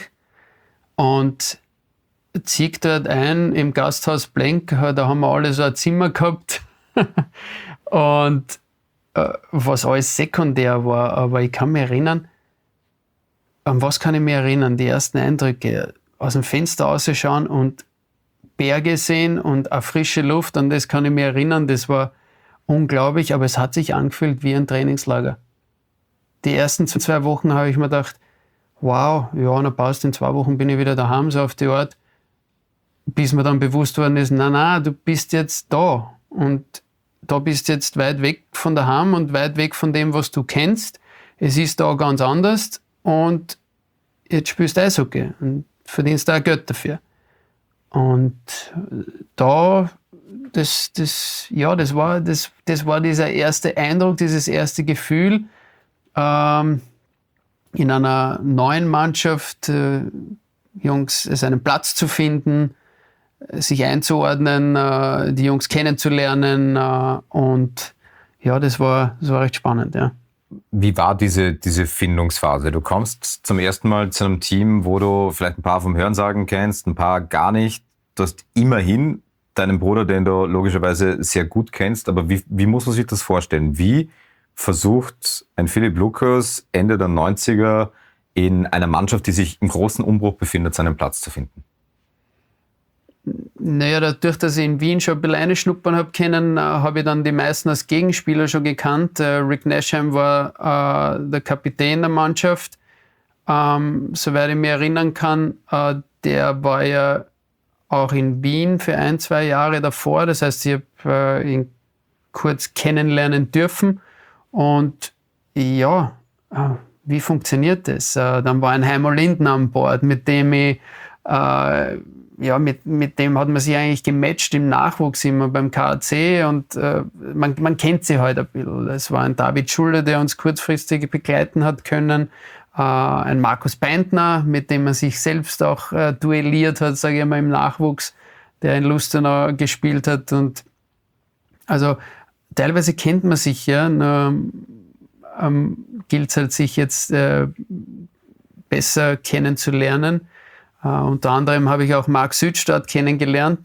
und ziehe dort ein im Gasthaus Blenk. Da haben wir alle so ein Zimmer gehabt. Und was alles sekundär war, aber ich kann mich erinnern, an was kann ich mich erinnern? Die ersten Eindrücke, aus dem Fenster rausschauen und Berge sehen und eine frische Luft, an das kann ich mich erinnern, das war unglaublich, aber es hat sich angefühlt wie ein Trainingslager. Die ersten 2 Wochen habe ich mir gedacht, wow, ja, dann passt, in 2 Wochen bin ich wieder daheim, so auf die Art, bis mir dann bewusst worden ist, nein, du bist jetzt da und da bist jetzt weit weg von daheim und weit weg von dem, was du kennst. Es ist da ganz anders und jetzt spielst du Eishockey und verdienst da Geld dafür. Und da, das war dieser erste Eindruck, dieses erste Gefühl, in einer neuen Mannschaft, Jungs, seinen Platz zu finden, sich einzuordnen, die Jungs kennenzulernen, und ja, das war recht spannend, ja. Wie war diese Findungsphase? Du kommst zum ersten Mal zu einem Team, wo du vielleicht ein paar vom Hörensagen kennst, ein paar gar nicht. Du hast immerhin deinen Bruder, den du logischerweise sehr gut kennst, aber wie muss man sich das vorstellen? Wie versucht ein Philipp Lucas Ende der 90er in einer Mannschaft, die sich im großen Umbruch befindet, seinen Platz zu finden? Naja, dadurch, dass ich in Wien schon ein bisschen reinschnuppern habe können, habe ich dann die meisten als Gegenspieler schon gekannt. Rick Nasham war der Kapitän der Mannschaft. Soweit ich mich erinnern kann, der war ja auch in Wien für 1-2 Jahre davor. Das heißt, ich habe ihn kurz kennenlernen dürfen. Und ja, wie funktioniert das? Dann war ein Heimo Linden an Bord, mit dem ich mit dem hat man sich eigentlich gematcht im Nachwuchs immer beim KAC und man kennt sie heute ein bisschen. Es war ein David Schulle, der uns kurzfristig begleiten hat können, ein Markus Beintner, mit dem man sich selbst auch duelliert hat, sage ich mal, im Nachwuchs, der in Lustenau gespielt hat. Und also teilweise kennt man sich ja, nur gilt es halt, sich jetzt besser kennenzulernen. Unter anderem habe ich auch Marc Südstadt kennengelernt,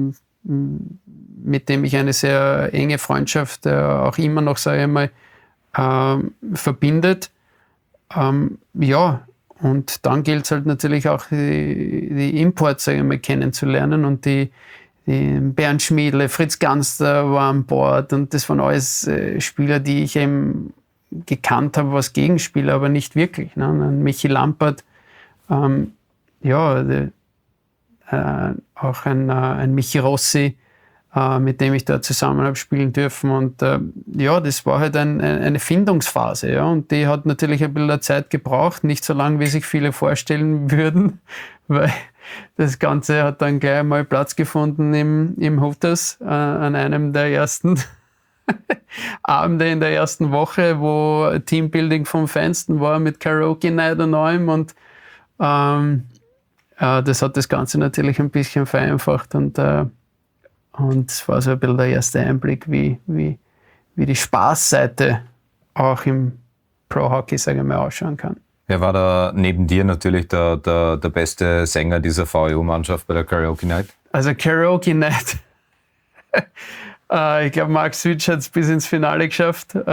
mit dem ich eine sehr enge Freundschaft auch immer noch, sage ich mal, verbindet. Ja, Und dann gilt es halt natürlich auch, die Imports, sag ich mal, kennenzulernen. Und die Bernd Schmiedle, Fritz Ganster war an Bord. Und das waren alles Spieler, die ich eben gekannt habe, als Gegenspieler, aber nicht wirklich. Ne? Und Michi Lampert, auch ein Michi Rossi, mit dem ich da zusammen habe spielen dürfen. Und das war halt eine Findungsphase. Ja? Und die hat natürlich ein bisschen Zeit gebraucht, nicht so lange, wie sich viele vorstellen würden, weil das Ganze hat dann gleich mal Platz gefunden im Hooters an einem der ersten Abende in der ersten Woche, wo Teambuilding vom Feinsten war mit Karaoke Night und allem. Und das hat das Ganze natürlich ein bisschen vereinfacht. Und es war so ein bisschen der erste Einblick, wie die Spaßseite auch im Pro-Hockey, sage ich mal, ausschauen kann. Wer war da neben dir natürlich der beste Sänger dieser VEU-Mannschaft bei der Karaoke Night? Also Karaoke Night. Ich glaube, Mark Switch hat es bis ins Finale geschafft. Mit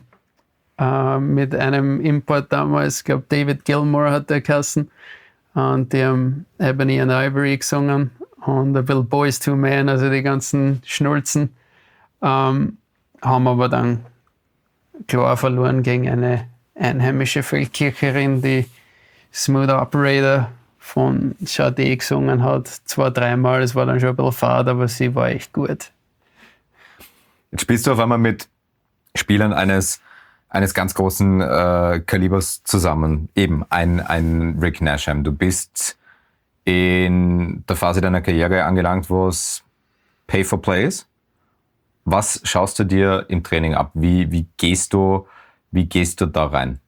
einem Import damals, ich glaube, David Gilmore hat der geheißen. Und die haben Ebony and Ivory gesungen. Und ein bisschen Boys to Men, also die ganzen Schnulzen. Haben aber dann klar verloren gegen eine einheimische Feldkircherin, die Smooth Operator von Sade gesungen hat. 2-3 Mal, es war dann schon ein bisschen fad, aber sie war echt gut. Jetzt spielst du auf einmal mit Spielern eines ganz großen Kalibers zusammen. Eben ein Rick Nasham. Du bist in der Phase deiner Karriere angelangt, wo es Pay for Play ist. Was schaust du dir im Training ab? Wie gehst du da rein?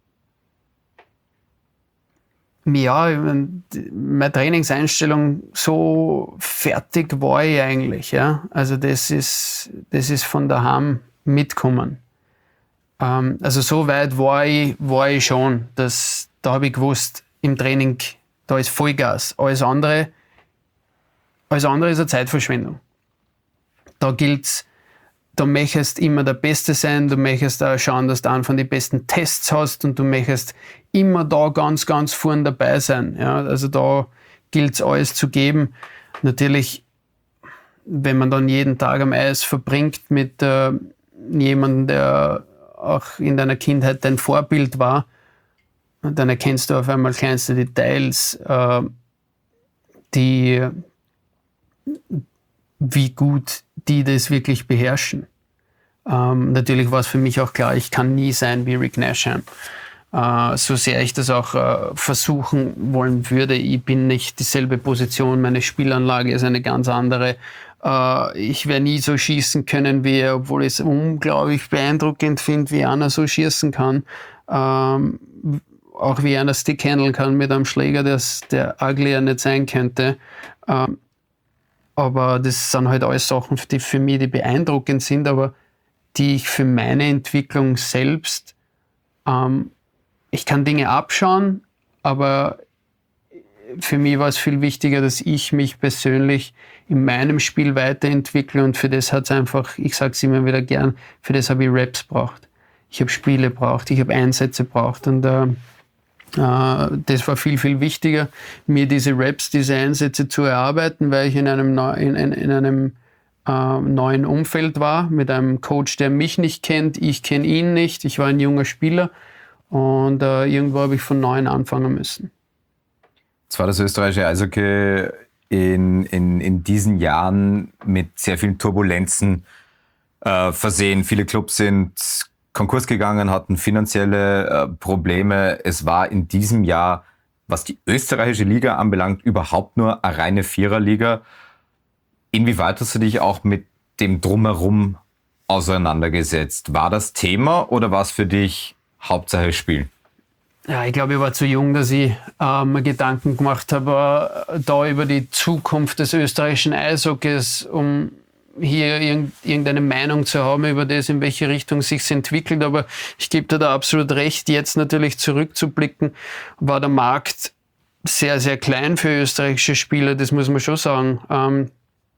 Ja, meine Trainingseinstellung, so fertig war ich eigentlich. Ja? Also das ist von daheim mitkommen. Also so weit war ich schon, dass da habe ich gewusst, im Training, da ist Vollgas. Alles andere ist eine Zeitverschwendung. Da gilt's, du möchtest immer der Beste sein, du möchtest auch schauen, dass du einen von den besten Tests hast und du möchtest immer da ganz, ganz vorn dabei sein. Ja? Also da gilt es alles zu geben. Natürlich, wenn man dann jeden Tag am Eis verbringt mit jemandem, der auch in deiner Kindheit dein Vorbild war, dann erkennst du auf einmal kleinste Details, wie gut die das wirklich beherrschen. Natürlich war es für mich auch klar, ich kann nie sein wie Rick Nasham. So sehr ich das auch versuchen wollen würde, ich bin nicht dieselbe Position, meine Spielanlage ist eine ganz andere. Ich werde nie so schießen können wie er, obwohl ich es unglaublich beeindruckend finde, wie einer so schießen kann. Auch wie einer Stick handeln kann mit einem Schläger, der uglier nicht sein könnte. Aber das sind halt alles Sachen, die für mich die beeindruckend sind, aber die ich für meine Entwicklung selbst, ich kann Dinge abschauen, aber für mich war es viel wichtiger, dass ich mich persönlich in meinem Spiel weiterentwickle und für das hat es einfach, ich sage es immer wieder gern, für das habe ich Reps braucht. Ich habe Spiele braucht, ich habe Einsätze braucht und das war viel, viel wichtiger, mir diese Reps, diese Einsätze zu erarbeiten, weil ich in einem neuen Umfeld war, mit einem Coach, der mich nicht kennt, ich kenne ihn nicht, ich war ein junger Spieler und irgendwo habe ich von neuem anfangen müssen. Jetzt war das österreichische Eishockey in diesen Jahren mit sehr vielen Turbulenzen versehen. Viele Clubs sind Konkurs gegangen, hatten finanzielle Probleme. Es war in diesem Jahr, was die österreichische Liga anbelangt, überhaupt nur eine reine Viererliga. Inwieweit hast du dich auch mit dem Drumherum auseinandergesetzt? War das Thema oder war es für dich Hauptsache Spielen? Ja, ich glaube, ich war zu jung, dass ich mir Gedanken gemacht habe, da über die Zukunft des österreichischen Eishockeys, um hier irgendeine Meinung zu haben über das, in welche Richtung sich entwickelt. Aber ich gebe dir da absolut recht, jetzt natürlich zurückzublicken, war der Markt sehr, sehr klein für österreichische Spieler, das muss man schon sagen.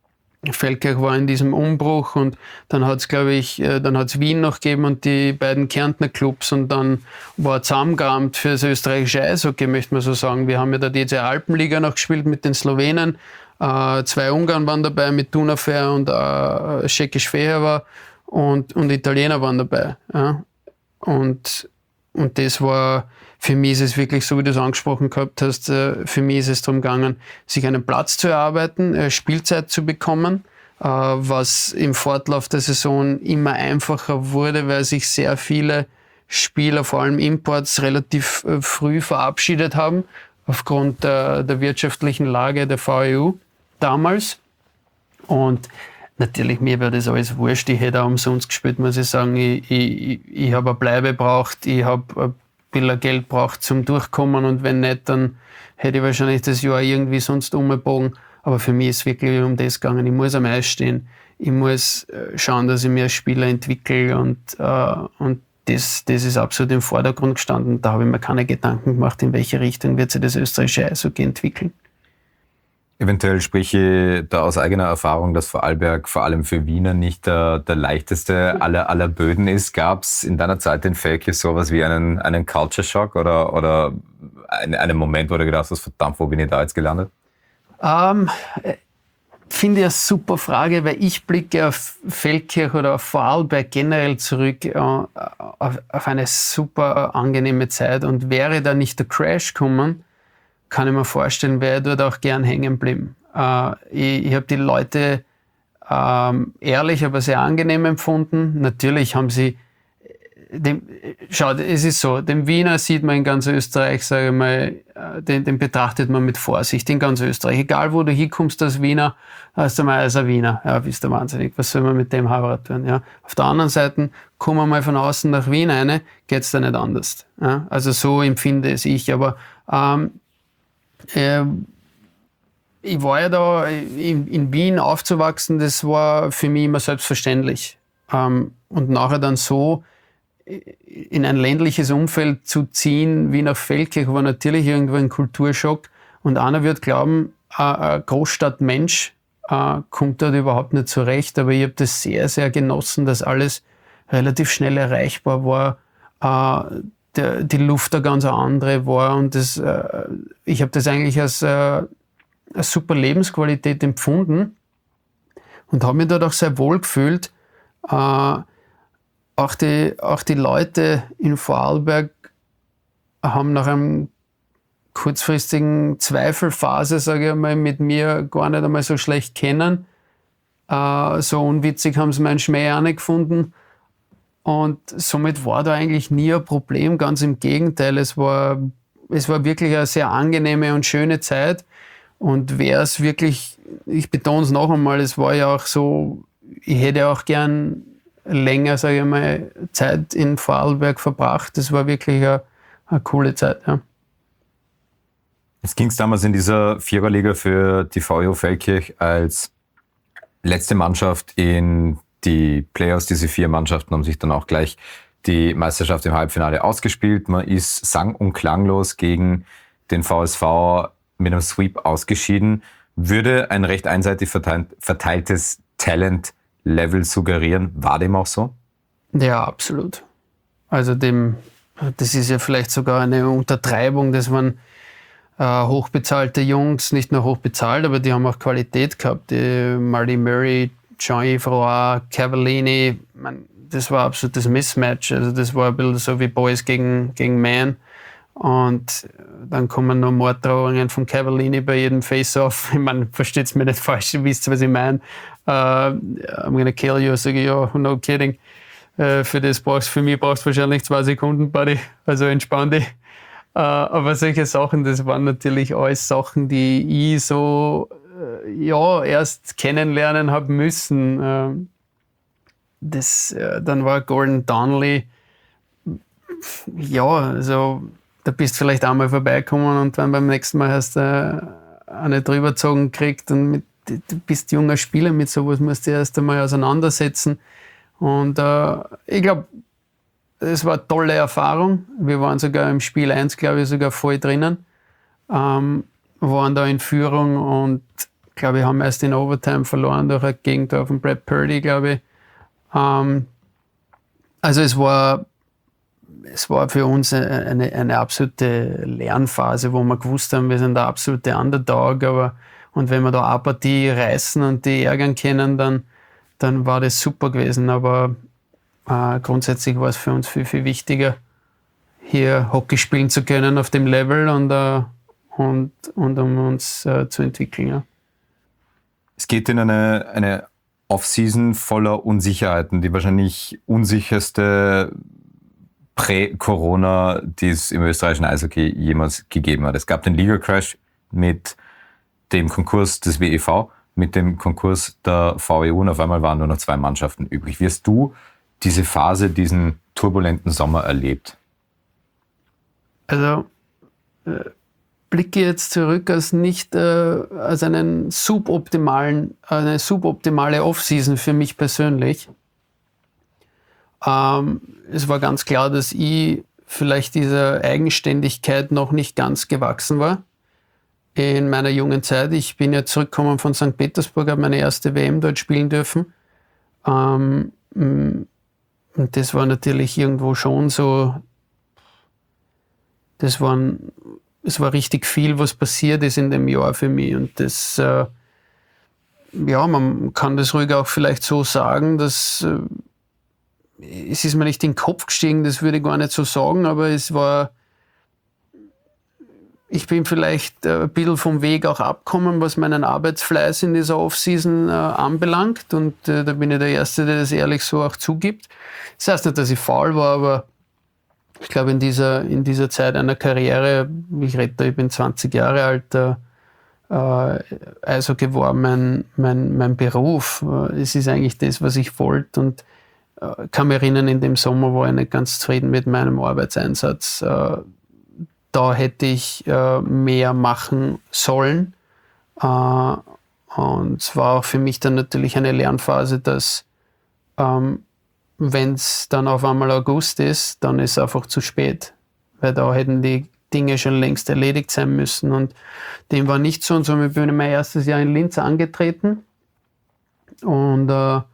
Feldkirch war in diesem Umbruch und dann hat es, glaube ich, dann hat es Wien noch gegeben und die beiden Kärntner Clubs und dann war zusammengerammt für das österreichische Eishockey, möchte man so sagen. Wir haben ja da diese Alpenliga noch gespielt mit den Slowenen. 2 Ungarn waren dabei mit Dunafer und Tschechisch Feher und Italiener waren dabei. Ja. Und das war, für mich ist es wirklich so, wie du es angesprochen gehabt hast, für mich ist es darum gegangen, sich einen Platz zu erarbeiten, Spielzeit zu bekommen, was im Fortlauf der Saison immer einfacher wurde, weil sich sehr viele Spieler, vor allem Imports, relativ früh verabschiedet haben, aufgrund der wirtschaftlichen Lage der VEU damals. Und natürlich, mir wäre das alles wurscht. Ich hätte auch umsonst gespielt, muss ich sagen. Ich habe eine Bleibe gebraucht, ich habe ein bisschen Geld gebraucht zum Durchkommen und wenn nicht, dann hätte ich wahrscheinlich das Jahr irgendwie sonst umgebogen. Aber für mich ist es wirklich um das gegangen. Ich muss am Eis stehen. Ich muss schauen, dass ich mich als Spieler entwickle und das ist absolut im Vordergrund gestanden. Da habe ich mir keine Gedanken gemacht, in welche Richtung wird sich das österreichische Eishockey entwickeln. Eventuell spreche ich da aus eigener Erfahrung, dass Vorarlberg vor allem für Wiener nicht der leichteste aller Böden ist. Gab es in deiner Zeit in Feldkirch sowas wie einen Culture Shock oder einen Moment, wo du gedacht hast, verdammt, wo bin ich da jetzt gelandet? Finde ich eine super Frage, weil ich blicke auf Feldkirch oder auf Vorarlberg generell zurück auf eine super angenehme Zeit. Und wäre da nicht der Crash gekommen, kann ich mir vorstellen, wäre ich dort auch gern hängen geblieben. Ich habe die Leute ehrlich, aber sehr angenehm empfunden. Natürlich haben sie, es ist so, den Wiener sieht man in ganz Österreich, sage ich mal, den betrachtet man mit Vorsicht in ganz Österreich. Egal, wo du hinkommst als Wiener, hast du mal als ein Wiener. Ja, bist du wahnsinnig, was soll man mit dem heiraten? Ja. Auf der anderen Seite, kommen wir mal von außen nach Wien rein, geht's da nicht anders. Ja. Also so empfinde es ich, aber ich war ja da, in Wien aufzuwachsen, das war für mich immer selbstverständlich. Und nachher dann so in ein ländliches Umfeld zu ziehen, wie nach Feldkirch, war natürlich irgendwo ein Kulturschock. Und einer wird glauben, ein Großstadtmensch kommt dort überhaupt nicht zurecht. Aber ich habe das sehr, sehr genossen, dass alles relativ schnell erreichbar war. Die Luft eine ganz andere war und ich habe das eigentlich als eine super Lebensqualität empfunden und habe mich dort auch sehr wohl gefühlt. Auch die Leute in Vorarlberg haben nach einem kurzfristigen Zweifelphase, sage ich mal, mit mir gar nicht einmal so schlecht kennen. So unwitzig haben sie meinen Schmäh auch nicht gefunden. Und somit war da eigentlich nie ein Problem, ganz im Gegenteil. Es war wirklich eine sehr angenehme und schöne Zeit. Und wäre es wirklich, ich betone es noch einmal, es war ja auch so, ich hätte auch gern länger, sage ich mal, Zeit in Vorarlberg verbracht. Das war wirklich eine coole Zeit, ja. Jetzt ging es damals in dieser Viererliga für die VEU Feldkirch als letzte Mannschaft in die Playoffs. Diese 4 Mannschaften haben sich dann auch gleich die Meisterschaft im Halbfinale ausgespielt. Man ist sang- und klanglos gegen den VSV mit einem Sweep ausgeschieden. Würde ein recht einseitig verteiltes Talent-Level suggerieren. War dem auch so? Ja, absolut. Also das ist ja vielleicht sogar eine Untertreibung, dass man hochbezahlte Jungs, nicht nur hochbezahlt, aber die haben auch Qualität gehabt. Die Marty Murray, Jean-Yves Roy, Cavallini, das war absolutes Mismatch. Also das war ein bisschen so wie Boys gegen Men. Und dann kommen noch Morddrohungen von Cavallini bei jedem Face-Off. Ich meine, versteht's mir nicht falsch, ihr wisst, was ich meine. I'm gonna kill you, sage ich, ja, no kidding. Für mich brauchst du wahrscheinlich 2 Sekunden, Buddy. Also entspann dich. Aber solche Sachen, das waren natürlich alles Sachen, die ich so erst kennenlernen habe müssen. Dann war Gordon Donnelly, ja, also da bist du vielleicht einmal vorbeigekommen und dann beim nächsten Mal hast du eine drüber gezogen gekriegt und du bist junger Spieler, mit sowas musst du erst einmal auseinandersetzen. Und ich glaube, es war eine tolle Erfahrung. Wir waren sogar im Spiel 1, glaube ich, sogar voll drinnen. Waren da in Führung und glaube ich, haben erst in Overtime verloren durch ein Gegentor von Brad Purdy, glaube ich. Also es war für uns eine absolute Lernphase, wo wir gewusst haben, wir sind der absolute Underdog, und wenn wir da eine Partie reißen und die ärgern können, dann war das super gewesen. Aber grundsätzlich war es für uns viel, viel wichtiger, hier Hockey spielen zu können auf dem Level und um uns zu entwickeln. Ja. Es geht in eine Off-Season voller Unsicherheiten, die wahrscheinlich unsicherste Prä-Corona, die es im österreichischen Eishockey jemals gegeben hat. Es gab den Liga-Crash mit dem Konkurs des WEV, mit dem Konkurs der VEU, und auf einmal waren nur noch 2 Mannschaften übrig. Wie hast du diese Phase, diesen turbulenten Sommer erlebt? Also blicke jetzt zurück als eine suboptimale Off-Season für mich persönlich. Es war ganz klar, dass ich vielleicht dieser Eigenständigkeit noch nicht ganz gewachsen war in meiner jungen Zeit. Ich bin ja zurückgekommen von St. Petersburg, habe meine erste WM dort spielen dürfen. Und das war natürlich irgendwo schon so, es war richtig viel, was passiert ist in dem Jahr für mich. Und das, man kann das ruhig auch vielleicht so sagen, dass es ist mir nicht in den Kopf gestiegen, das würde ich gar nicht so sagen, aber ich bin vielleicht ein bisschen vom Weg auch abgekommen, was meinen Arbeitsfleiß in dieser Off-Season anbelangt, und da bin ich der Erste, der das ehrlich so auch zugibt. Das heißt nicht, dass ich faul war, aber ich glaube, in dieser Zeit einer Karriere, ich bin 20 Jahre alt, Eishockey war mein Beruf. Es ist eigentlich das, was ich wollte, und kann mich erinnern, in dem Sommer war ich nicht ganz zufrieden mit meinem Arbeitseinsatz. Da hätte ich mehr machen sollen. Und es war auch für mich dann natürlich eine Lernphase, dass wenn es dann auf einmal August ist, dann ist es einfach zu spät. Weil da hätten die Dinge schon längst erledigt sein müssen. Und dem war nicht so. Und somit bin ich mein erstes Jahr in Linz angetreten. Und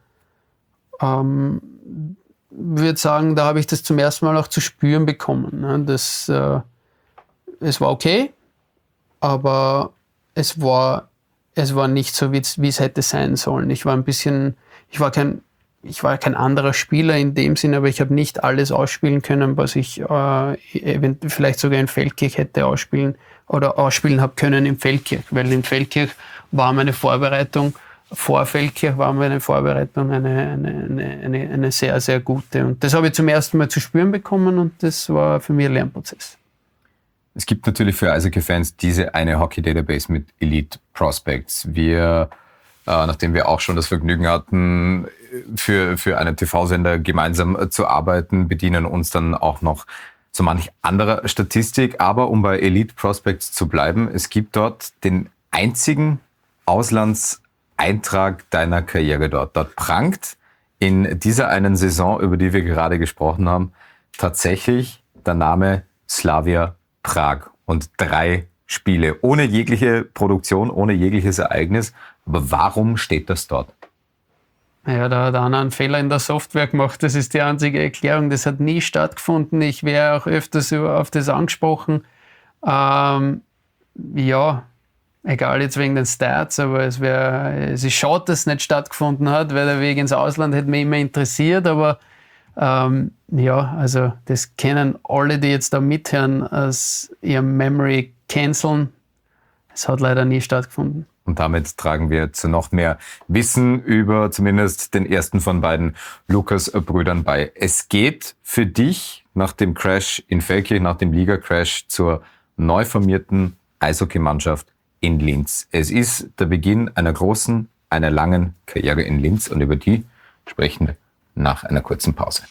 würde sagen, da habe ich das zum ersten Mal auch zu spüren bekommen. Ne? Es war okay, aber es war nicht so, wie es hätte sein sollen. Ich war kein anderer Spieler in dem Sinne, aber ich habe nicht alles ausspielen können, was ich vielleicht sogar in Feldkirch hätte ausspielen haben können in Feldkirch, weil in Feldkirch war meine Vorbereitung, vor Feldkirch war meine Vorbereitung eine sehr, sehr gute. Und das habe ich zum ersten Mal zu spüren bekommen, und das war für mich ein Lernprozess. Es gibt natürlich für Eishockey-Fans diese eine Hockey-Database mit Elite Prospects. Wir, nachdem wir auch schon das Vergnügen hatten, für einen TV-Sender gemeinsam zu arbeiten, bedienen uns dann auch noch so manch anderer Statistik. Aber um bei Elite Prospects zu bleiben, es gibt dort den einzigen Auslandseintrag deiner Karriere dort. Dort prangt in dieser einen Saison, über die wir gerade gesprochen haben, tatsächlich der Name Slavia Prag und 3 Spiele ohne jegliche Produktion, ohne jegliches Ereignis. Aber warum steht das dort? Ja, da hat einer einen Fehler in der Software gemacht. Das ist die einzige Erklärung. Das hat nie stattgefunden. Ich wäre auch öfters auf das angesprochen. Ja, egal jetzt wegen den Stats, aber es ist schade, dass es nicht stattgefunden hat, weil der Weg ins Ausland hätte mich immer interessiert. Aber also das kennen alle, die jetzt da mithören, aus ihrem Memory canceln. Es hat leider nie stattgefunden. Und damit tragen wir zu noch mehr Wissen über zumindest den ersten von beiden Lukas-Brüdern bei. Es geht für dich nach dem Crash in Feldkirch, nach dem Liga-Crash zur neu formierten Eishockeymannschaft in Linz. Es ist der Beginn einer langen Karriere in Linz, und über die sprechen wir nach einer kurzen Pause.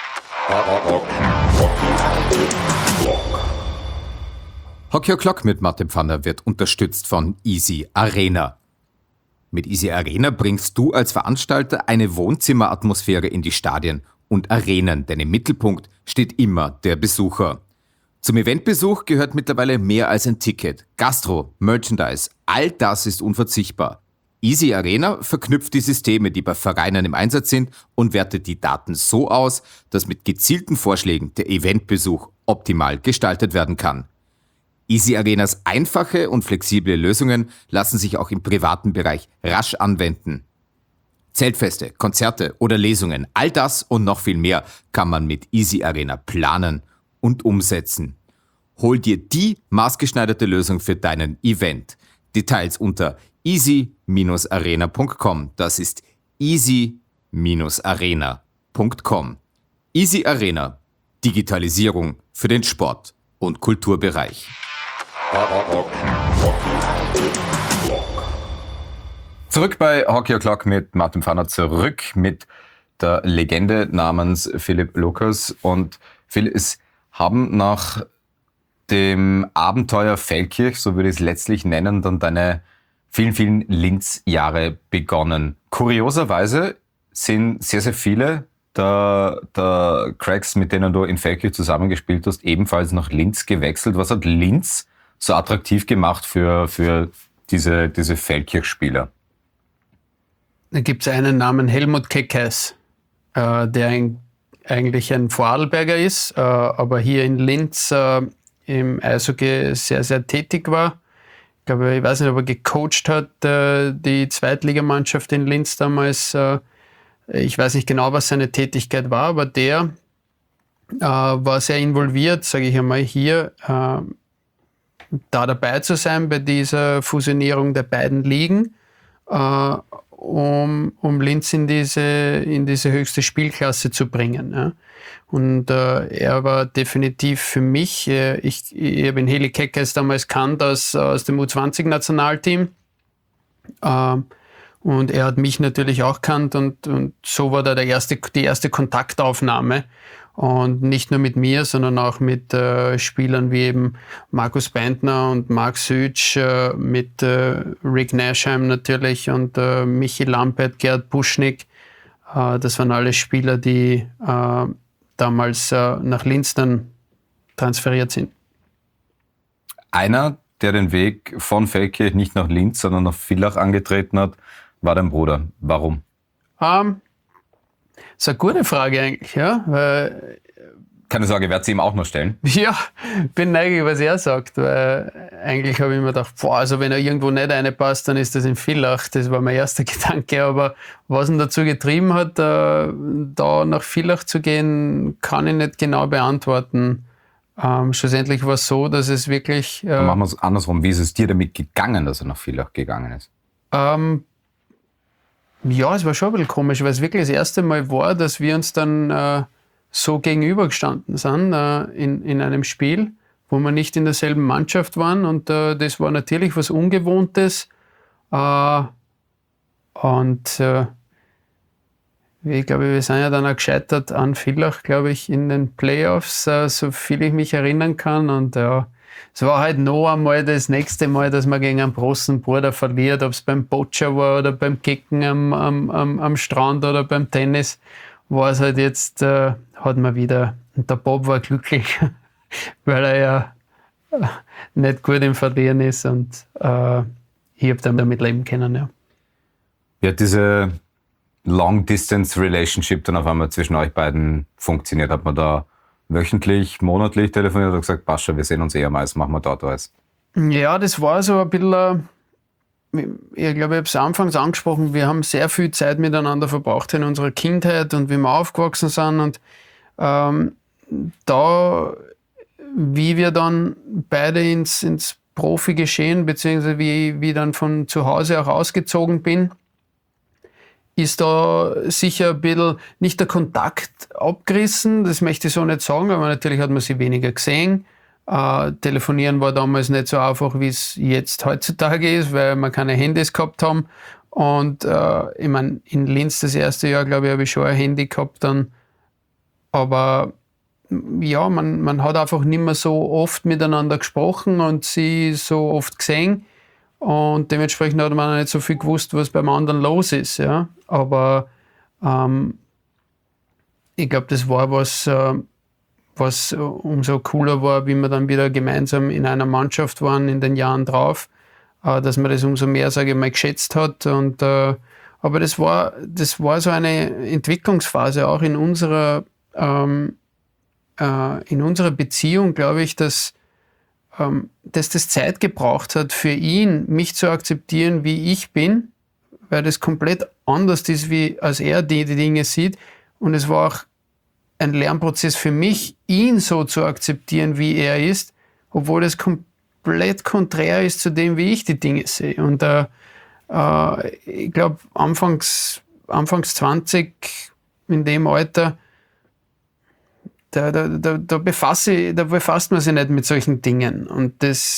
Hockey O'Clock mit Martin Pfanner wird unterstützt von Easy Arena. Mit Easy Arena bringst du als Veranstalter eine Wohnzimmeratmosphäre in die Stadien und Arenen, denn im Mittelpunkt steht immer der Besucher. Zum Eventbesuch gehört mittlerweile mehr als ein Ticket. Gastro, Merchandise, All das ist unverzichtbar. Easy Arena verknüpft die Systeme, die bei Vereinen im Einsatz sind, und wertet die Daten so aus, dass mit gezielten Vorschlägen der Eventbesuch optimal gestaltet werden kann. Easy Arenas einfache und flexible Lösungen lassen sich auch im privaten Bereich rasch anwenden. Zeltfeste, Konzerte oder Lesungen, all das und noch viel mehr kann man mit Easy Arena planen und umsetzen. Hol dir die maßgeschneiderte Lösung für deinen Event. Details unter easy-arena.com. Das ist easy-arena.com. Easy Arena. Digitalisierung für den Sport- und Kulturbereich. Zurück bei Hockey O'Clock mit Martin Pfanner, zurück mit der Legende namens Philipp Lucas. Und Phil, es haben nach dem Abenteuer Feldkirch, so würde ich es letztlich nennen, dann deine vielen, vielen Linz-Jahre begonnen. Kurioserweise sind sehr, sehr viele der Cracks, mit denen du in Feldkirch zusammengespielt hast, ebenfalls nach Linz gewechselt. Was hat Linz so attraktiv gemacht für diese Feldkirch-Spieler? Da gibt es einen Namen Helmut Keckes, der eigentlich ein Vorarlberger ist, aber hier in Linz im Eishockey sehr, sehr tätig war. Ich weiß nicht, ob er gecoacht hat, die Zweitligamannschaft in Linz damals. Ich weiß nicht genau, was seine Tätigkeit war, aber der war sehr involviert, sage ich einmal, hier da dabei zu sein bei dieser Fusionierung der beiden Ligen, um Linz in diese höchste Spielklasse zu bringen. Ja. Und er war definitiv für mich, ich habe ihn Heli Keckes damals kannt aus dem U20-Nationalteam, und er hat mich natürlich auch kannt, und so war da die erste Kontaktaufnahme. Und nicht nur mit mir, sondern auch mit Spielern wie eben Markus Beintner und Marc Sütsch, mit Rick Nashheim natürlich und Michi Lampert, Gerd Buschnick. Das waren alle Spieler, die damals nach Linz dann transferiert sind. Einer, der den Weg von Feldkirch nicht nach Linz, sondern nach Villach angetreten hat, war dein Bruder. Warum? Das ist eine gute Frage eigentlich, ja. Weil, keine Sorge, ich werde sie ihm auch noch stellen. ja, bin neugierig, was er sagt, weil eigentlich habe ich mir gedacht, also wenn er irgendwo nicht reinpasst, dann ist das in Villach. Das war mein erster Gedanke, aber was ihn dazu getrieben hat, da nach Villach zu gehen, kann ich nicht genau beantworten. Schlussendlich war es so, dass es wirklich... Dann machen wir es andersrum. Wie ist es dir damit gegangen, dass er nach Villach gegangen ist? Ja, es war schon ein bisschen komisch, weil es wirklich das erste Mal war, dass wir uns dann so gegenübergestanden sind in einem Spiel, wo wir nicht in derselben Mannschaft waren, und das war natürlich was Ungewohntes. Ich glaube, wir sind ja dann auch gescheitert an Villach, glaube ich, in den Playoffs, so viel ich mich erinnern kann, und es war halt noch einmal das nächste Mal, dass man gegen einen großen Bruder verliert, ob es beim Boccia war oder beim Kicken am Strand oder beim Tennis, war es halt jetzt, hat man wieder, und der Bob war glücklich, weil er ja nicht gut im Verlieren ist, und ich habe dann damit leben können, ja. Wie hat diese Long-Distance-Relationship dann auf einmal zwischen euch beiden funktioniert? Hat man da wöchentlich, monatlich telefoniert oder gesagt, Pascha, wir sehen uns eher mal, machen wir dort alles? Ja, das war so ein bisschen, ich glaube, ich habe es anfangs angesprochen, wir haben sehr viel Zeit miteinander verbracht in unserer Kindheit und wie wir aufgewachsen sind, und da, wie wir dann beide ins Profi-Geschehen, beziehungsweise wie dann von zu Hause auch ausgezogen bin, ist da sicher ein bisschen nicht der Kontakt abgerissen, das möchte ich so nicht sagen, aber natürlich hat man sie weniger gesehen. Telefonieren war damals nicht so einfach, wie es jetzt heutzutage ist, weil wir keine Handys gehabt haben. Und ich meine, in Linz das erste Jahr, glaube ich, habe ich schon ein Handy gehabt dann. Aber ja, man hat einfach nicht mehr so oft miteinander gesprochen und sie so oft gesehen. Und dementsprechend hat man nicht so viel gewusst, was beim anderen los ist. Ja. Aber ich glaube, das war was umso cooler war, wie wir dann wieder gemeinsam in einer Mannschaft waren in den Jahren drauf. dass man das umso mehr, sage ich mal, geschätzt hat. Und, aber das war so eine Entwicklungsphase auch in unserer Beziehung, glaube ich, dass das Zeit gebraucht hat für ihn, mich zu akzeptieren, wie ich bin, weil das komplett anders ist, wie als er die Dinge sieht. Und es war auch ein Lernprozess für mich, ihn so zu akzeptieren, wie er ist, obwohl das komplett konträr ist zu dem, wie ich die Dinge sehe. Und ich glaube, anfangs 20, in dem Alter, da befasst man sich nicht mit solchen Dingen. Und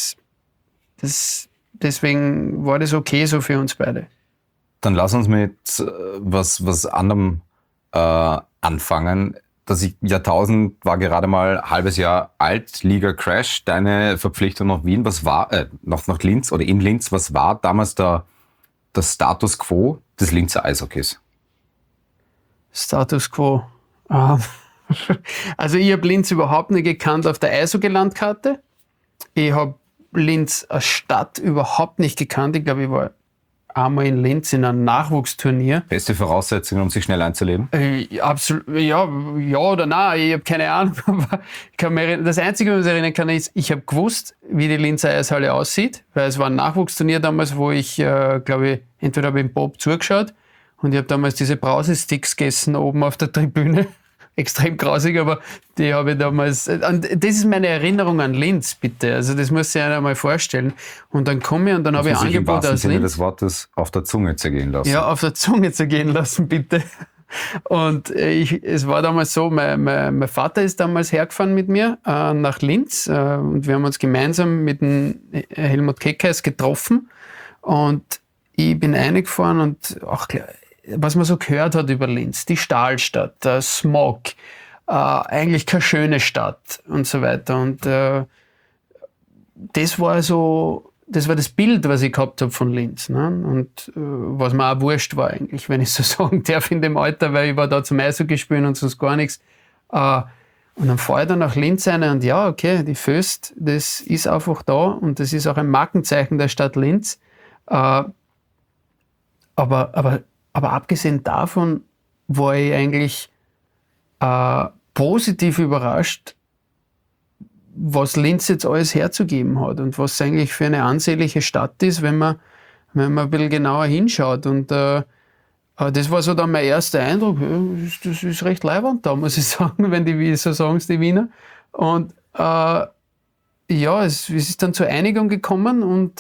deswegen war das okay so für uns beide. Dann lass uns mit was anderem anfangen. Das Jahrtausend war gerade mal ein halbes Jahr alt, Liga Crash, deine Verpflichtung nach Wien, was war, nach Linz oder in Linz, was war damals der Status Quo des Linzer Eishockeys? Status Quo. Also ich habe Linz überhaupt nicht gekannt auf der Eishockey-Landkarte. Ich habe Linz als Stadt überhaupt nicht gekannt. Ich glaube, ich war einmal in Linz in einem Nachwuchsturnier. Beste Voraussetzungen, um sich schnell einzuleben? Absolut, ja oder nein, ich habe keine Ahnung. Ich kann mich erinnern, das Einzige, was ich erinnern kann, ist, ich habe gewusst, wie die Linzer Eishalle aussieht, weil es war ein Nachwuchsturnier damals, wo ich, glaube ich, entweder habe ich im Bob zugeschaut und ich habe damals diese Brausesticks gegessen oben auf der Tribüne. Extrem grausig, aber die habe ich damals. Und das ist meine Erinnerung an Linz, bitte. Also, das muss sich einer mal vorstellen. Und dann komme ich und dann habe ich ein Angebot aus Sinne Linz. des Wortes auf der Zunge zergehen lassen. Ja, auf der Zunge zergehen lassen, bitte. Und es war damals so, mein Vater ist damals hergefahren mit mir nach Linz und wir haben uns gemeinsam mit dem Helmut Keckheis getroffen und ich bin reingefahren und auch klar, was man so gehört hat über Linz, die Stahlstadt, der Smog, eigentlich keine schöne Stadt und so weiter. Und das war das Bild, was ich gehabt habe von Linz. Ne? Und was mir auch wurscht war eigentlich, wenn ich so sagen darf in dem Alter, weil ich war da zum Eishockey spielen und sonst gar nichts. Und dann fahre ich dann nach Linz rein und ja, okay, die Föst, das ist einfach da und das ist auch ein Markenzeichen der Stadt Linz. Aber abgesehen davon war ich eigentlich positiv überrascht, was Linz jetzt alles herzugeben hat und was eigentlich für eine ansehnliche Stadt ist, wenn man ein bisschen genauer hinschaut. Und das war so dann mein erster Eindruck. Das ist recht leiwand da, muss ich sagen, wenn die so sagen, die Wiener. Und es ist dann zur Einigung gekommen und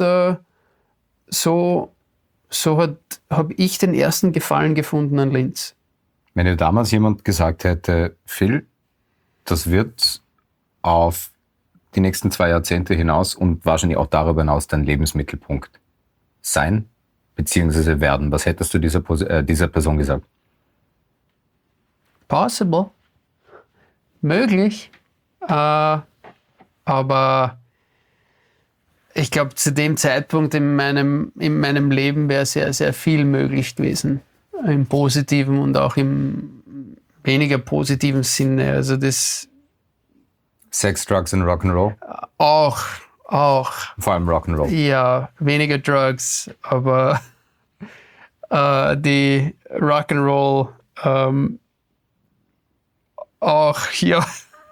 so habe ich den ersten Gefallen gefunden an Linz. Wenn dir damals jemand gesagt hätte, Phil, das wird auf die nächsten 2 Jahrzehnte hinaus und wahrscheinlich auch darüber hinaus dein Lebensmittelpunkt sein bzw. werden, was hättest du dieser Person gesagt? Possible. Möglich. Aber ich glaube, zu dem Zeitpunkt in meinem Leben wäre sehr, sehr viel möglich gewesen. Im positiven und auch im weniger positiven Sinne. Also das. Sex, Drugs und Rock'n'Roll? Auch. Vor allem Rock'n'Roll. Ja, weniger Drugs, aber die Rock'n'Roll auch, ja.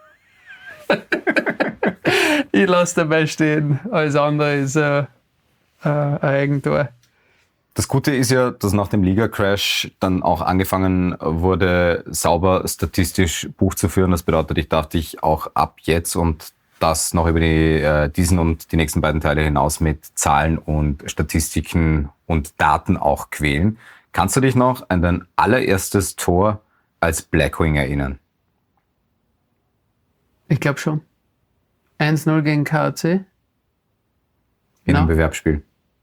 Ich lasse dabei stehen. Alles andere ist ein Eigentor. Das Gute ist ja, dass nach dem Liga-Crash dann auch angefangen wurde, sauber statistisch Buch zu führen. Das bedeutet, ich darf dich auch ab jetzt und das noch über diesen und die nächsten beiden Teile hinaus mit Zahlen und Statistiken und Daten auch quälen. Kannst du dich noch an dein allererstes Tor als Blackwing erinnern? Ich glaube schon. 1-0 gegen KAC. In einem Bewerbsspiel.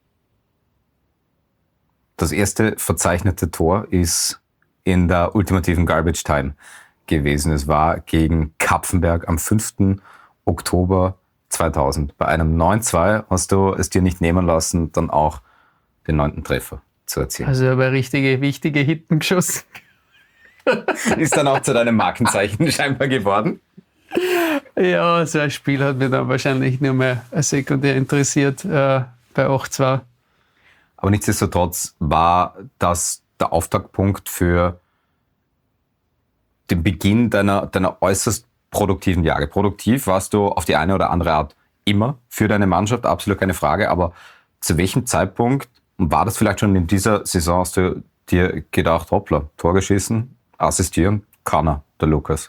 Das erste verzeichnete Tor ist in der ultimativen Garbage Time gewesen. Es war gegen Kapfenberg am 5. Oktober 2000. Bei einem 9-2 hast du es dir nicht nehmen lassen, dann auch den 9. Treffer zu erzielen. Also aber richtige, wichtige Hitten geschossen. Ist dann auch zu deinem Markenzeichen scheinbar geworden? Ja, so ein Spiel hat mich dann wahrscheinlich nur mehr sekundär interessiert. bei 8-2. Aber nichtsdestotrotz war das der Auftaktpunkt für den Beginn deiner äußerst produktiven Jahre. Produktiv warst du auf die eine oder andere Art immer für deine Mannschaft, absolut keine Frage. Aber zu welchem Zeitpunkt, und war das vielleicht schon in dieser Saison, hast du dir gedacht, hoppla, Tor geschissen, assistieren, kann er, der Lukas?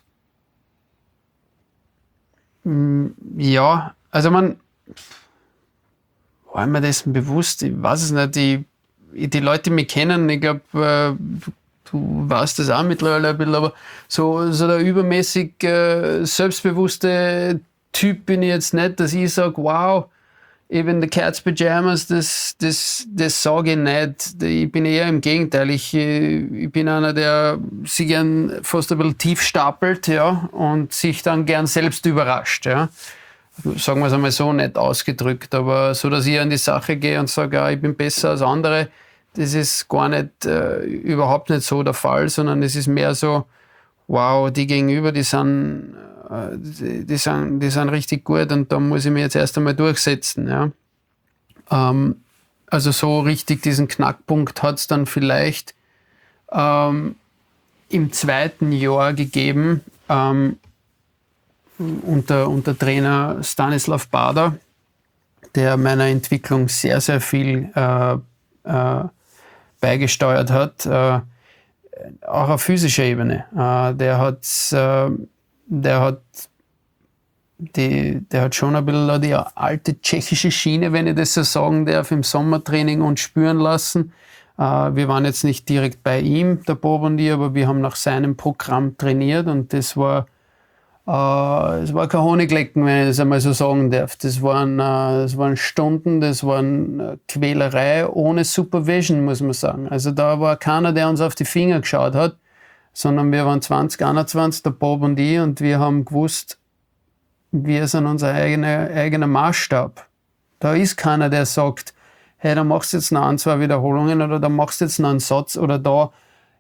Ja, also war mir dessen bewusst? Ich weiß es nicht. Die Leute, die mich kennen, ich glaube, du weißt das auch mittlerweile ein bisschen, aber so der übermäßig selbstbewusste Typ bin ich jetzt nicht, dass ich sage, wow, eben die Cats Pyjamas, das sage ich nicht. Ich bin eher im Gegenteil. Ich bin einer, der sich gern fast ein bisschen tief stapelt, ja, und sich dann gern selbst überrascht, ja. Sagen wir es einmal so, nicht ausgedrückt, aber so, dass ich an die Sache gehe und sage, ja, ich bin besser als andere, das ist gar nicht, überhaupt nicht so der Fall, sondern es ist mehr so, wow, die Gegenüber, die sind richtig gut und da muss ich mich jetzt erst einmal durchsetzen. Ja. Also so richtig diesen Knackpunkt hat es dann vielleicht im zweiten Jahr gegeben, unter Trainer Stanislav Bader, der meiner Entwicklung sehr, sehr viel beigesteuert hat, auch auf physischer Ebene. Der hat schon ein bisschen die alte tschechische Schiene, wenn ich das so sagen darf, im Sommertraining und spüren lassen. Wir waren jetzt nicht direkt bei ihm, der Bobondi, aber wir haben nach seinem Programm trainiert und es war kein Honiglecken, wenn ich das einmal so sagen darf. Das waren Stunden, das waren Quälerei ohne Supervision, muss man sagen. Also da war keiner, der uns auf die Finger geschaut hat, sondern wir waren 2021, der Bob und ich, und wir haben gewusst, wir sind unser eigener Maßstab. Da ist keiner, der sagt, hey, da machst du jetzt noch 1-2 Wiederholungen oder da machst du jetzt noch einen Satz oder da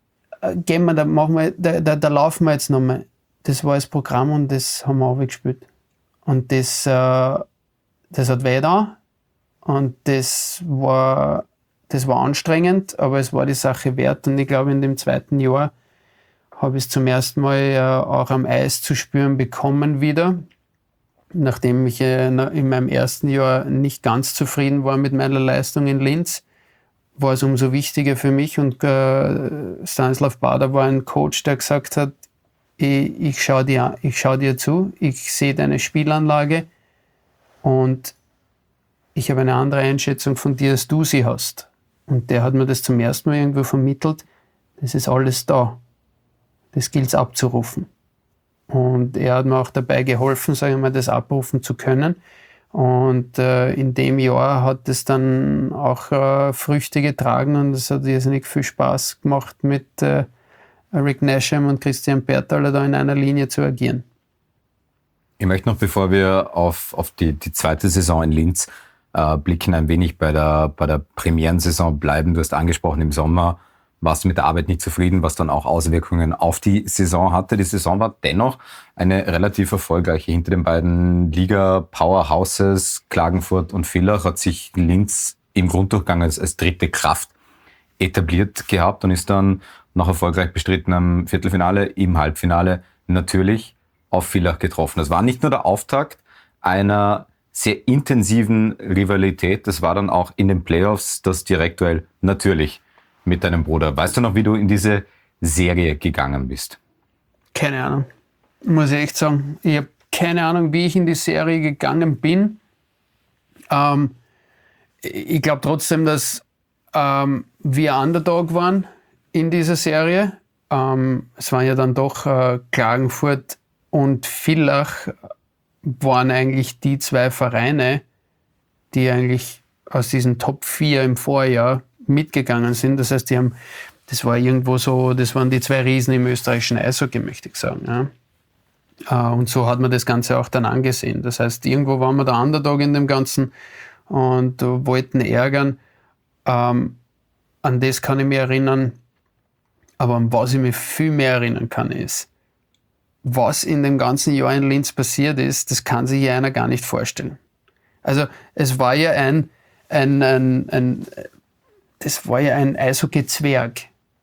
laufen wir jetzt nochmal. Das war das Programm und das haben wir aufgespielt. Und das hat weh da und das war anstrengend, aber es war die Sache wert. Und ich glaube, in dem zweiten Jahr habe ich es zum ersten Mal auch am Eis zu spüren bekommen wieder. Nachdem ich in meinem ersten Jahr nicht ganz zufrieden war mit meiner Leistung in Linz, war es umso wichtiger für mich. Und Stanislav Bader war ein Coach, der gesagt hat, ich schau dir zu, ich sehe deine Spielanlage und ich habe eine andere Einschätzung von dir, als du sie hast. Und der hat mir das zum ersten Mal irgendwo vermittelt, das ist alles da. Das gilt es abzurufen. Und er hat mir auch dabei geholfen, sage ich mal, das abrufen zu können. Und in dem Jahr hat es dann auch Früchte getragen und es hat irrsinnig viel Spaß gemacht, mit Rick Nasham und Christian Bertaler da in einer Linie zu agieren. Ich möchte noch, bevor wir auf die zweite Saison in Linz blicken, ein wenig bei der Premierensaison bleiben. Du hast angesprochen, im Sommer warst du mit der Arbeit nicht zufrieden, was dann auch Auswirkungen auf die Saison hatte. Die Saison war dennoch eine relativ erfolgreiche. Hinter den beiden Liga-Powerhouses Klagenfurt und Villach hat sich Linz im Grunddurchgang als dritte Kraft etabliert gehabt und ist dann nach erfolgreich bestrittenem Viertelfinale im Halbfinale natürlich auf Villach getroffen. Das war nicht nur der Auftakt einer sehr intensiven Rivalität, das war dann auch in den Playoffs das Direktduell natürlich mit deinem Bruder. Weißt du noch, wie du in diese Serie gegangen bist? Keine Ahnung, muss ich echt sagen. Ich habe keine Ahnung, wie ich in die Serie gegangen bin. Ich glaube trotzdem, dass wir Underdog waren in dieser Serie. Es waren ja dann doch Klagenfurt und Villach waren eigentlich die zwei Vereine, die eigentlich aus diesen Top 4 im Vorjahr mitgegangen sind. Das heißt, das war irgendwo so, das waren die zwei Riesen im österreichischen Eishockey, möchte ich sagen. Ja. Und so hat man das Ganze auch dann angesehen. Das heißt, irgendwo waren wir der Underdog in dem Ganzen und wollten ärgern. An das kann ich mich erinnern. Aber an was ich mich viel mehr erinnern kann, ist, was in dem ganzen Jahr in Linz passiert ist, das kann sich ja einer gar nicht vorstellen. Also es war ja ein das war ja ein Eishockey-Zwerg,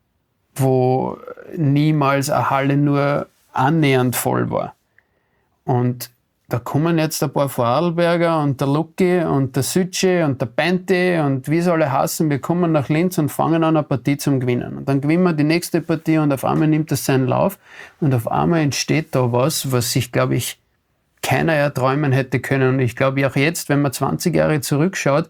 wo niemals eine Halle nur annähernd voll war. Und da kommen jetzt ein paar Vorarlberger und der Lucky und der Sütsche und der Bente und wie sie alle heißen, wir kommen nach Linz und fangen an, eine Partie zum Gewinnen. Und dann gewinnen wir die nächste Partie und auf einmal nimmt das seinen Lauf und auf einmal entsteht da was sich, glaube ich, keiner erträumen hätte können. Und ich glaube auch jetzt, wenn man 20 Jahre zurückschaut,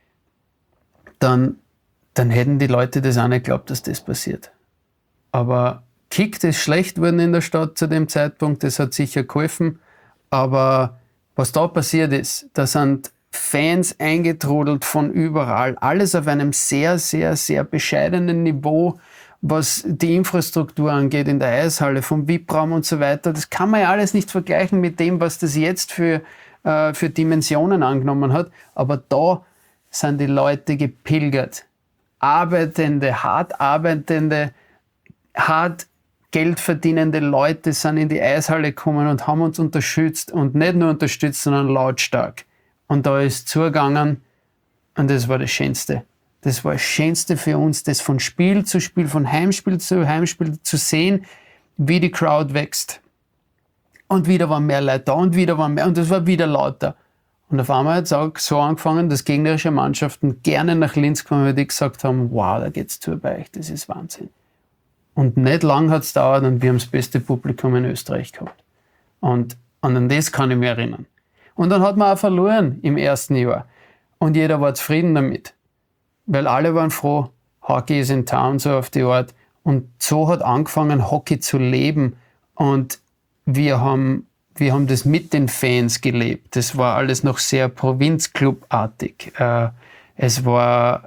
dann hätten die Leute das auch nicht geglaubt, dass das passiert. Aber Kick ist schlecht worden in der Stadt zu dem Zeitpunkt, das hat sicher geholfen. Aber was da passiert ist, da sind Fans eingetrudelt von überall. Alles auf einem sehr, sehr, sehr bescheidenen Niveau, was die Infrastruktur angeht in der Eishalle, vom VIP-Raum und so weiter. Das kann man ja alles nicht vergleichen mit dem, was das jetzt für Dimensionen angenommen hat. Aber da sind die Leute gepilgert. Arbeitende, hart arbeitende, hart Geld verdienende Leute sind in die Eishalle gekommen und haben uns unterstützt und nicht nur unterstützt, sondern lautstark. Und da ist zugegangen und das war das Schönste. Das war das Schönste für uns, das von Spiel zu Spiel, von Heimspiel zu Heimspiel zu sehen, wie die Crowd wächst. Und wieder waren mehr Leute da und wieder waren mehr und es war wieder lauter. Und auf einmal hat es auch so angefangen, dass gegnerische Mannschaften gerne nach Linz kommen, weil die gesagt haben, wow, da geht's zu bei euch, das ist Wahnsinn. Und nicht lang hat es gedauert und wir haben das beste Publikum in Österreich gehabt. Und an das kann ich mich erinnern. Und dann hat man auch verloren im ersten Jahr. Und jeder war zufrieden damit. Weil alle waren froh, Hockey ist in Town, so auf die Art. Und so hat angefangen, Hockey zu leben. Und wir haben das mit den Fans gelebt. Das war alles noch sehr Provinzclubartig. Es war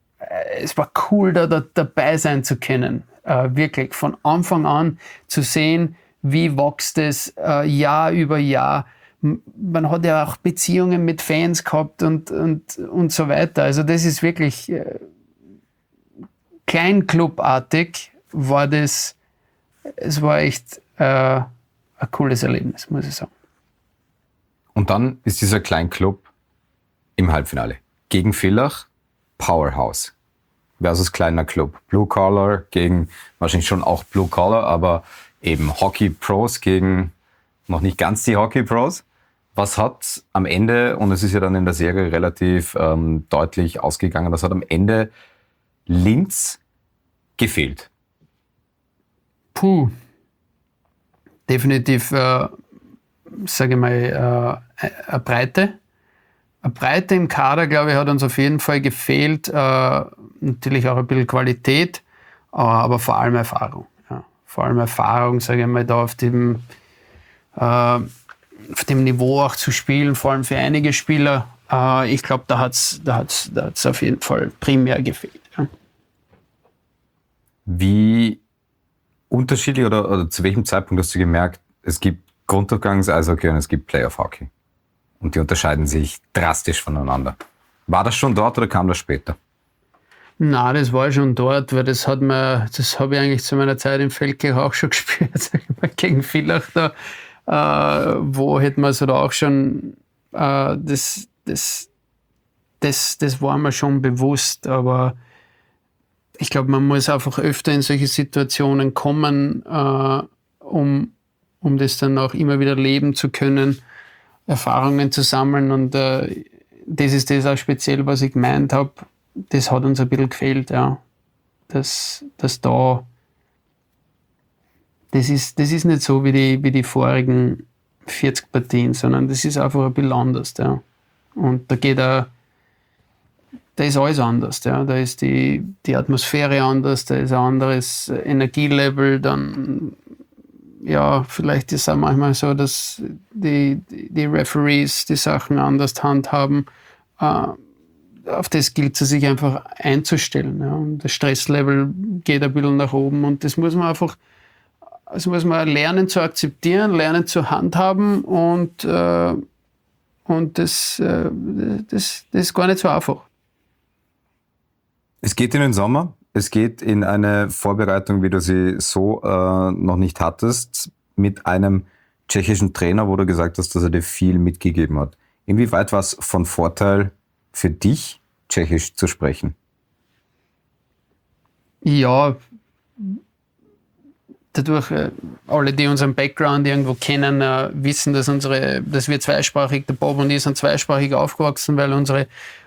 cool, da dabei sein zu können. Wirklich von Anfang an zu sehen, wie wächst es Jahr über Jahr. Man hat ja auch Beziehungen mit Fans gehabt und so weiter. Also das ist wirklich kleinclubartig war das. Es war echt ein cooles Erlebnis, muss ich sagen. Und dann ist dieser Kleinclub im Halbfinale gegen Villach, Powerhouse versus kleiner Club. Blue Collar gegen wahrscheinlich schon auch Blue Collar, aber eben Hockey Pros gegen noch nicht ganz die Hockey Pros. Was hat am Ende, und es ist ja dann in der Serie relativ deutlich ausgegangen, was hat am Ende Linz gefehlt? Definitiv, sage ich mal, eine Breite. Eine Breite im Kader, glaube ich, hat uns auf jeden Fall gefehlt. Natürlich auch ein bisschen Qualität, aber vor allem Erfahrung. Ja. Vor allem Erfahrung, sage ich mal, da auf dem Niveau auch zu spielen, vor allem für einige Spieler. Ich glaube, da hat's auf jeden Fall primär gefehlt. Ja. Wie unterschiedlich oder zu welchem Zeitpunkt hast du gemerkt, es gibt Grunddurchgangs-Eishockey und es gibt Playoff-Hockey? Und die unterscheiden sich drastisch voneinander. War das schon dort oder kam das später? Nein, das war schon dort, weil das habe ich eigentlich zu meiner Zeit in Feldkirch auch schon gespielt, sag ich mal, gegen Villach da, wo hätten wir so da auch schon, das war mir schon bewusst, aber ich glaube, man muss einfach öfter in solche Situationen kommen, um das dann auch immer wieder leben zu können, Erfahrungen zu sammeln und das ist das auch speziell, was ich gemeint habe. Das hat uns ein bisschen gefehlt, ja. Das ist nicht so wie die vorigen 40 Partien, sondern das ist einfach ein bisschen anders, ja. Und da ist alles anders, ja. Da ist die Atmosphäre anders, da ist ein anderes Energielevel, dann ja, vielleicht ist es auch manchmal so, dass die Referees die Sachen anders handhaben. Auf das gilt es sich einfach einzustellen. Ja. Und das Stresslevel geht ein bisschen nach oben und das muss man lernen zu akzeptieren, lernen zu handhaben und das ist gar nicht so einfach. Es geht in den Sommer. Es geht in eine Vorbereitung, wie du sie so noch nicht hattest, mit einem tschechischen Trainer, wo du gesagt hast, dass er dir viel mitgegeben hat. Inwieweit war es von Vorteil für dich, Tschechisch zu sprechen? Ja, dadurch, alle, die unseren Background irgendwo kennen, wissen, dass wir zweisprachig, der Bob und ich sind zweisprachig aufgewachsen, weil unsere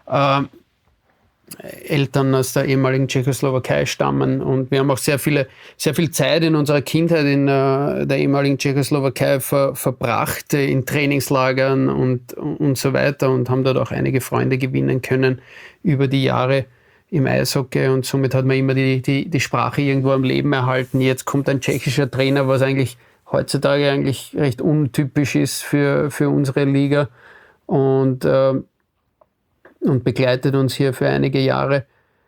Eltern aus der ehemaligen Tschechoslowakei stammen, und wir haben auch sehr viel Zeit in unserer Kindheit in der ehemaligen Tschechoslowakei verbracht, in Trainingslagern und so weiter, und haben dort auch einige Freunde gewinnen können über die Jahre im Eishockey, und somit hat man immer die Sprache irgendwo am Leben erhalten. Jetzt kommt ein tschechischer Trainer, was eigentlich heutzutage eigentlich recht untypisch ist für unsere Liga, und begleitet uns hier für einige Jahre.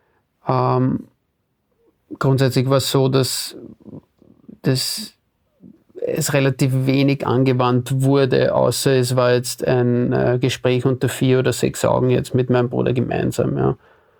Grundsätzlich war es so, dass es relativ wenig angewandt wurde, außer es war jetzt ein Gespräch unter 4 oder 6 Augen jetzt mit meinem Bruder gemeinsam. Ja.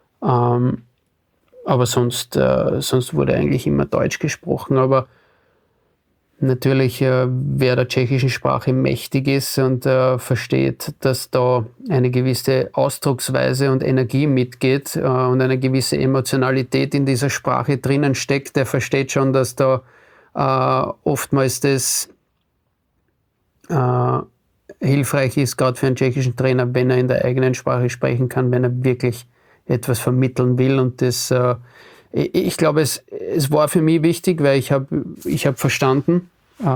Aber sonst wurde eigentlich immer Deutsch gesprochen. Aber natürlich, wer der tschechischen Sprache mächtig ist und versteht, dass da eine gewisse Ausdrucksweise und Energie mitgeht und eine gewisse Emotionalität in dieser Sprache drinnen steckt, der versteht schon, dass da oftmals das hilfreich ist, gerade für einen tschechischen Trainer, wenn er in der eigenen Sprache sprechen kann, wenn er wirklich etwas vermitteln will. Und das, ich glaube, es war für mich wichtig, weil ich hab verstanden,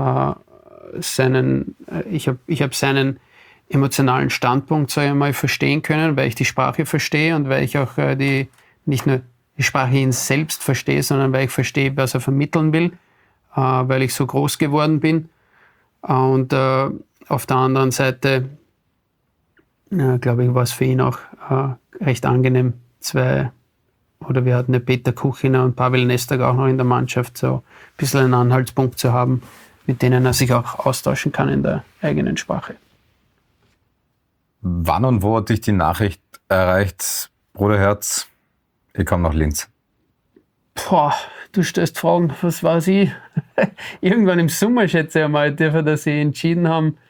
ich habe seinen emotionalen Standpunkt, sage ich mal, verstehen können, weil ich die Sprache verstehe und weil ich auch nicht nur die Sprache in selbst verstehe, sondern weil ich verstehe, was er vermitteln will, weil ich so groß geworden bin. Und auf der anderen Seite, glaube ich, war es für ihn auch recht angenehm, wir hatten ja Peter Kuchiner und Pavel Nestag auch noch in der Mannschaft, so ein bisschen einen Anhaltspunkt zu haben, mit denen er sich auch austauschen kann in der eigenen Sprache. Wann und wo hat dich die Nachricht erreicht, Bruderherz, ich komme nach Linz? Du stellst Fragen, was weiß ich? Irgendwann im Sommer, schätze ich einmal, dass sie entschieden haben,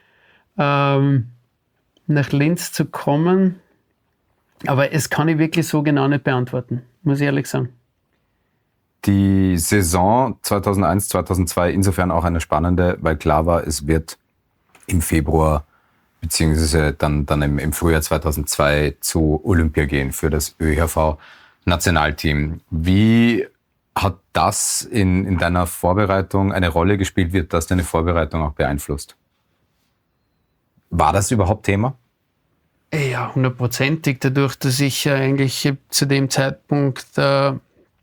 nach Linz zu kommen. Aber es kann ich wirklich so genau nicht beantworten, muss ich ehrlich sagen. Die Saison 2001, 2002 insofern auch eine spannende, weil klar war, es wird im Februar beziehungsweise dann im Frühjahr 2002 zu Olympia gehen für das ÖHV-Nationalteam. Wie hat das in deiner Vorbereitung eine Rolle gespielt? Wird das deine Vorbereitung auch beeinflusst? War das überhaupt Thema? Ja, 100%. Dadurch, dass ich eigentlich zu dem Zeitpunkt 2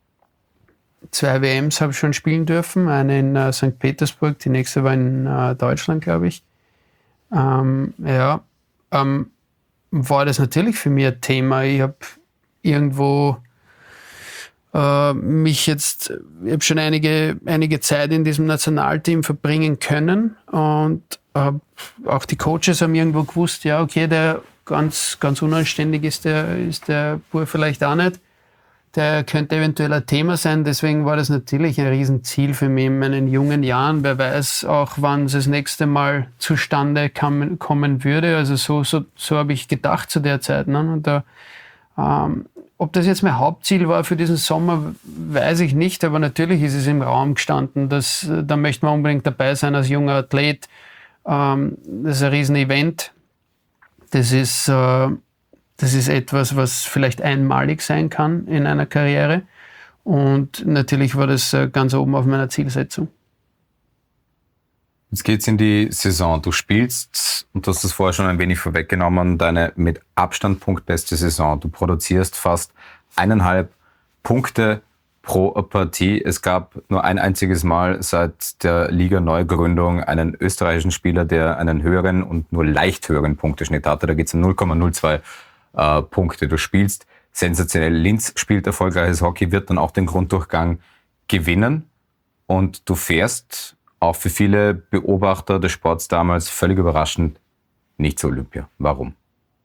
WMs habe schon spielen dürfen. Eine in St. Petersburg, die nächste war in Deutschland, glaube ich. War das natürlich für mich ein Thema. Ich habe irgendwo ich habe schon einige Zeit in diesem Nationalteam verbringen können, und auch die Coaches haben irgendwo gewusst, ja, okay, der ganz unanständig ist der Bub vielleicht auch nicht. Der könnte eventuell ein Thema sein. Deswegen war das natürlich ein Riesenziel für mich in meinen jungen Jahren. Wer weiß auch, wann es das nächste Mal zustande kommen würde. Also so habe ich gedacht zu der Zeit. Ne? Und ob das jetzt mein Hauptziel war für diesen Sommer, weiß ich nicht. Aber natürlich ist es im Raum gestanden, da möchte man unbedingt dabei sein als junger Athlet. Das ist ein Riesenevent. Das ist etwas, was vielleicht einmalig sein kann in einer Karriere. Und natürlich war das ganz oben auf meiner Zielsetzung. Jetzt geht's in die Saison. Du spielst, und du hast das vorher schon ein wenig vorweggenommen, deine mit Abstand punktbeste Saison. Du produzierst fast 1,5 Punkte pro Partie. Es gab nur ein einziges Mal seit der Liga-Neugründung einen österreichischen Spieler, der einen höheren und nur leicht höheren Punkteschnitt hatte. Da geht's um 0,02 Punkte. Du spielst sensationell. Linz spielt erfolgreiches Hockey, wird dann auch den Grunddurchgang gewinnen. Und du fährst auch für viele Beobachter des Sports damals völlig überraschend nicht zur Olympia. Warum?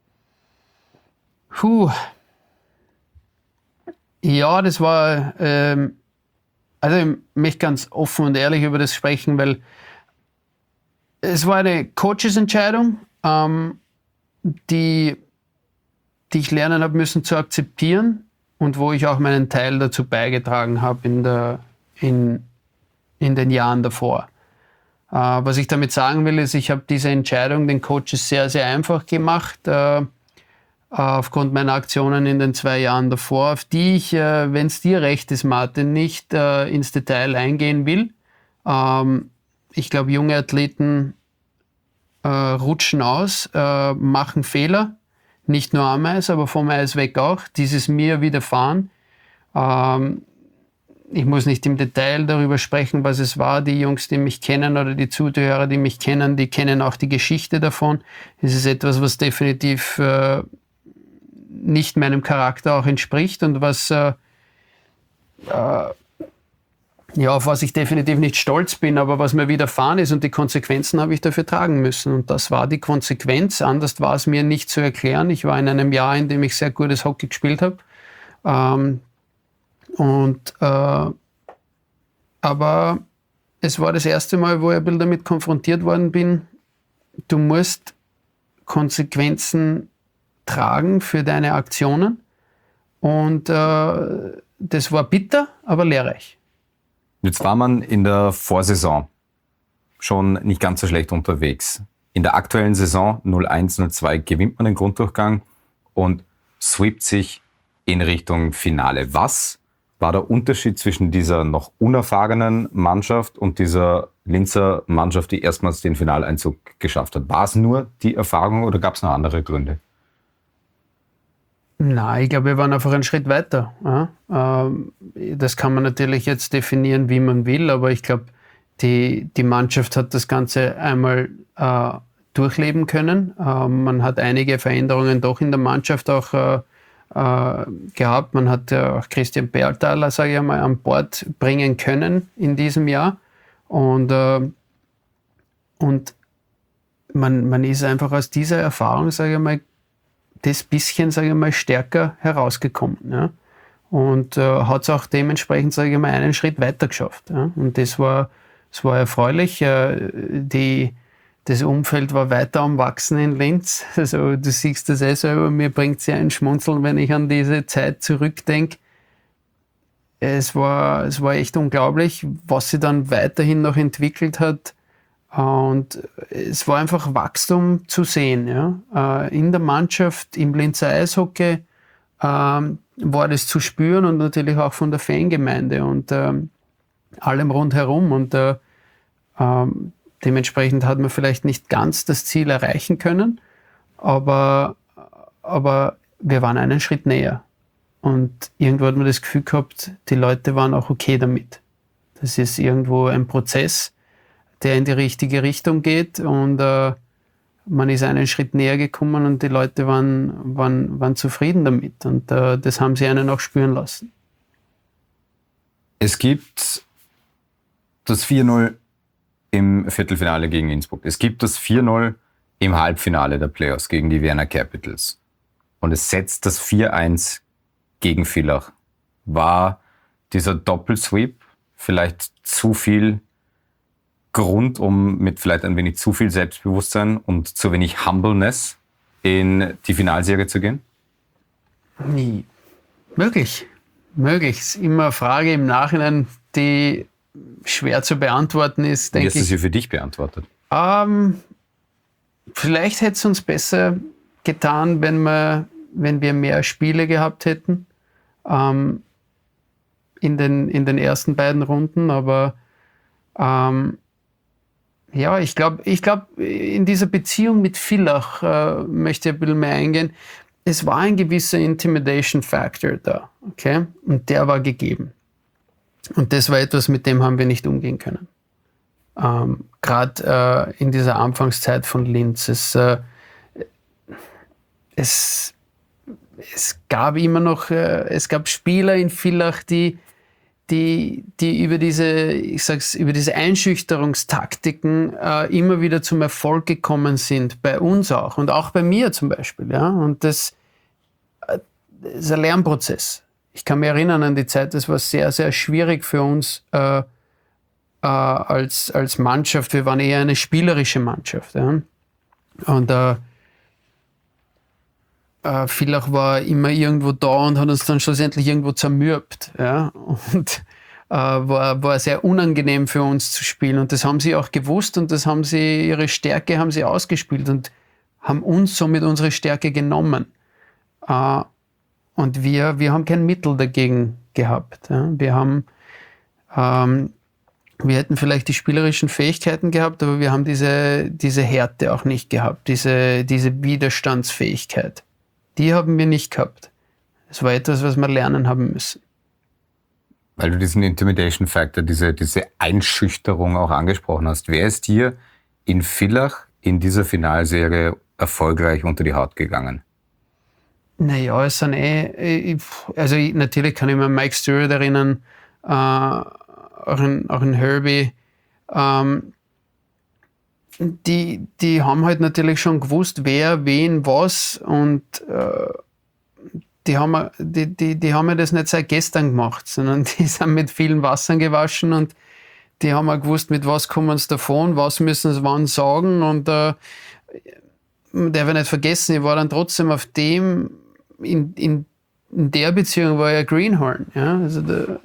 Ja, das war, also ich möchte ganz offen und ehrlich über das sprechen, weil es war eine Coaches-Entscheidung, die die ich lernen habe müssen zu akzeptieren und wo ich auch meinen Teil dazu beigetragen habe in den Jahren davor. Was ich damit sagen will, ist, ich habe diese Entscheidung den Coaches sehr, sehr einfach gemacht, aufgrund meiner Aktionen in den 2 Jahren davor, auf die ich, wenn es dir recht ist, Martin, nicht ins Detail eingehen will. Ich glaube, junge Athleten rutschen aus, machen Fehler, nicht nur am Eis, aber vom Eis weg auch. Dies ist mir widerfahren. Ich muss nicht im Detail darüber sprechen, was es war. Die Jungs, die mich kennen oder die Zuhörer, die mich kennen, die kennen auch die Geschichte davon. Es ist etwas, was definitiv nicht meinem Charakter auch entspricht und was auf was ich definitiv nicht stolz bin, aber was mir widerfahren ist, und die Konsequenzen habe ich dafür tragen müssen. Und das war die Konsequenz. Anders war es mir nicht zu erklären. Ich war in einem Jahr, in dem ich sehr gutes Hockey gespielt habe. Aber es war das erste Mal, wo ich ein bisschen damit konfrontiert worden bin. Du musst Konsequenzen tragen für deine Aktionen. Und das war bitter, aber lehrreich. Jetzt war man in der Vorsaison schon nicht ganz so schlecht unterwegs. In der aktuellen Saison 01-02 gewinnt man den Grunddurchgang und sweept sich in Richtung Finale. Was war der Unterschied zwischen dieser noch unerfahrenen Mannschaft und dieser Linzer Mannschaft, die erstmals den Finaleinzug geschafft hat? War es nur die Erfahrung oder gab es noch andere Gründe? Nein, ich glaube, wir waren einfach einen Schritt weiter. Ja? Das kann man natürlich jetzt definieren, wie man will, aber ich glaube, die Mannschaft hat das Ganze einmal durchleben können. Man hat einige Veränderungen doch in der Mannschaft auch gehabt. Man hat auch Christian Bertaler, sage ich einmal, an Bord bringen können in diesem Jahr. Und man ist einfach aus dieser Erfahrung, sage ich mal, das bisschen, sage ich mal, stärker herausgekommen. Ja? Und hat es auch dementsprechend, sage ich mal, einen Schritt weiter geschafft. Ja? Und das war erfreulich. Das Umfeld war weiter am Wachsen in Linz. Also du siehst das selber, mir bringt es ja ein Schmunzeln, wenn ich an diese Zeit zurückdenke. Es war echt unglaublich, was sie dann weiterhin noch entwickelt hat. Und es war einfach Wachstum zu sehen. Ja? In der Mannschaft, im Linzer Eishockey war das zu spüren und natürlich auch von der Fangemeinde und allem rundherum. Und dementsprechend hat man vielleicht nicht ganz das Ziel erreichen können, aber wir waren einen Schritt näher. Und irgendwo hat man das Gefühl gehabt, die Leute waren auch okay damit. Das ist irgendwo ein Prozess, der in die richtige Richtung geht und man ist einen Schritt näher gekommen und die Leute waren zufrieden damit und das haben sie einen auch spüren lassen. Es gibt das 4-0 im Viertelfinale gegen Innsbruck. Es gibt das 4-0 im Halbfinale der Playoffs gegen die Vienna Capitals. Und es setzt das 4-1 gegen Villach. War dieser Doppelsweep vielleicht zu viel Grund, um mit vielleicht ein wenig zu viel Selbstbewusstsein und zu wenig Humbleness in die Finalserie zu gehen? Nie. Möglich. Ist immer eine Frage im Nachhinein, die schwer zu beantworten ist, denke ich. Wie hast du sie für dich beantwortet? Vielleicht hätte es uns besser getan, wenn wir mehr Spiele gehabt hätten in den ersten beiden Runden, aber ja, ich glaube, in dieser Beziehung mit Villach möchte ich ein bisschen mehr eingehen. Es war ein gewisser Intimidation Factor da, okay? Und der war gegeben. Und das war etwas, mit dem haben wir nicht umgehen können. Gerade in dieser Anfangszeit von Linz. Es gab immer noch, es gab Spieler in Villach, die über diese Einschüchterungstaktiken immer wieder zum Erfolg gekommen sind, bei uns auch und auch bei mir zum Beispiel. Ja? Und das ist ein Lernprozess. Ich kann mich erinnern an die Zeit, das war sehr, sehr schwierig für uns als Mannschaft. Wir waren eher eine spielerische Mannschaft. Ja? Und Villach war immer irgendwo da und hat uns dann schlussendlich irgendwo zermürbt. Ja? Und war sehr unangenehm für uns zu spielen. Und das haben sie auch gewusst und ihre Stärke haben sie ausgespielt und haben uns somit unsere Stärke genommen. Und wir haben kein Mittel dagegen gehabt. Ja? Wir hätten vielleicht die spielerischen Fähigkeiten gehabt, aber wir haben diese Härte auch nicht gehabt, diese Widerstandsfähigkeit. Die haben wir nicht gehabt. Das war etwas, was wir lernen haben müssen. Weil du diesen Intimidation Factor, diese Einschüchterung auch angesprochen hast. Wer ist dir in Villach in dieser Finalserie erfolgreich unter die Haut gegangen? Naja, es sind natürlich kann ich mir an Mike Stewart erinnern, auch in Herbie. Die haben halt natürlich schon gewusst, wer, wen, was und die haben ja das nicht seit gestern gemacht, sondern die sind mit vielen Wassern gewaschen und die haben auch gewusst, mit was kommen sie davon, was müssen sie wann sagen und man darf ja nicht vergessen, ich war dann trotzdem in der Beziehung war ja Greenhorn. Ja? Also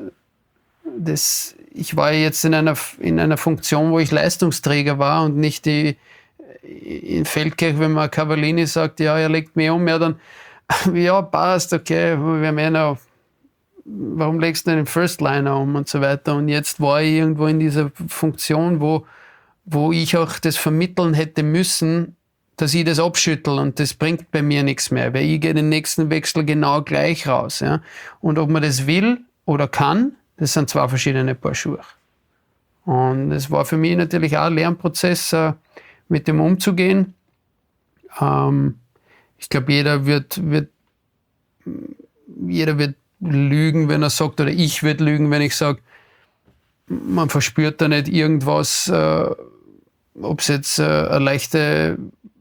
ich war jetzt in einer Funktion, wo ich Leistungsträger war und nicht in Feldkirch, wenn man Cavallini sagt, ja, er legt mich um, ja dann, ja, passt, okay, wir meinen, warum legst du den First Liner um und so weiter. Und jetzt war ich irgendwo in dieser Funktion, wo ich auch das vermitteln hätte müssen, dass ich das abschüttel und das bringt bei mir nichts mehr, weil ich gehe den nächsten Wechsel genau gleich raus. Ja? Und ob man das will oder kann, das sind zwei verschiedene Paar Schuhe. Und es war für mich natürlich auch ein Lernprozess, mit dem umzugehen. Ich glaube, jeder wird lügen, wenn er sagt, oder ich würde lügen, wenn ich sage, man verspürt da nicht irgendwas, ob es jetzt eine leichte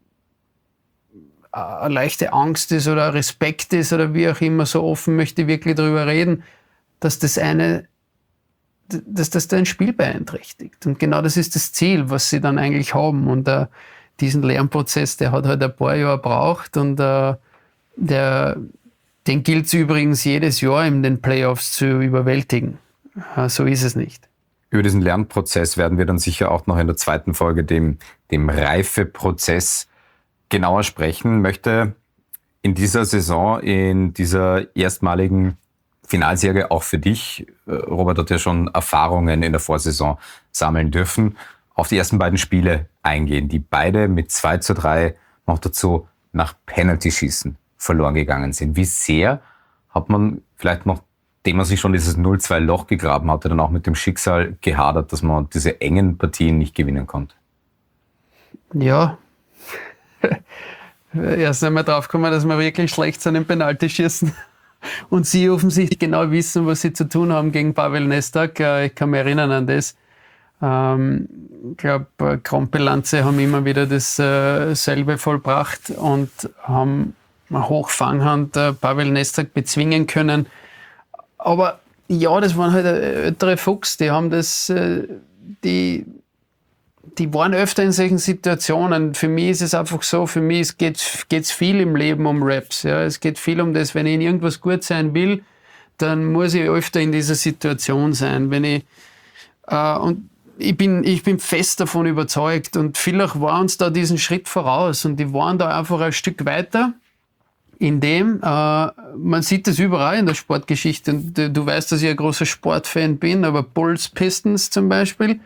Angst ist oder Respekt ist oder wie auch immer, so offen möchte ich wirklich darüber reden, dass das dein Spiel beeinträchtigt. Und genau das ist das Ziel, was sie dann eigentlich haben. Und diesen Lernprozess, der hat halt ein paar Jahre gebraucht und den gilt es übrigens jedes Jahr in den Playoffs zu überwältigen. So ist es nicht. Über diesen Lernprozess werden wir dann sicher auch noch in der zweiten Folge, dem Reifeprozess, genauer sprechen. Möchte in dieser Saison, in dieser erstmaligen Finalserie auch für dich, Robert hat ja schon Erfahrungen in der Vorsaison sammeln dürfen, auf die ersten beiden Spiele eingehen, die beide mit 2:3 noch dazu nach Penalty-Schießen verloren gegangen sind. Wie sehr hat man vielleicht noch, nachdem man sich schon dieses 0-2 Loch gegraben hatte, dann auch mit dem Schicksal gehadert, dass man diese engen Partien nicht gewinnen konnte? Ja, erst einmal drauf kommen, dass wir wirklich schlecht sind im Penalty-Schießen. Und sie offensichtlich genau wissen, was sie zu tun haben gegen Pavel Nestak. Ich kann mich erinnern an das. Ich glaube, Krompe-Lanze haben immer wieder dasselbe vollbracht und haben eine Hochfanghand Pavel Nestak bezwingen können. Aber ja, das waren halt ältere Fuchs, die haben das, die waren öfter in solchen Situationen. Für mich ist es einfach so, für mich geht's viel im Leben um Raps. Ja. Es geht viel um das, wenn ich in irgendwas gut sein will, dann muss ich öfter in dieser Situation sein. Und ich bin fest davon überzeugt und vielleicht war uns da diesen Schritt voraus und die waren da einfach ein Stück weiter. Man sieht das überall in der Sportgeschichte und du weißt, dass ich ein großer Sportfan bin, aber Bulls Pistons zum Beispiel,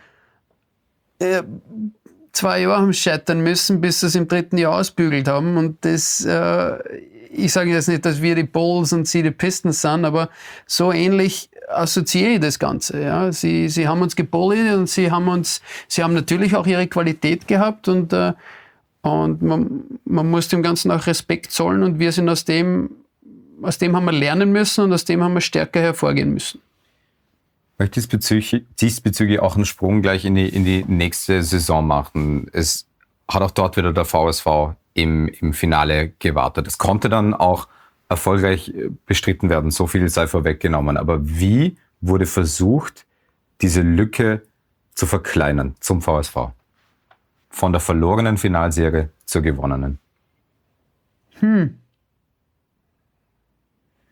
2 Jahre haben scheitern müssen, bis sie es im 3. Jahr ausbügelt haben. Und das, ich sage jetzt nicht, dass wir die Bulls und sie die Pistons sind, aber so ähnlich assoziiere ich das Ganze. Ja. Sie haben uns gebullied und sie haben natürlich auch ihre Qualität gehabt und man muss dem Ganzen auch Respekt zollen und wir sind aus dem haben wir lernen müssen und aus dem haben wir stärker hervorgehen müssen. Ich möchte diesbezüglich auch einen Sprung gleich in die nächste Saison machen. Es hat auch dort wieder der VSV im Finale gewartet. Es konnte dann auch erfolgreich bestritten werden, so viel sei vorweggenommen. Aber wie wurde versucht, diese Lücke zu verkleinern zum VSV? Von der verlorenen Finalserie zur gewonnenen.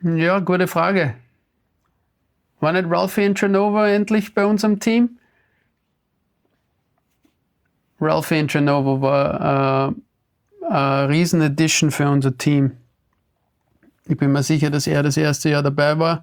Ja, gute Frage. War nicht Ralphie Intranova endlich bei unserem Team? Ralphie Intranova war eine Riesen-Addition für unser Team. Ich bin mir sicher, dass er das erste Jahr dabei war.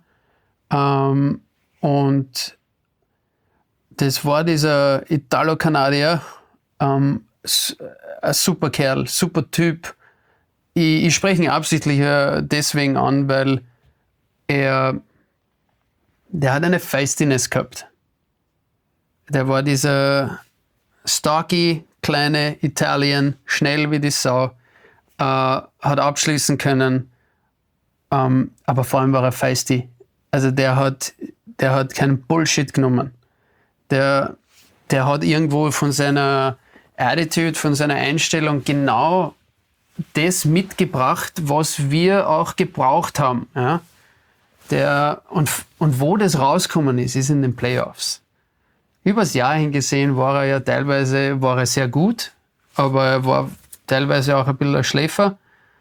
Und das war dieser Italo-Kanadier, ein super Kerl, super Typ. Ich spreche ihn absichtlich deswegen an, weil der hat eine Feistiness gehabt. Der war dieser stocky, kleine Italien, schnell wie die Sau, hat abschließen können, aber vor allem war er feisty. Also der hat keinen Bullshit genommen. Der hat irgendwo von seiner Attitude, von seiner Einstellung genau das mitgebracht, was wir auch gebraucht haben. Ja? Und wo das rausgekommen ist in den Playoffs. Übers Jahr hingesehen war er ja teilweise sehr gut, aber er war teilweise auch ein bisschen ein Schläfer.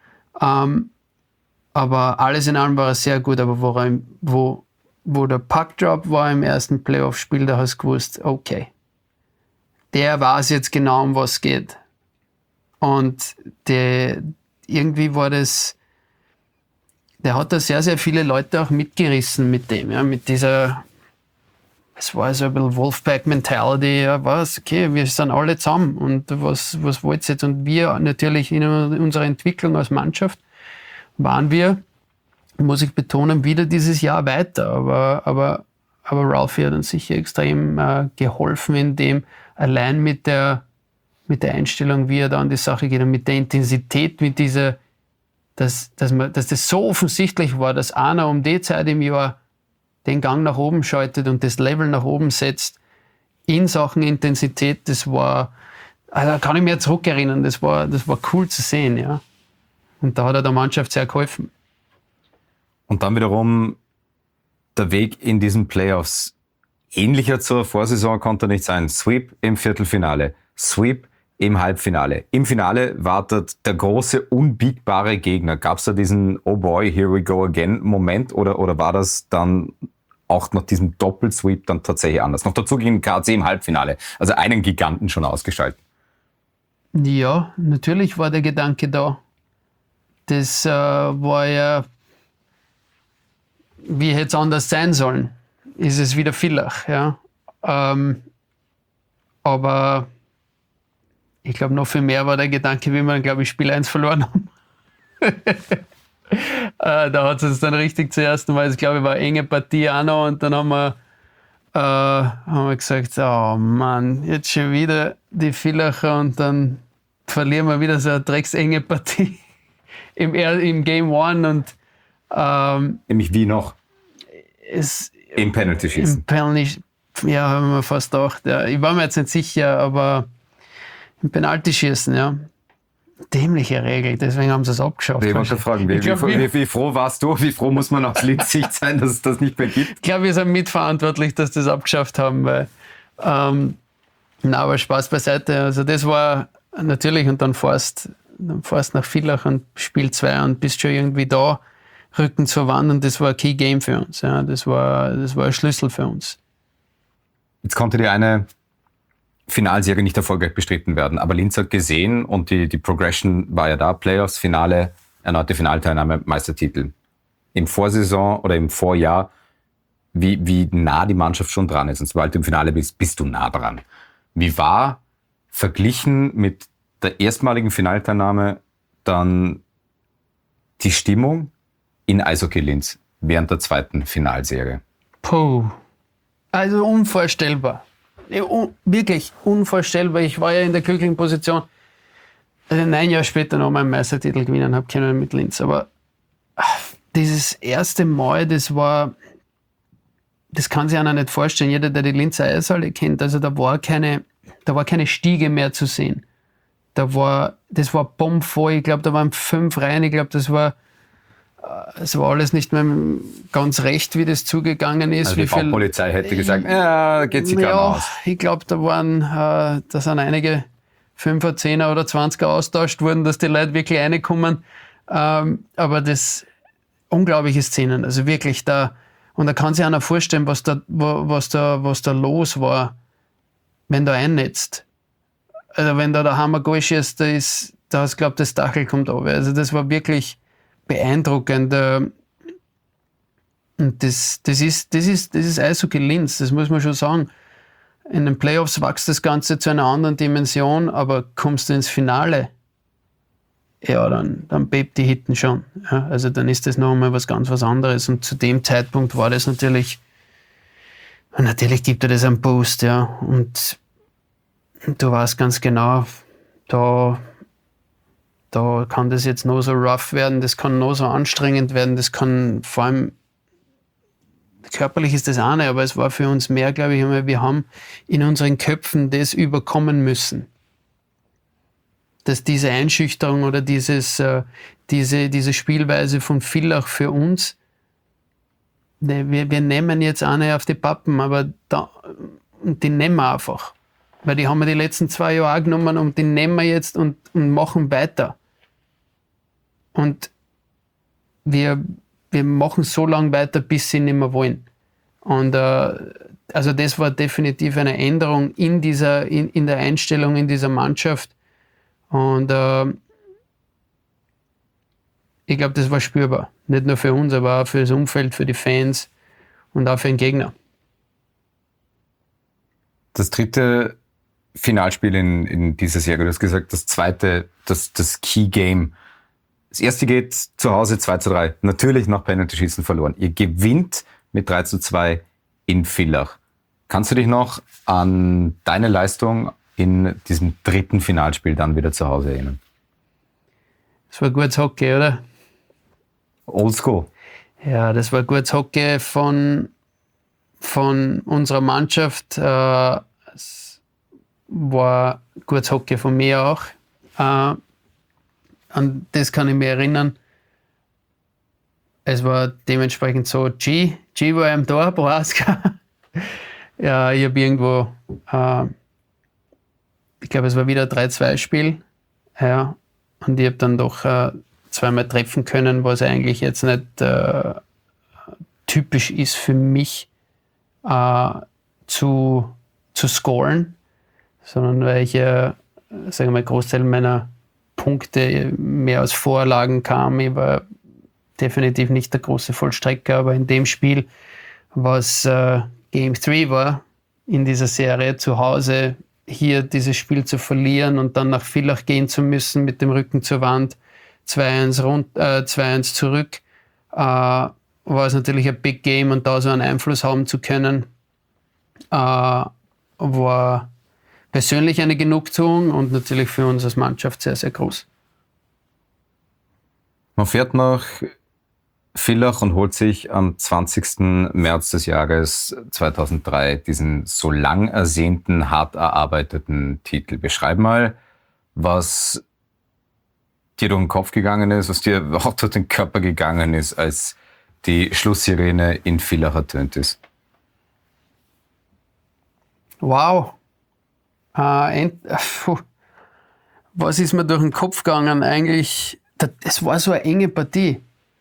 Aber alles in allem war er sehr gut. Aber wo der Puckdrop war im ersten Playoff-Spiel, da hast du gewusst, okay, der weiß jetzt genau, um was es geht. Und irgendwie war das, der hat da sehr, sehr viele Leute auch mitgerissen mit dem, ja, mit dieser, es war so ein bisschen Wolfpack-Mentality, ja, was, okay, wir sind alle zusammen und was wollt ihr jetzt? Und wir natürlich in unserer Entwicklung als Mannschaft waren wir, muss ich betonen, wieder dieses Jahr weiter. Aber Ralphie hat uns sicher extrem geholfen, in dem allein mit der Einstellung, wie er da an die Sache geht und mit der Intensität, mit dieser, dass das so offensichtlich war, dass einer um die Zeit im Jahr den Gang nach oben schaltet und das Level nach oben setzt in Sachen Intensität, das war, also da kann ich mich zurückerinnern, das war cool zu sehen, ja. Und da hat er der Mannschaft sehr geholfen. Und dann wiederum der Weg in diesen Playoffs. Ähnlicher zur Vorsaison konnte nicht sein. Sweep im Viertelfinale, Sweep im Halbfinale. Im Finale wartet der große, unbiegbare Gegner. Gab es da diesen Oh boy, here we go again Moment oder war das dann auch nach diesem Doppelsweep dann tatsächlich anders? Noch dazu ging KC im Halbfinale, also einen Giganten schon ausgeschaltet. Ja, natürlich war der Gedanke da. Das war ja, wie hätte es anders sein sollen? Ist es wieder Villach, ja. Aber ich glaube, noch viel mehr war der Gedanke, wie wir, glaube ich, Spiel 1 verloren haben. Da hat es uns dann richtig zuerst Mal, ich glaube, war eine enge Partie auch noch und dann haben wir gesagt, oh Mann, jetzt schon wieder die Villacher und dann verlieren wir wieder so eine drecksenge Partie im Game 1 und nämlich wie noch? Im Penalty-Schießen. Im Penalty, ja, haben wir fast gedacht. Ja. Ich war mir jetzt nicht sicher, aber im Penalty-Schießen, ja. Dämliche Regel, deswegen haben sie es abgeschafft. Ich wollte fragen, wie froh warst du? Wie froh muss man aus Linz-Sicht sein, dass es das nicht mehr gibt? Ich glaube, wir sind mitverantwortlich, dass sie das abgeschafft haben, weil aber Spaß beiseite. Also das war natürlich, und dann fährst nach Villach und Spiel 2 und bist schon irgendwie da, Rücken zur Wand, und das war ein Key Game für uns. Ja. Das war ein Schlüssel für uns. Jetzt konnte die eine Finalserie nicht erfolgreich bestritten werden, aber Linz hat gesehen und die Progression war ja da, Playoffs, Finale, erneute Finalteilnahme, Meistertitel. Im Vorsaison oder im Vorjahr, wie nah die Mannschaft schon dran ist. Und sobald du im Finale bist du nah dran. Wie war verglichen mit der erstmaligen Finalteilnahme dann die Stimmung in Eishockey Linz während der zweiten Finalserie? Puh. Also unvorstellbar. Wirklich unvorstellbar. Ich war ja in der glücklichen Position, dass ich 9 Jahre später noch meinen Meistertitel gewinnen habe können mit Linz. Aber dieses erste Mal, das kann sich einer nicht vorstellen. Jeder, der die Linzer Eishalle kennt, also da war keine Stiege mehr zu sehen. Das war bombvoll. Ich glaube, da waren 5 Reihen. Ich glaube, es war alles nicht mehr ganz recht, wie das zugegangen ist. Also die Polizei hätte gesagt, ja, geht sich gar aus. Ich glaube, da sind einige 5er, 10er oder 20er austauscht worden, dass die Leute wirklich reinkommen. Aber das unglaubliche Szenen. Also wirklich und da kann sich einer vorstellen, was da los war, wenn da einnetzt. Also wenn da der Hammer Goal schießt, da hast du glaubt, das Dachel kommt runter. Also das war wirklich beeindruckend. Und das ist Eishockey Linz, das muss man schon sagen. In den Playoffs wächst das Ganze zu einer anderen Dimension, aber kommst du ins Finale, ja, dann bebt die Hitten schon. Ja, also dann ist das noch einmal was ganz was anderes. Und zu dem Zeitpunkt war das natürlich gibt er das einen Boost, ja. Und du weißt ganz genau, da kann das jetzt noch so rough werden, das kann noch so anstrengend werden, das kann vor allem körperlich ist das eine, aber es war für uns mehr, glaube ich, wir haben in unseren Köpfen das überkommen müssen. Dass diese Einschüchterung oder diese Spielweise von Villach für uns, wir nehmen jetzt eine auf die Pappen, aber die nehmen wir einfach. Weil die haben wir die letzten 2 Jahre auch genommen und die nehmen wir jetzt und machen weiter. Und wir machen so lange weiter, bis sie nicht mehr wollen. Und also das war definitiv eine Änderung in der Einstellung in dieser Mannschaft. Und ich glaube, das war spürbar. Nicht nur für uns, aber auch für das Umfeld, für die Fans und auch für den Gegner. Das 3. Finalspiel in dieser Serie, du hast gesagt, das 2., das Key Game. Das erste geht zu Hause 2:3. Natürlich nach Penalty-Schießen verloren. Ihr gewinnt mit 3:2 in Villach. Kannst du dich noch an deine Leistung in diesem 3. Finalspiel dann wieder zu Hause erinnern? Das war gutes Hockey, oder? Oldschool. Ja, das war gutes Hockey von unserer Mannschaft. Es war gutes Hockey von mir auch. An das kann ich mich erinnern. Es war dementsprechend so, G war im Tor, Boraska. Ja, ich habe irgendwo, ich glaube, es war wieder ein 3-2-Spiel. Ja, und ich habe dann doch zweimal treffen können, was eigentlich jetzt nicht typisch ist für mich zu scoren, sondern weil ich sagen wir mal, Großteil meiner Punkte mehr aus Vorlagen kam. Ich war definitiv nicht der große Vollstrecker, aber in dem Spiel, was Game 3 war, in dieser Serie zu Hause, hier dieses Spiel zu verlieren und dann nach Villach gehen zu müssen mit dem Rücken zur Wand, 2-1 zurück, war es natürlich ein Big Game und da so einen Einfluss haben zu können, war persönlich eine Genugtuung und natürlich für uns als Mannschaft sehr, sehr groß. Man fährt nach Villach und holt sich am 20. März des Jahres 2003 diesen so lang ersehnten, hart erarbeiteten Titel. Beschreib mal, was dir durch den Kopf gegangen ist, was dir auch durch den Körper gegangen ist, als die Schlusssirene in Villach ertönt ist. Wow. Was ist mir durch den Kopf gegangen? Eigentlich, es war so eine enge Partie.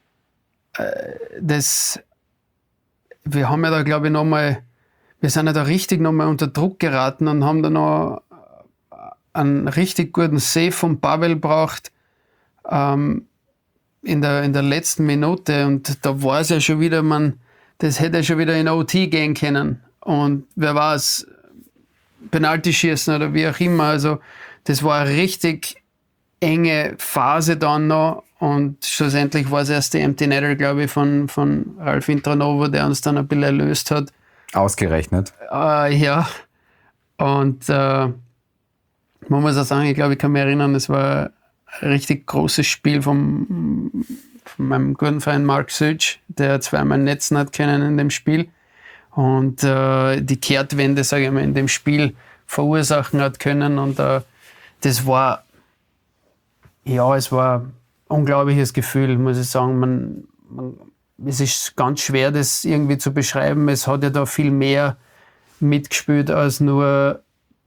Wir haben ja da, glaube ich, wir sind ja da richtig nochmal unter Druck geraten und haben da noch einen richtig guten Save von Pavel braucht in der letzten Minute. Und da war es ja schon wieder, das hätte ja schon wieder in OT gehen können. Und wer weiß, Penalty schießen oder wie auch immer. Also das war eine richtig enge Phase dann noch. Und schlussendlich war es erst die Empty Netter, glaube ich, von Ralf Intranova, der uns dann ein bisschen erlöst hat. Ausgerechnet. Ja. Und man muss auch sagen, ich glaube, ich kann mich erinnern, es war ein richtig großes Spiel von meinem guten Freund Mark Sötsch, der zweimal netzen hat können in dem Spiel. Und die Kehrtwende, sage ich mal, in dem Spiel verursachen hat können. Und das war, ja, es war ein unglaubliches Gefühl, muss ich sagen. Es ist ganz schwer, das irgendwie zu beschreiben. Es hat ja da viel mehr mitgespielt als nur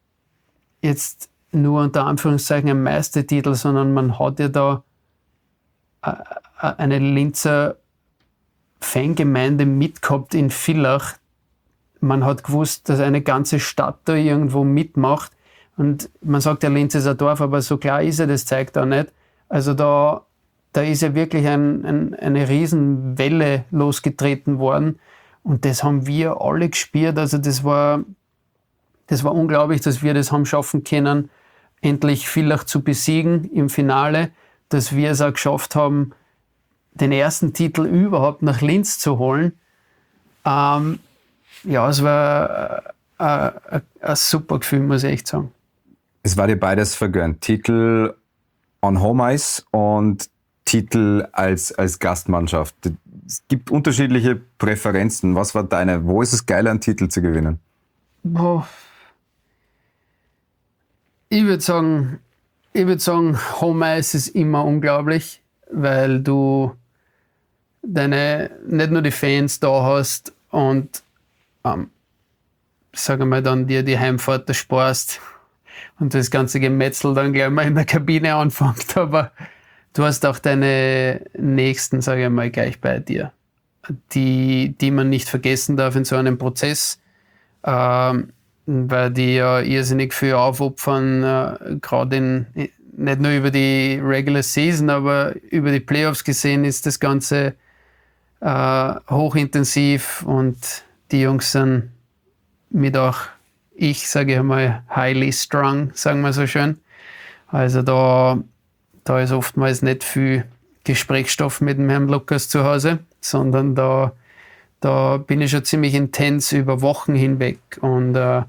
unter Anführungszeichen ein Meistertitel, sondern man hat ja da eine Linzer Fangemeinde mitgehabt in Villach. Man hat gewusst, dass eine ganze Stadt da irgendwo mitmacht. Und man sagt, ja, Linz ist ein Dorf, aber so klar ist ja das Zeug da nicht. Also da ist ja wirklich eine Riesenwelle losgetreten worden. Und das haben wir alle gespürt. Also das war unglaublich, dass wir das haben schaffen können, endlich Villach zu besiegen im Finale. Dass wir es auch geschafft haben, den ersten Titel überhaupt nach Linz zu holen. Es war ein super Gefühl, muss ich echt sagen. Es war dir beides vergönnt. Titel on Home Ice und Titel als Gastmannschaft. Es gibt unterschiedliche Präferenzen. Was war deine? Wo ist es geiler, einen Titel zu gewinnen? Ich würde sagen, Home Ice ist immer unglaublich, weil du nicht nur die Fans da hast und sagen wir mal dann dir die Heimfahrt ersparst und das ganze Gemetzel dann gleich mal in der Kabine anfängt, aber du hast auch deine Nächsten, sage ich mal, gleich bei dir, die man nicht vergessen darf in so einem Prozess, weil die ja irrsinnig viel aufopfern, gerade nicht nur über die Regular Season, aber über die Playoffs gesehen ist das Ganze hochintensiv und die Jungs sind mit auch, ich sage einmal, highly strung, sagen wir so schön. Also da ist oftmals nicht viel Gesprächsstoff mit dem Herrn Lukas zu Hause, sondern da bin ich schon ziemlich intens über Wochen hinweg und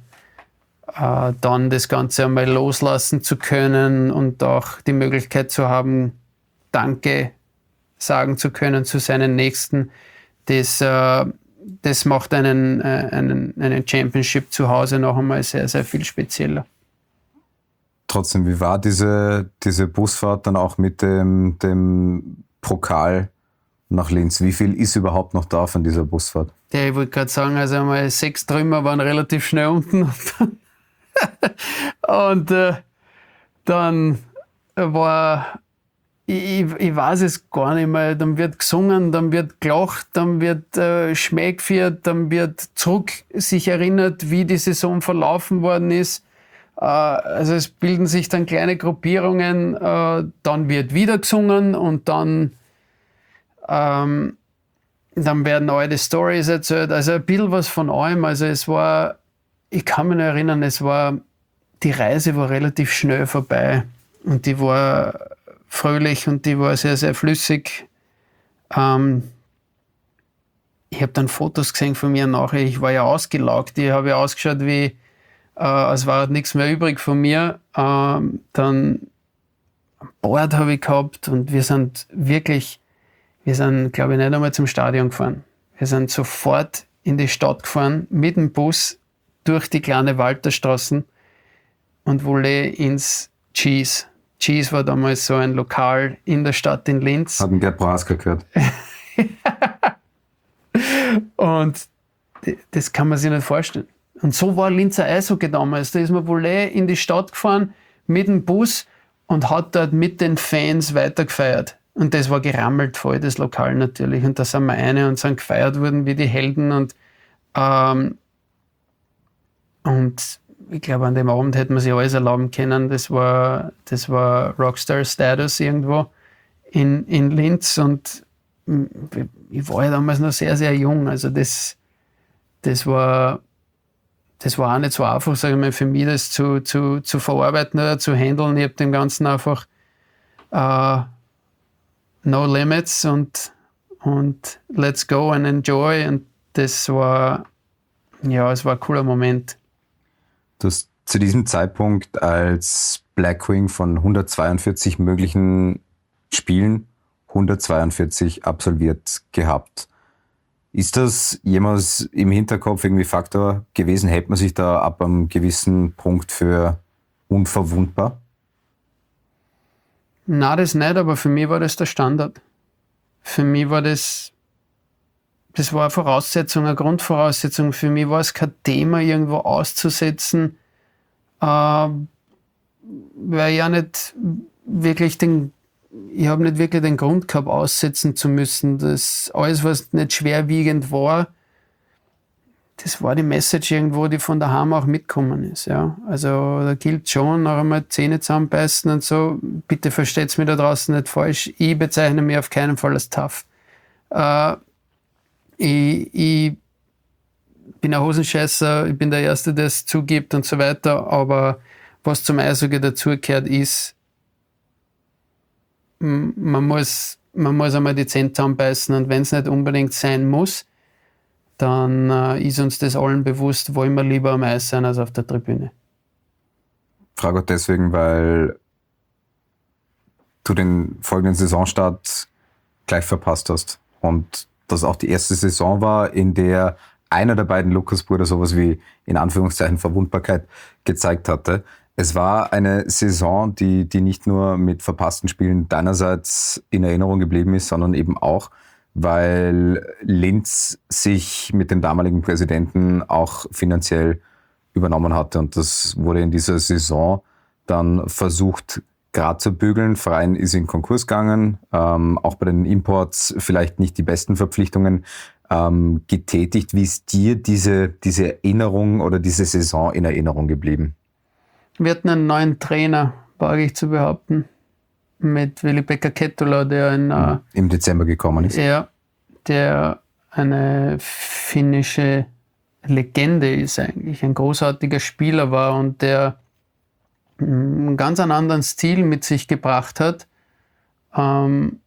dann das Ganze einmal loslassen zu können und auch die Möglichkeit zu haben, Danke sagen zu können zu seinen Nächsten, das macht einen Championship zu Hause noch einmal sehr, sehr viel spezieller. Trotzdem, wie war diese Busfahrt dann auch mit dem Pokal nach Linz? Wie viel ist überhaupt noch da von dieser Busfahrt? Ja, ich wollte gerade sagen, also einmal 6 Trümmer waren relativ schnell unten. Und dann war, ich weiß es gar nicht mehr, dann wird gesungen, dann wird gelacht, dann wird Schmäh geführt, dann wird zurück sich erinnert, wie die Saison verlaufen worden ist. Also es bilden sich dann kleine Gruppierungen, dann wird wieder gesungen und dann werden alte Storys erzählt. Also ein bisschen was von allem. Also es war, ich kann mich noch erinnern, die Reise war relativ schnell vorbei und die war fröhlich und die war sehr, sehr flüssig. Ich habe dann Fotos gesehen von mir nachher. Ich war ja ausgelaugt. Ich habe ja ausgeschaut wie, es war halt nichts mehr übrig von mir. Dann ein Board habe ich gehabt und wir sind, glaube ich, nicht einmal zum Stadion gefahren. Wir sind sofort in die Stadt gefahren, mit dem Bus durch die kleine Walterstraßen und Volley ins Cheese. Cheese war damals so ein Lokal in der Stadt in Linz. Hat ein Gerd Braska gehört. Und das kann man sich nicht vorstellen. Und so war Linzer Eishockey damals. Da ist man Volley in die Stadt gefahren mit dem Bus und hat dort mit den Fans weitergefeiert. Und das war gerammelt voll, das Lokal natürlich. Und da sind wir rein und sind gefeiert worden wie die Helden. Und ich glaube, an dem Abend hätte man sich alles erlauben können. Das war Rockstar-Status irgendwo in Linz. Und ich war ja damals noch sehr, sehr jung. Also das war auch nicht so einfach, sage ich mal, für mich, das zu verarbeiten oder zu handeln. Ich habe dem Ganzen einfach no limits und let's go and enjoy. Und das war, ja, es war ein cooler Moment. Du hast zu diesem Zeitpunkt als Blackwing von 142 möglichen Spielen 142 absolviert gehabt. Ist das jemals im Hinterkopf irgendwie Faktor gewesen? Hält man sich da ab einem gewissen Punkt für unverwundbar? Nein, das nicht, aber für mich war das der Standard. Für mich war das war eine Voraussetzung, eine Grundvoraussetzung. Für mich war es kein Thema, irgendwo auszusetzen, weil ich ja nicht wirklich den ich habe nicht wirklich den Grund gehabt, aussetzen zu müssen. Das alles, was nicht schwerwiegend war, das war die Message irgendwo, die von daheim auch mitgekommen ist. Ja. Also da gilt schon noch einmal Zähne zusammenbeißen und so. Bitte versteht's mir da draußen nicht falsch. Ich bezeichne mich auf keinen Fall als tough. Ich bin ein Hosenscheißer, ich bin der Erste, der es zugibt und so weiter. Aber was zum Eishockey dazugehört, ist, man muss einmal die Zähne zusammenbeißen, und wenn es nicht unbedingt sein muss, dann ist uns das allen bewusst, wollen wir lieber am Eis sein als auf der Tribüne. Frage auch deswegen, weil du den folgenden Saisonstart gleich verpasst hast und das auch die erste Saison war, in der einer der beiden Lucas-Brüder sowas wie in Anführungszeichen Verwundbarkeit gezeigt hatte. Es war eine Saison, die nicht nur mit verpassten Spielen deinerseits in Erinnerung geblieben ist, sondern eben auch, weil Linz sich mit dem damaligen Präsidenten auch finanziell übernommen hatte. Und das wurde in dieser Saison dann versucht, gerade zu bügeln. Verein ist in Konkurs gegangen, auch bei den Imports vielleicht nicht die besten Verpflichtungen getätigt. Wie ist dir diese Erinnerung oder diese Saison in Erinnerung geblieben? Wir hatten einen neuen Trainer, wage ich zu behaupten, mit Veli-Pekka Kettola, der im Dezember gekommen ist. Ja, der eine finnische Legende ist eigentlich, ein großartiger Spieler war und der einen ganz anderen Stil mit sich gebracht hat. Und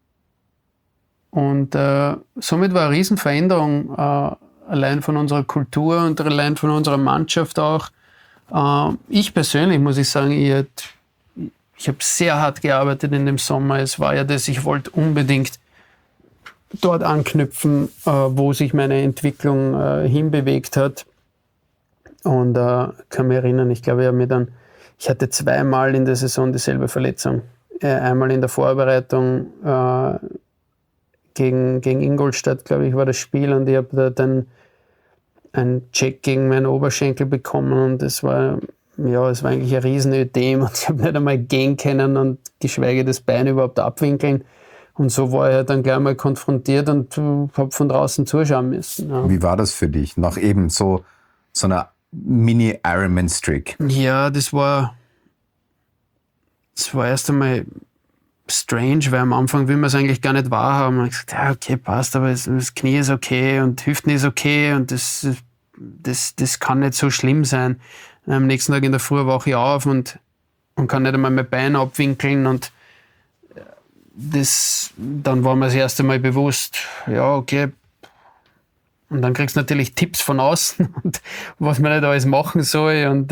somit war eine Riesenveränderung allein von unserer Kultur und allein von unserer Mannschaft auch. Ich persönlich, muss ich sagen, ich habe sehr hart gearbeitet in dem Sommer. Es war ja das, ich wollte unbedingt dort anknüpfen, wo sich meine Entwicklung hinbewegt hat. Und kann mich erinnern, ich glaube, ich hatte zweimal in der Saison dieselbe Verletzung. Einmal in der Vorbereitung gegen Ingolstadt, glaube ich, war das Spiel, und ich habe da dann einen Check gegen meinen Oberschenkel bekommen, und es war eigentlich ein Riesenödem, und ich habe nicht einmal gehen können und geschweige das Bein überhaupt abwinkeln. Und so war ich dann gleich mal konfrontiert und habe von draußen zuschauen müssen. Ja. Wie war das für dich? Nach eben so einer Mini-Ironman-Streak? Ja, das war erst einmal strange, weil am Anfang will man es eigentlich gar nicht wahrhaben. Man hat gesagt, ja, okay, passt, aber das Knie ist okay und Hüften ist okay und das kann nicht so schlimm sein. Und am nächsten Tag in der Früh wache ich auf und kann nicht einmal mein Bein abwinkeln, und dann war mir das erste Mal bewusst, ja, okay. Und dann kriegst du natürlich Tipps von außen, und was man nicht alles machen soll, und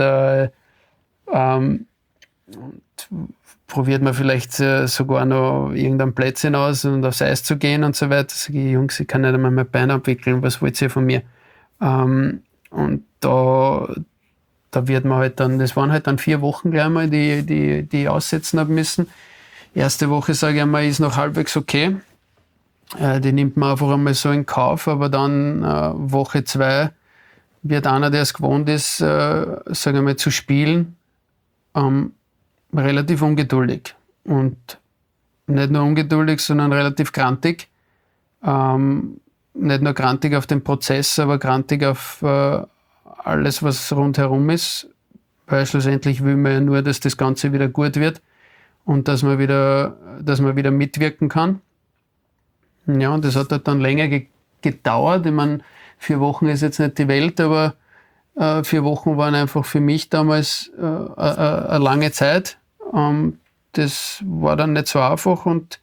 probiert man vielleicht sogar noch irgendein Plätzchen aus und aufs Eis zu gehen und so weiter. Sag ich, Jungs, ich kann nicht einmal mein Bein abwickeln, was wollt ihr von mir? Und da wird man halt dann, das waren halt dann 4 Wochen gleich mal, die ich aussetzen habe müssen. Erste Woche, sage ich einmal, ist noch halbwegs okay. Die nimmt man einfach einmal so in Kauf, aber dann Woche 2 wird einer, der es gewohnt ist, sagen wir mal, zu spielen, relativ ungeduldig. Und nicht nur ungeduldig, sondern relativ grantig. Nicht nur grantig auf den Prozess, aber grantig auf alles, was rundherum ist. Weil schlussendlich will man ja nur, dass das Ganze wieder gut wird und dass man wieder mitwirken kann. Ja, und das hat halt dann länger gedauert. Ich meine, 4 Wochen ist jetzt nicht die Welt, aber 4 Wochen waren einfach für mich damals eine lange Zeit. Das war dann nicht so einfach, und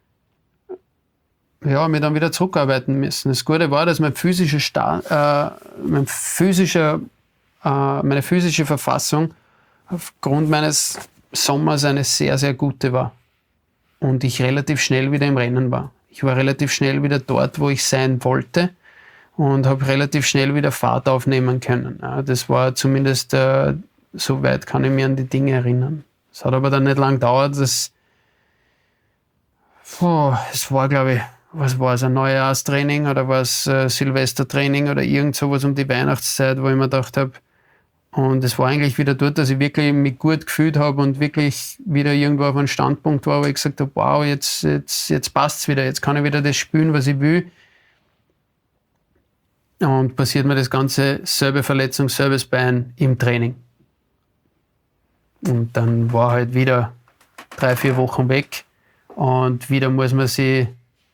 ja, mir dann wieder zurückarbeiten müssen. Das Gute war, dass meine physische Verfassung aufgrund meines Sommers eine sehr, sehr gute war. Und ich relativ schnell wieder im Rennen war. Ich war relativ schnell wieder dort, wo ich sein wollte, und habe relativ schnell wieder Fahrt aufnehmen können. Ja, das war zumindest, so weit kann ich mich an die Dinge erinnern. Es hat aber dann nicht lang gedauert. Es war, glaube ich, was war es, ein Neujahrstraining oder was Silvestertraining oder irgend sowas um die Weihnachtszeit, wo ich mir gedacht habe, Und es war eigentlich wieder dort, dass ich wirklich mich gut gefühlt habe und wirklich wieder irgendwo auf einem Standpunkt war, wo ich gesagt habe, wow, jetzt passt's wieder, jetzt kann ich wieder das spielen, was ich will. Und passiert mir das Ganze, selbe Verletzung, selbes Bein im Training. Und dann war halt wieder 3-4 Wochen weg und wieder muss man sich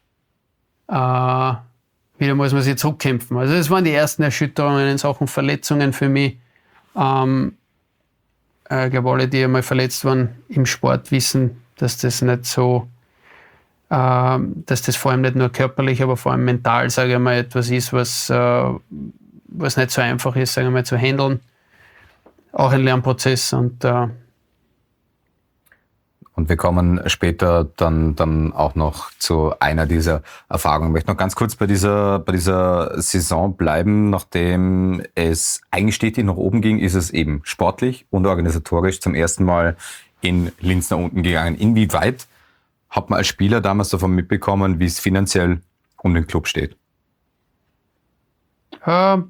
zurückkämpfen. Also das waren die ersten Erschütterungen in Sachen Verletzungen für mich. Ich glaube, alle, die einmal verletzt waren im Sport, wissen, dass das nicht so, dass das vor allem nicht nur körperlich, aber vor allem mental, sage ich mal, etwas ist, was nicht so einfach ist, sage ich mal, zu handeln. Auch ein Lernprozess Und wir kommen später dann auch noch zu einer dieser Erfahrungen. Ich möchte noch ganz kurz bei dieser Saison bleiben. Nachdem es eigentlich stetig nach oben ging, ist es eben sportlich und organisatorisch zum ersten Mal in Linz nach unten gegangen. Inwieweit hat man als Spieler damals davon mitbekommen, wie es finanziell um den Club steht? ja,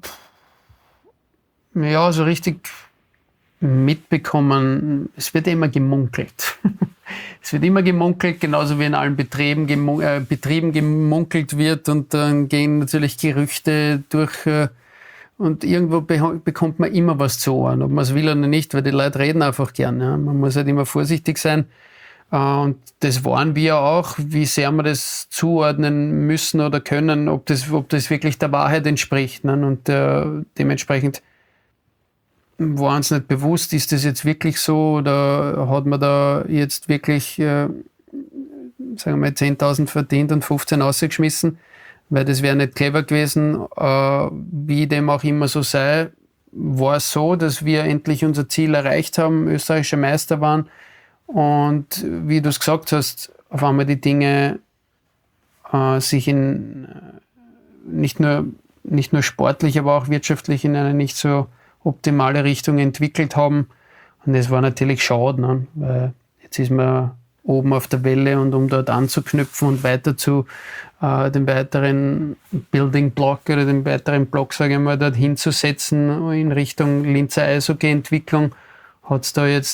so richtig mitbekommen, es wird immer gemunkelt. Es wird immer gemunkelt, genauso wie in allen Betrieben gemunkelt wird, und dann gehen natürlich Gerüchte durch und irgendwo bekommt man immer was zu Ohren, ob man es will oder nicht, weil die Leute reden einfach gern. Ja. Man muss halt immer vorsichtig sein, und das waren wir auch, wie sehr wir das zuordnen müssen oder können, ob das wirklich der Wahrheit entspricht. Ne. Und dementsprechend war uns nicht bewusst, ist das jetzt wirklich so, oder hat man da jetzt wirklich, sagen wir mal, 10.000 verdient und 15 rausgeschmissen, weil das wäre nicht clever gewesen. Wie dem auch immer so sei, war es so, dass wir endlich unser Ziel erreicht haben, österreichischer Meister waren, und wie du es gesagt hast, auf einmal die Dinge sich nicht nur sportlich, aber auch wirtschaftlich in eine nicht so optimale Richtung entwickelt haben. Und das war natürlich schade, ne? Weil jetzt ist man oben auf der Welle, und um dort anzuknüpfen und weiter zu dem weiteren Building Block oder dem weiteren Block, sage ich mal, dort hinzusetzen in Richtung Linzer Eishockey-Entwicklung, hat es da jetzt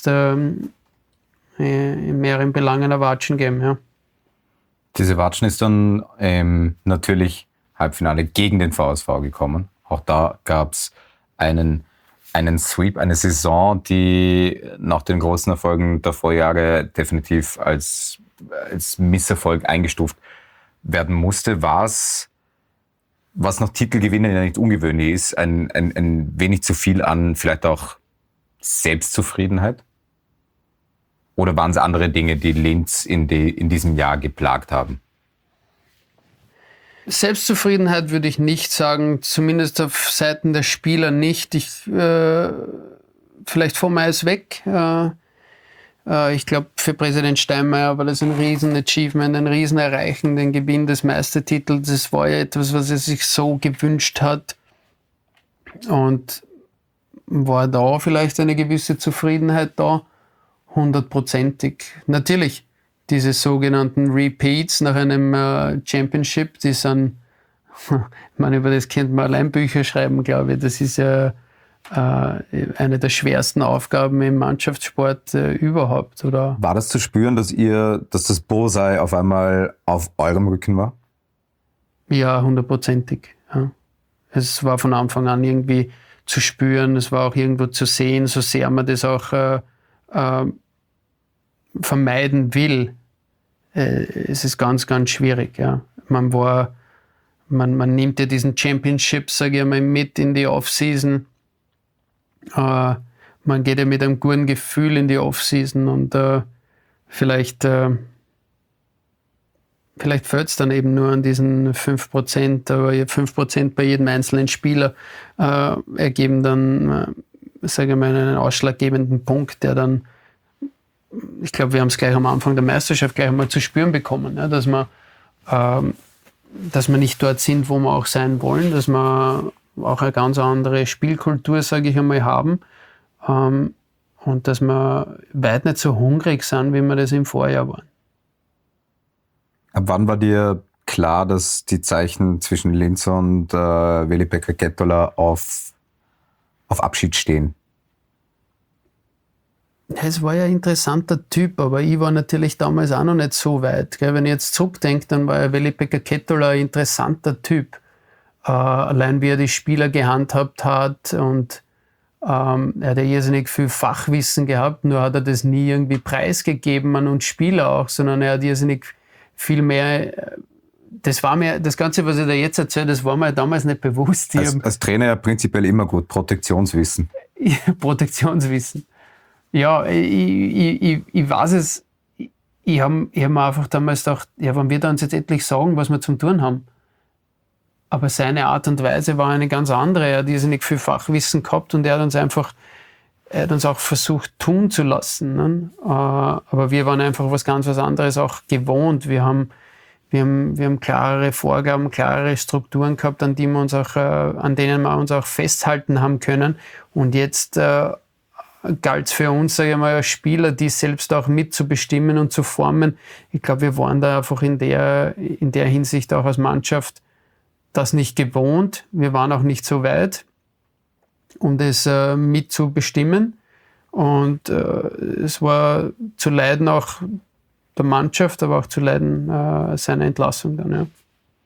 in mehreren Belangen ein Watschen gegeben. Ja. Diese Watschen ist dann natürlich Halbfinale gegen den VSV gekommen. Auch da gab es einen Sweep, eine Saison, die nach den großen Erfolgen der Vorjahre definitiv als Misserfolg eingestuft werden musste. Was nach Titelgewinnen ja nicht ungewöhnlich ist, ein wenig zu viel an vielleicht auch Selbstzufriedenheit? Oder waren es andere Dinge, die Linz in diesem Jahr geplagt haben? Selbstzufriedenheit würde ich nicht sagen, zumindest auf Seiten der Spieler nicht. Vielleicht vom Eis weg. Ich glaube, für Präsident Steinmeier war das ein Riesen-Achievement, ein Riesen-Erreichen, den Gewinn des Meistertitels. Das war ja etwas, was er sich so gewünscht hat. Und war da vielleicht eine gewisse Zufriedenheit da? 100%ig. Natürlich, diese sogenannten Repeats nach einem Championship, die sind, ich meine, über das könnte man allein Bücher schreiben, glaube ich. Das ist ja eine der schwersten Aufgaben im Mannschaftssport überhaupt, oder? War das zu spüren, dass das Bullseye auf einmal auf eurem Rücken war? Ja, 100%ig. Ja. Es war von Anfang an irgendwie zu spüren, es war auch irgendwo zu sehen, so sehr man das auch vermeiden will. Es ist ganz, ganz schwierig. Ja. Man nimmt ja diesen Championship, sage ich mal, mit in die Offseason. Man geht ja mit einem guten Gefühl in die Offseason, und vielleicht fällt es dann eben nur an diesen 5%, aber 5% bei jedem einzelnen Spieler ergeben dann, sage ich mal, einen ausschlaggebenden Punkt, der dann, ich glaube, wir haben es gleich am Anfang der Meisterschaft gleich einmal zu spüren bekommen, ja, dass wir nicht dort sind, wo wir auch sein wollen, dass wir auch eine ganz andere Spielkultur, sage ich einmal, haben, und dass wir weit nicht so hungrig sind, wie wir das im Vorjahr waren. Ab wann war dir klar, dass die Zeichen zwischen Linz und Veli-Pekka Kettuala auf Abschied stehen? Es war ja ein interessanter Typ, aber ich war natürlich damals auch noch nicht so weit. Gell? Wenn ich jetzt zurückdenke, dann war ja Veli-Pekka Kettunen ein interessanter Typ. Allein wie er die Spieler gehandhabt hat und er hat ja irrsinnig viel Fachwissen gehabt, nur hat er das nie irgendwie preisgegeben an uns Spieler auch, sondern er hat irrsinnig viel mehr. Das war mir, das Ganze, was ich da jetzt erzähle, das war mir damals nicht bewusst. Als Trainer ja prinzipiell immer gut, Protektionswissen. Protektionswissen. Ja, ich weiß es. Ich hab mir einfach damals gedacht, ja, wenn wir da uns jetzt endlich sagen, was wir zum tun haben. Aber seine Art und Weise war eine ganz andere. Er hat irrsinnig viel Fachwissen gehabt und er hat uns auch versucht tun zu lassen. Ne? Aber wir waren einfach was anderes auch gewohnt. Wir haben klarere Vorgaben, klarere Strukturen gehabt, an denen wir uns auch festhalten haben können. Und jetzt galt es für uns, sage ich mal, als Spieler, die selbst auch mitzubestimmen und zu formen. Ich glaube, wir waren da einfach in der Hinsicht auch als Mannschaft das nicht gewohnt. Wir waren auch nicht so weit, um das mitzubestimmen. Und es war zu leiden auch der Mannschaft, aber auch zu leiden seiner Entlassung dann. Ja.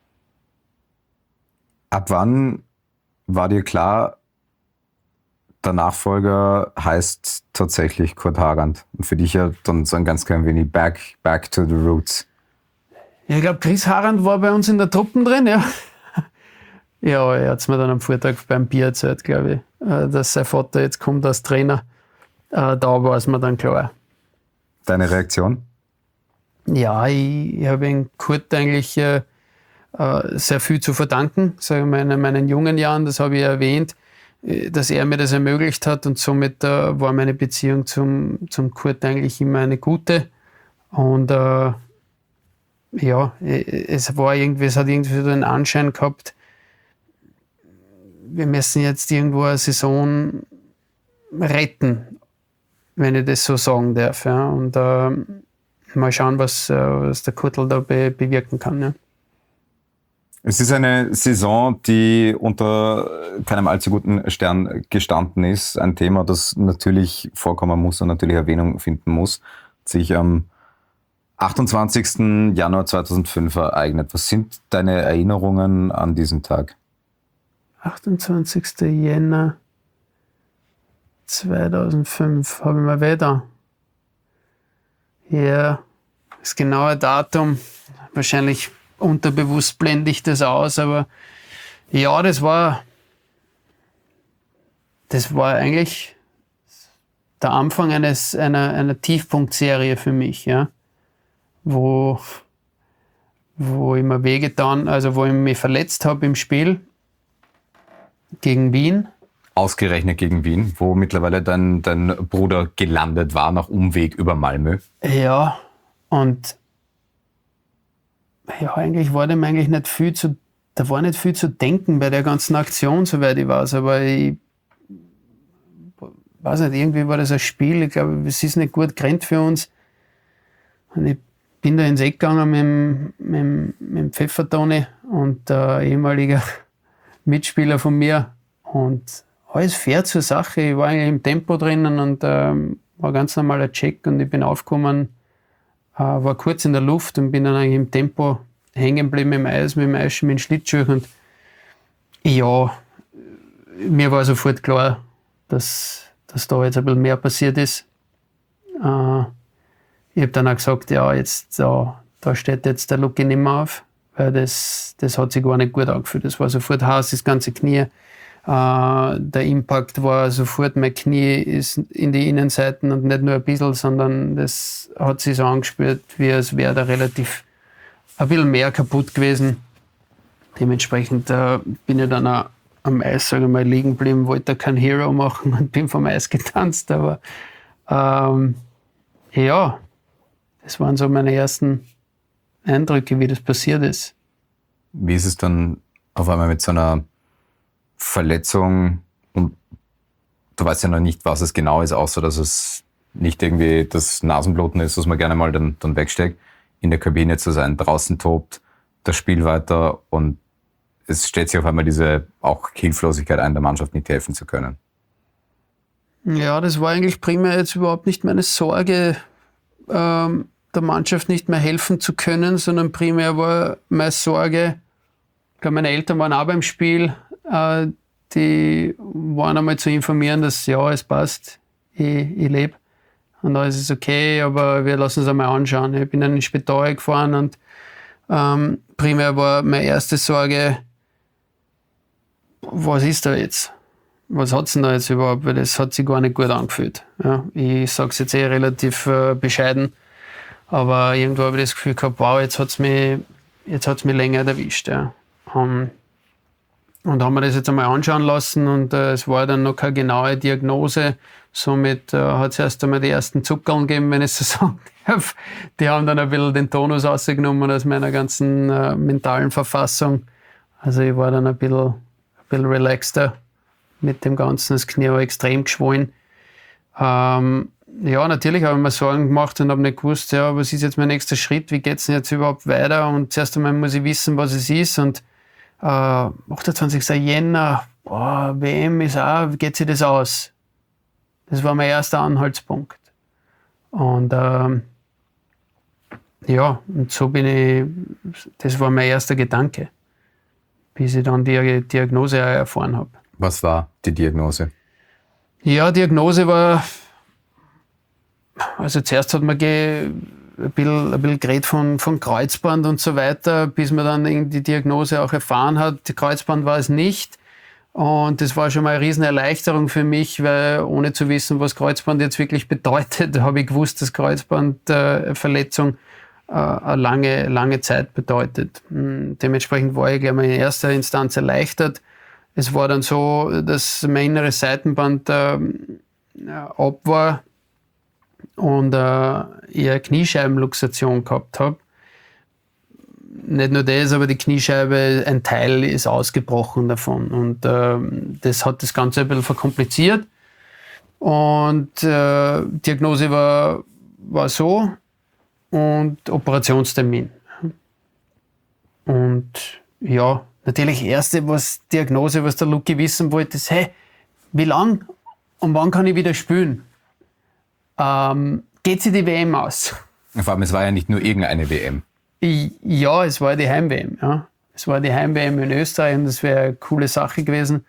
Ab wann war dir klar, der Nachfolger heißt tatsächlich Kurt Harand? Und für dich ja dann so ein ganz klein wenig back to the roots. Ja, ich glaube, Chris Harand war bei uns in der Truppen drin, ja. Ja, er hat es mir dann am Vortag beim Bier erzählt, glaube ich, dass sein Vater jetzt kommt als Trainer. Da war es mir dann klar. Deine Reaktion? Ja, ich habe in Kurt eigentlich sehr viel zu verdanken, sage ich mal, in meinen jungen Jahren, das habe ich erwähnt, dass er mir das ermöglicht hat und somit war meine Beziehung zum Kurt eigentlich immer eine gute. Und ja, es hat irgendwie so den Anschein gehabt, wir müssen jetzt irgendwo eine Saison retten, wenn ich das so sagen darf. Ja. Und mal schauen, was der Kurtl da bewirken kann. Ja. Es ist eine Saison, die unter keinem allzu guten Stern gestanden ist. Ein Thema, das natürlich vorkommen muss und natürlich Erwähnung finden muss, hat sich am 28. Januar 2005 ereignet. Was sind deine Erinnerungen an diesen Tag? 28. Jänner 2005 habe ich mal wieder. Ja, das genaue Datum, wahrscheinlich unterbewusst blende ich das aus, aber ja, das war eigentlich der Anfang einer Tiefpunktserie für mich, ja, wo ich mir wehgetan, also wo ich mich verletzt habe im Spiel gegen Wien. Ausgerechnet gegen Wien, wo mittlerweile dein Bruder gelandet war, nach Umweg über Malmö. Ja, und ja, eigentlich war dem eigentlich nicht viel zu denken bei der ganzen Aktion, soweit ich weiß, aber ich weiß nicht, irgendwie war das ein Spiel, ich glaube, es ist nicht gut gerannt für uns. Und ich bin da ins Eck gegangen mit Pfeffertoni und der ehemalige Mitspieler von mir und alles fair zur Sache. Ich war eigentlich im Tempo drinnen und war ganz normaler Check und ich bin aufgekommen, war kurz in der Luft und bin dann eigentlich im Tempo hängen geblieben mit dem Schlittschuh und ja, mir war sofort klar, dass da jetzt ein bisschen mehr passiert ist. Ich habe dann auch gesagt, ja, jetzt da steht jetzt der Lucky nicht mehr auf, weil das hat sich gar nicht gut angefühlt. Das war sofort heiß, das ganze Knie. Der Impact war sofort, mein Knie ist in die Innenseiten und nicht nur ein bisschen, sondern das hat sich so angespürt, wie als wäre da relativ ein bisschen mehr kaputt gewesen. Dementsprechend bin ich dann auch am Eis, sage ich mal, liegen geblieben, wollte kein Hero machen und bin vom Eis getanzt, aber ja, das waren so meine ersten Eindrücke, wie das passiert ist. Wie ist es dann auf einmal mit so einer Verletzung und du weißt ja noch nicht, was es genau ist, außer dass es nicht irgendwie das Nasenbluten ist, was man gerne mal dann wegsteckt, in der Kabine zu sein, draußen tobt das Spiel weiter und es stellt sich auf einmal diese auch Hilflosigkeit ein, der Mannschaft nicht helfen zu können. Ja, das war eigentlich primär jetzt überhaupt nicht meine Sorge, der Mannschaft nicht mehr helfen zu können, sondern primär war meine Sorge, ich glaube, meine Eltern waren auch beim Spiel, die waren einmal zu informieren, dass ja, es passt, ich lebe und alles ist okay, aber wir lassen es einmal anschauen. Ich bin dann ins Spital gefahren und primär war meine erste Sorge, was ist da jetzt? Was hat es denn da jetzt überhaupt? Weil das hat sich gar nicht gut angefühlt. Ja, ich sage es jetzt relativ bescheiden, aber irgendwo habe ich das Gefühl gehabt, wow, jetzt hat es mich länger erwischt. Ja. Und haben wir das jetzt einmal anschauen lassen und es war dann noch keine genaue Diagnose. Somit hat es erst einmal die ersten Zuckerln gegeben, wenn ich so sagen darf. Die haben dann ein bisschen den Tonus rausgenommen aus meiner ganzen mentalen Verfassung. Also ich war dann ein bisschen relaxter mit dem Ganzen. Das Knie war extrem geschwollen. Ja, natürlich habe ich mir Sorgen gemacht und habe nicht gewusst, ja, was ist jetzt mein nächster Schritt, wie geht es denn jetzt überhaupt weiter? Und zuerst einmal muss ich wissen, was es ist. Und 28. Jänner, WM ist auch, wie geht sich das aus? Das war mein erster Anhaltspunkt. Und ja, und so das war mein erster Gedanke, bis ich dann die Diagnose erfahren habe. Was war die Diagnose? Ja, Diagnose war, also zuerst hat man ein bisschen geredet von Kreuzband und so weiter, bis man dann die Diagnose auch erfahren hat. Die Kreuzband war es nicht. Und das war schon mal eine riesen Erleichterung für mich, weil ohne zu wissen, was Kreuzband jetzt wirklich bedeutet, habe ich gewusst, dass Kreuzbandverletzung eine lange Zeit bedeutet. Dementsprechend war ich gleich mal in erster Instanz erleichtert. Es war dann so, dass mein inneres Seitenband ab war und ich eine Kniescheibenluxation gehabt habe. Nicht nur das, aber die Kniescheibe, ein Teil ist ausgebrochen davon. Und das hat das Ganze ein bisschen verkompliziert. Und Diagnose war so und Operationstermin. Und ja, natürlich erste Diagnose, was der Luki wissen wollte, ist, hey, wie lang und wann kann ich wieder spielen? Geht sich die WM aus? Vor allem, es war ja nicht nur irgendeine WM. Ja, es war die Heim-WM. Ja. Es war die Heim-WM in Österreich und das wäre eine coole Sache gewesen.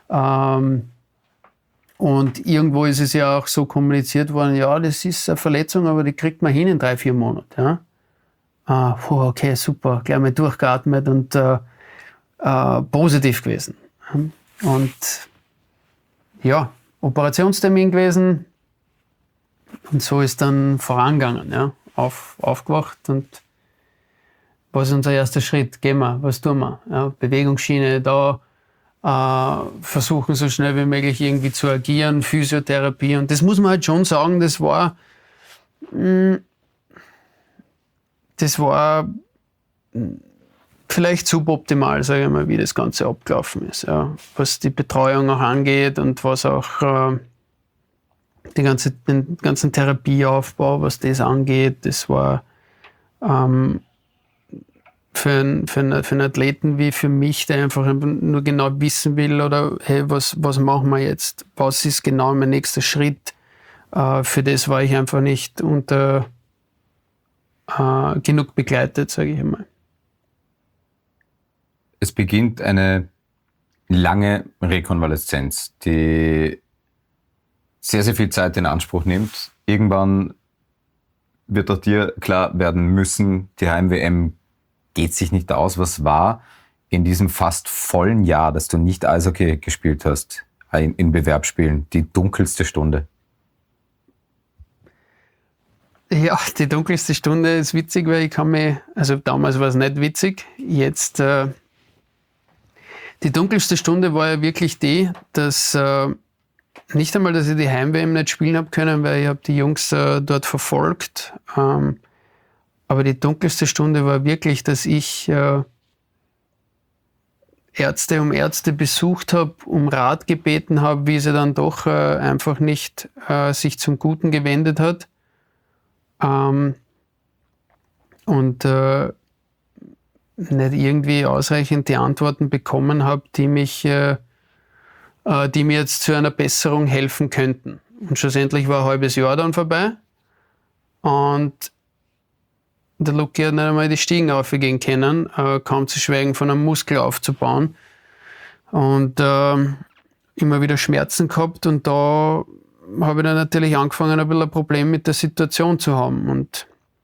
Und irgendwo ist es ja auch so kommuniziert worden, ja, das ist eine Verletzung, aber die kriegt man hin in 3-4 Monaten. Ja. Okay, super, gleich mal durchgeatmet und positiv gewesen. Und ja, Operationstermin gewesen und so ist dann vorangegangen. Ja. Aufgewacht und was ist unser erster Schritt? Gehen wir, was tun wir? Ja, Bewegungsschiene da, versuchen so schnell wie möglich irgendwie zu agieren, Physiotherapie. Und das muss man halt schon sagen, das war vielleicht suboptimal, sage ich mal, wie das Ganze abgelaufen ist. Ja. Was die Betreuung auch angeht und was auch den ganzen Therapieaufbau, was das angeht, das war für einen Athleten wie für mich, der einfach nur genau wissen will, oder hey, was machen wir jetzt? Was ist genau mein nächster Schritt? Für das war ich einfach nicht genug begleitet, sage ich einmal. Es beginnt eine lange Rekonvaleszenz, die sehr, sehr viel Zeit in Anspruch nimmt. Irgendwann wird auch dir klar werden müssen, die Heim-WM geht sich nicht aus. Was war in diesem fast vollen Jahr, dass du nicht Eishockey gespielt hast, in Bewerbsspielen, die dunkelste Stunde? Ja, die dunkelste Stunde ist witzig, weil also damals war es nicht witzig, jetzt die dunkelste Stunde war ja wirklich die, dass nicht einmal, dass ich die Heim-WM nicht spielen habe können, weil ich habe die Jungs dort verfolgt. Aber die dunkelste Stunde war wirklich, dass ich Ärzte um Ärzte besucht habe, um Rat gebeten habe, wie sie dann doch einfach nicht sich zum Guten gewendet hat. Und nicht irgendwie ausreichend die Antworten bekommen habe, die mich die mir jetzt zu einer Besserung helfen könnten. Und schlussendlich war ein halbes Jahr dann vorbei und der Luki hat nicht einmal die Stiegen aufgehen können, kaum zu schweigen von einem Muskel aufzubauen und immer wieder Schmerzen gehabt und da habe ich dann natürlich angefangen, ein bisschen ein Problem mit der Situation zu haben und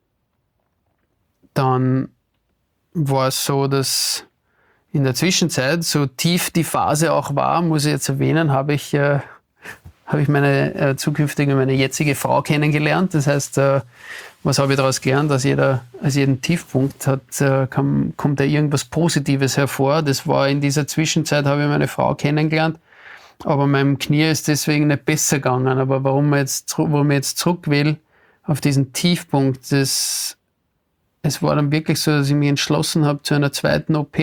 dann war es so, dass in der Zwischenzeit, so tief die Phase auch war, muss ich jetzt erwähnen, habe ich meine meine jetzige Frau kennengelernt. Das heißt, was habe ich daraus gelernt? Aus jedem Tiefpunkt kommt da irgendwas Positives hervor. Das war in dieser Zwischenzeit, habe ich meine Frau kennengelernt, aber meinem Knie ist deswegen nicht besser gegangen. Aber warum ich jetzt zurück will auf diesen Tiefpunkt, es war dann wirklich so, dass ich mich entschlossen habe zu einer zweiten OP,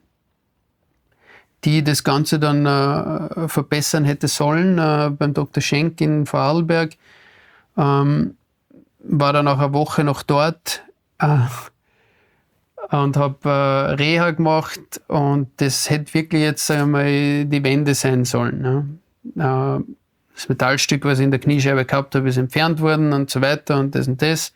die das Ganze dann verbessern hätte sollen, beim Dr. Schenk in Vorarlberg. War dann auch eine Woche noch dort und habe Reha gemacht und das hätte wirklich jetzt einmal die Wende sein sollen. Ne? Das Metallstück, was ich in der Kniescheibe gehabt habe, ist entfernt worden und so weiter und das und das.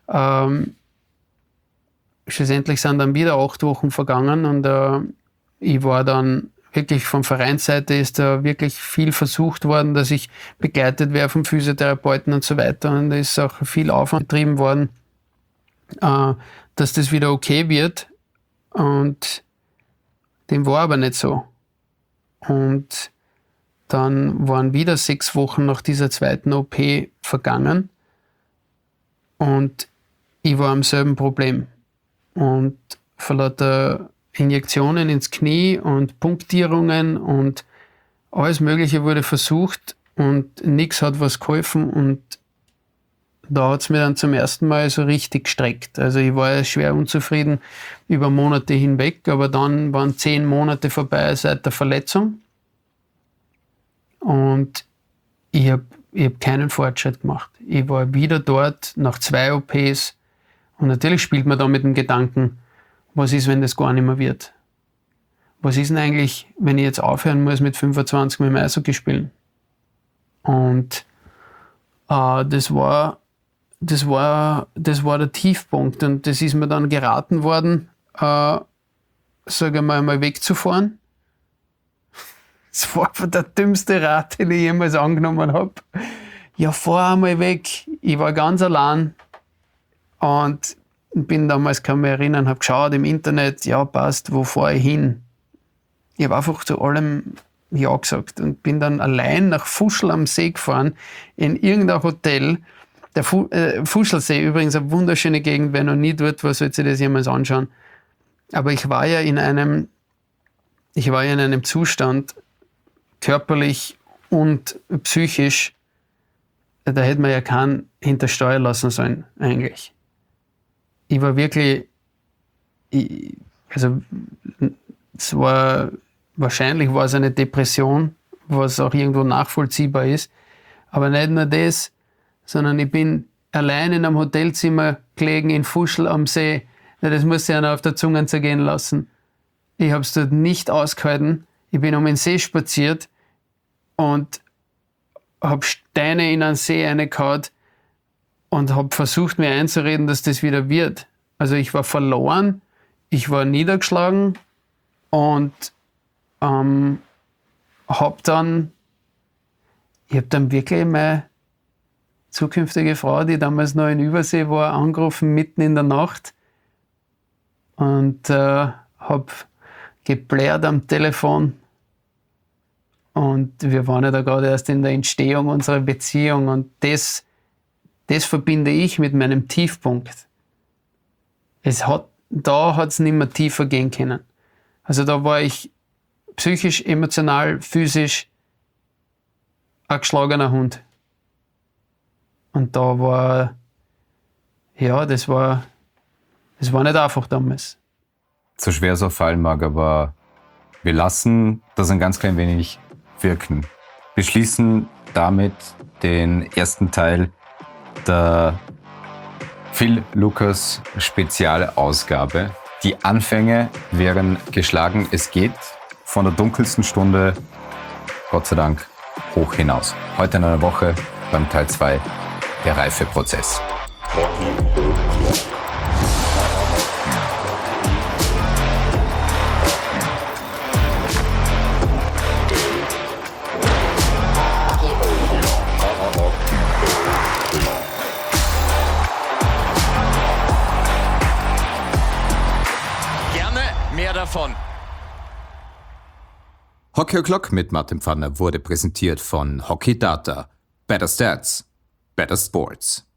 Schlussendlich sind dann wieder 8 Wochen vergangen und ich war dann wirklich von Vereinsseite ist da wirklich viel versucht worden, dass ich begleitet werde vom Physiotherapeuten und so weiter und da ist auch viel Aufwand betrieben worden, dass das wieder okay wird und dem war aber nicht so. Und dann waren wieder 6 Wochen nach dieser zweiten OP vergangen und ich war am selben Problem. Und von lauter Injektionen ins Knie und Punktierungen und alles Mögliche wurde versucht und nichts hat was geholfen und da hat es mir dann zum ersten Mal so richtig gestreckt. Also ich war schwer unzufrieden über Monate hinweg, aber dann waren 10 Monate vorbei seit der Verletzung und ich hab keinen Fortschritt gemacht. Ich war wieder dort nach 2 OPs und natürlich spielt man da mit dem Gedanken, was ist, wenn das gar nicht mehr wird? Was ist denn eigentlich, wenn ich jetzt aufhören muss mit 25 mit dem Eishockey spielen? Und das war der Tiefpunkt und das ist mir dann geraten worden, sage ich mal wegzufahren. Das war der dümmste Rat, den ich jemals angenommen habe. Ja, fahr einmal weg. Ich war ganz allein und bin damals, kann mich erinnern, habe geschaut im Internet, ja passt, wo fahre ich hin? Ich habe einfach zu allem Ja gesagt und bin dann allein nach Fuschl am See gefahren, in irgendein Hotel. Der Fuschlsee übrigens eine wunderschöne Gegend, wer noch nie dort war, sollte sich das jemals anschauen. Aber ich war ja in einem Zustand, körperlich und psychisch, da hätte man ja keinen hintersteuern lassen sollen, eigentlich. Ich war wirklich, wahrscheinlich war es eine Depression, was auch irgendwo nachvollziehbar ist, aber nicht nur das, sondern ich bin allein in einem Hotelzimmer gelegen in Fuschl am See. Ja, das muss ich einer auf der Zunge zergehen lassen. Ich habe es dort nicht ausgehalten. Ich bin um den See spaziert und habe Steine in einen See reingehauen und habe versucht, mir einzureden, dass das wieder wird. Also ich war verloren, ich war niedergeschlagen und ich habe dann wirklich meine zukünftige Frau, die damals noch in Übersee war, angerufen mitten in der Nacht und habe geblärt am Telefon und wir waren ja da gerade erst in der Entstehung unserer Beziehung und das verbinde ich mit meinem Tiefpunkt. Da hat es nicht mehr tiefer gehen können. Also da war ich psychisch, emotional, physisch ein geschlagener Hund. Und da war, ja, das war nicht einfach damals. So schwer es auch fallen mag, aber wir lassen das ein ganz klein wenig wirken. Wir schließen damit den ersten Teil der Phil Lucas Spezialausgabe. Die Anfänge wären geschlagen. Es geht von der dunkelsten Stunde Gott sei Dank hoch hinaus. Heute in einer Woche beim Teil 2 der Reifeprozess. Hockey O'Clock. Gerne mehr davon. Hockey O'Clock mit Martin Pfanner wurde präsentiert von Hockey Data. Better Stats, Better Sports.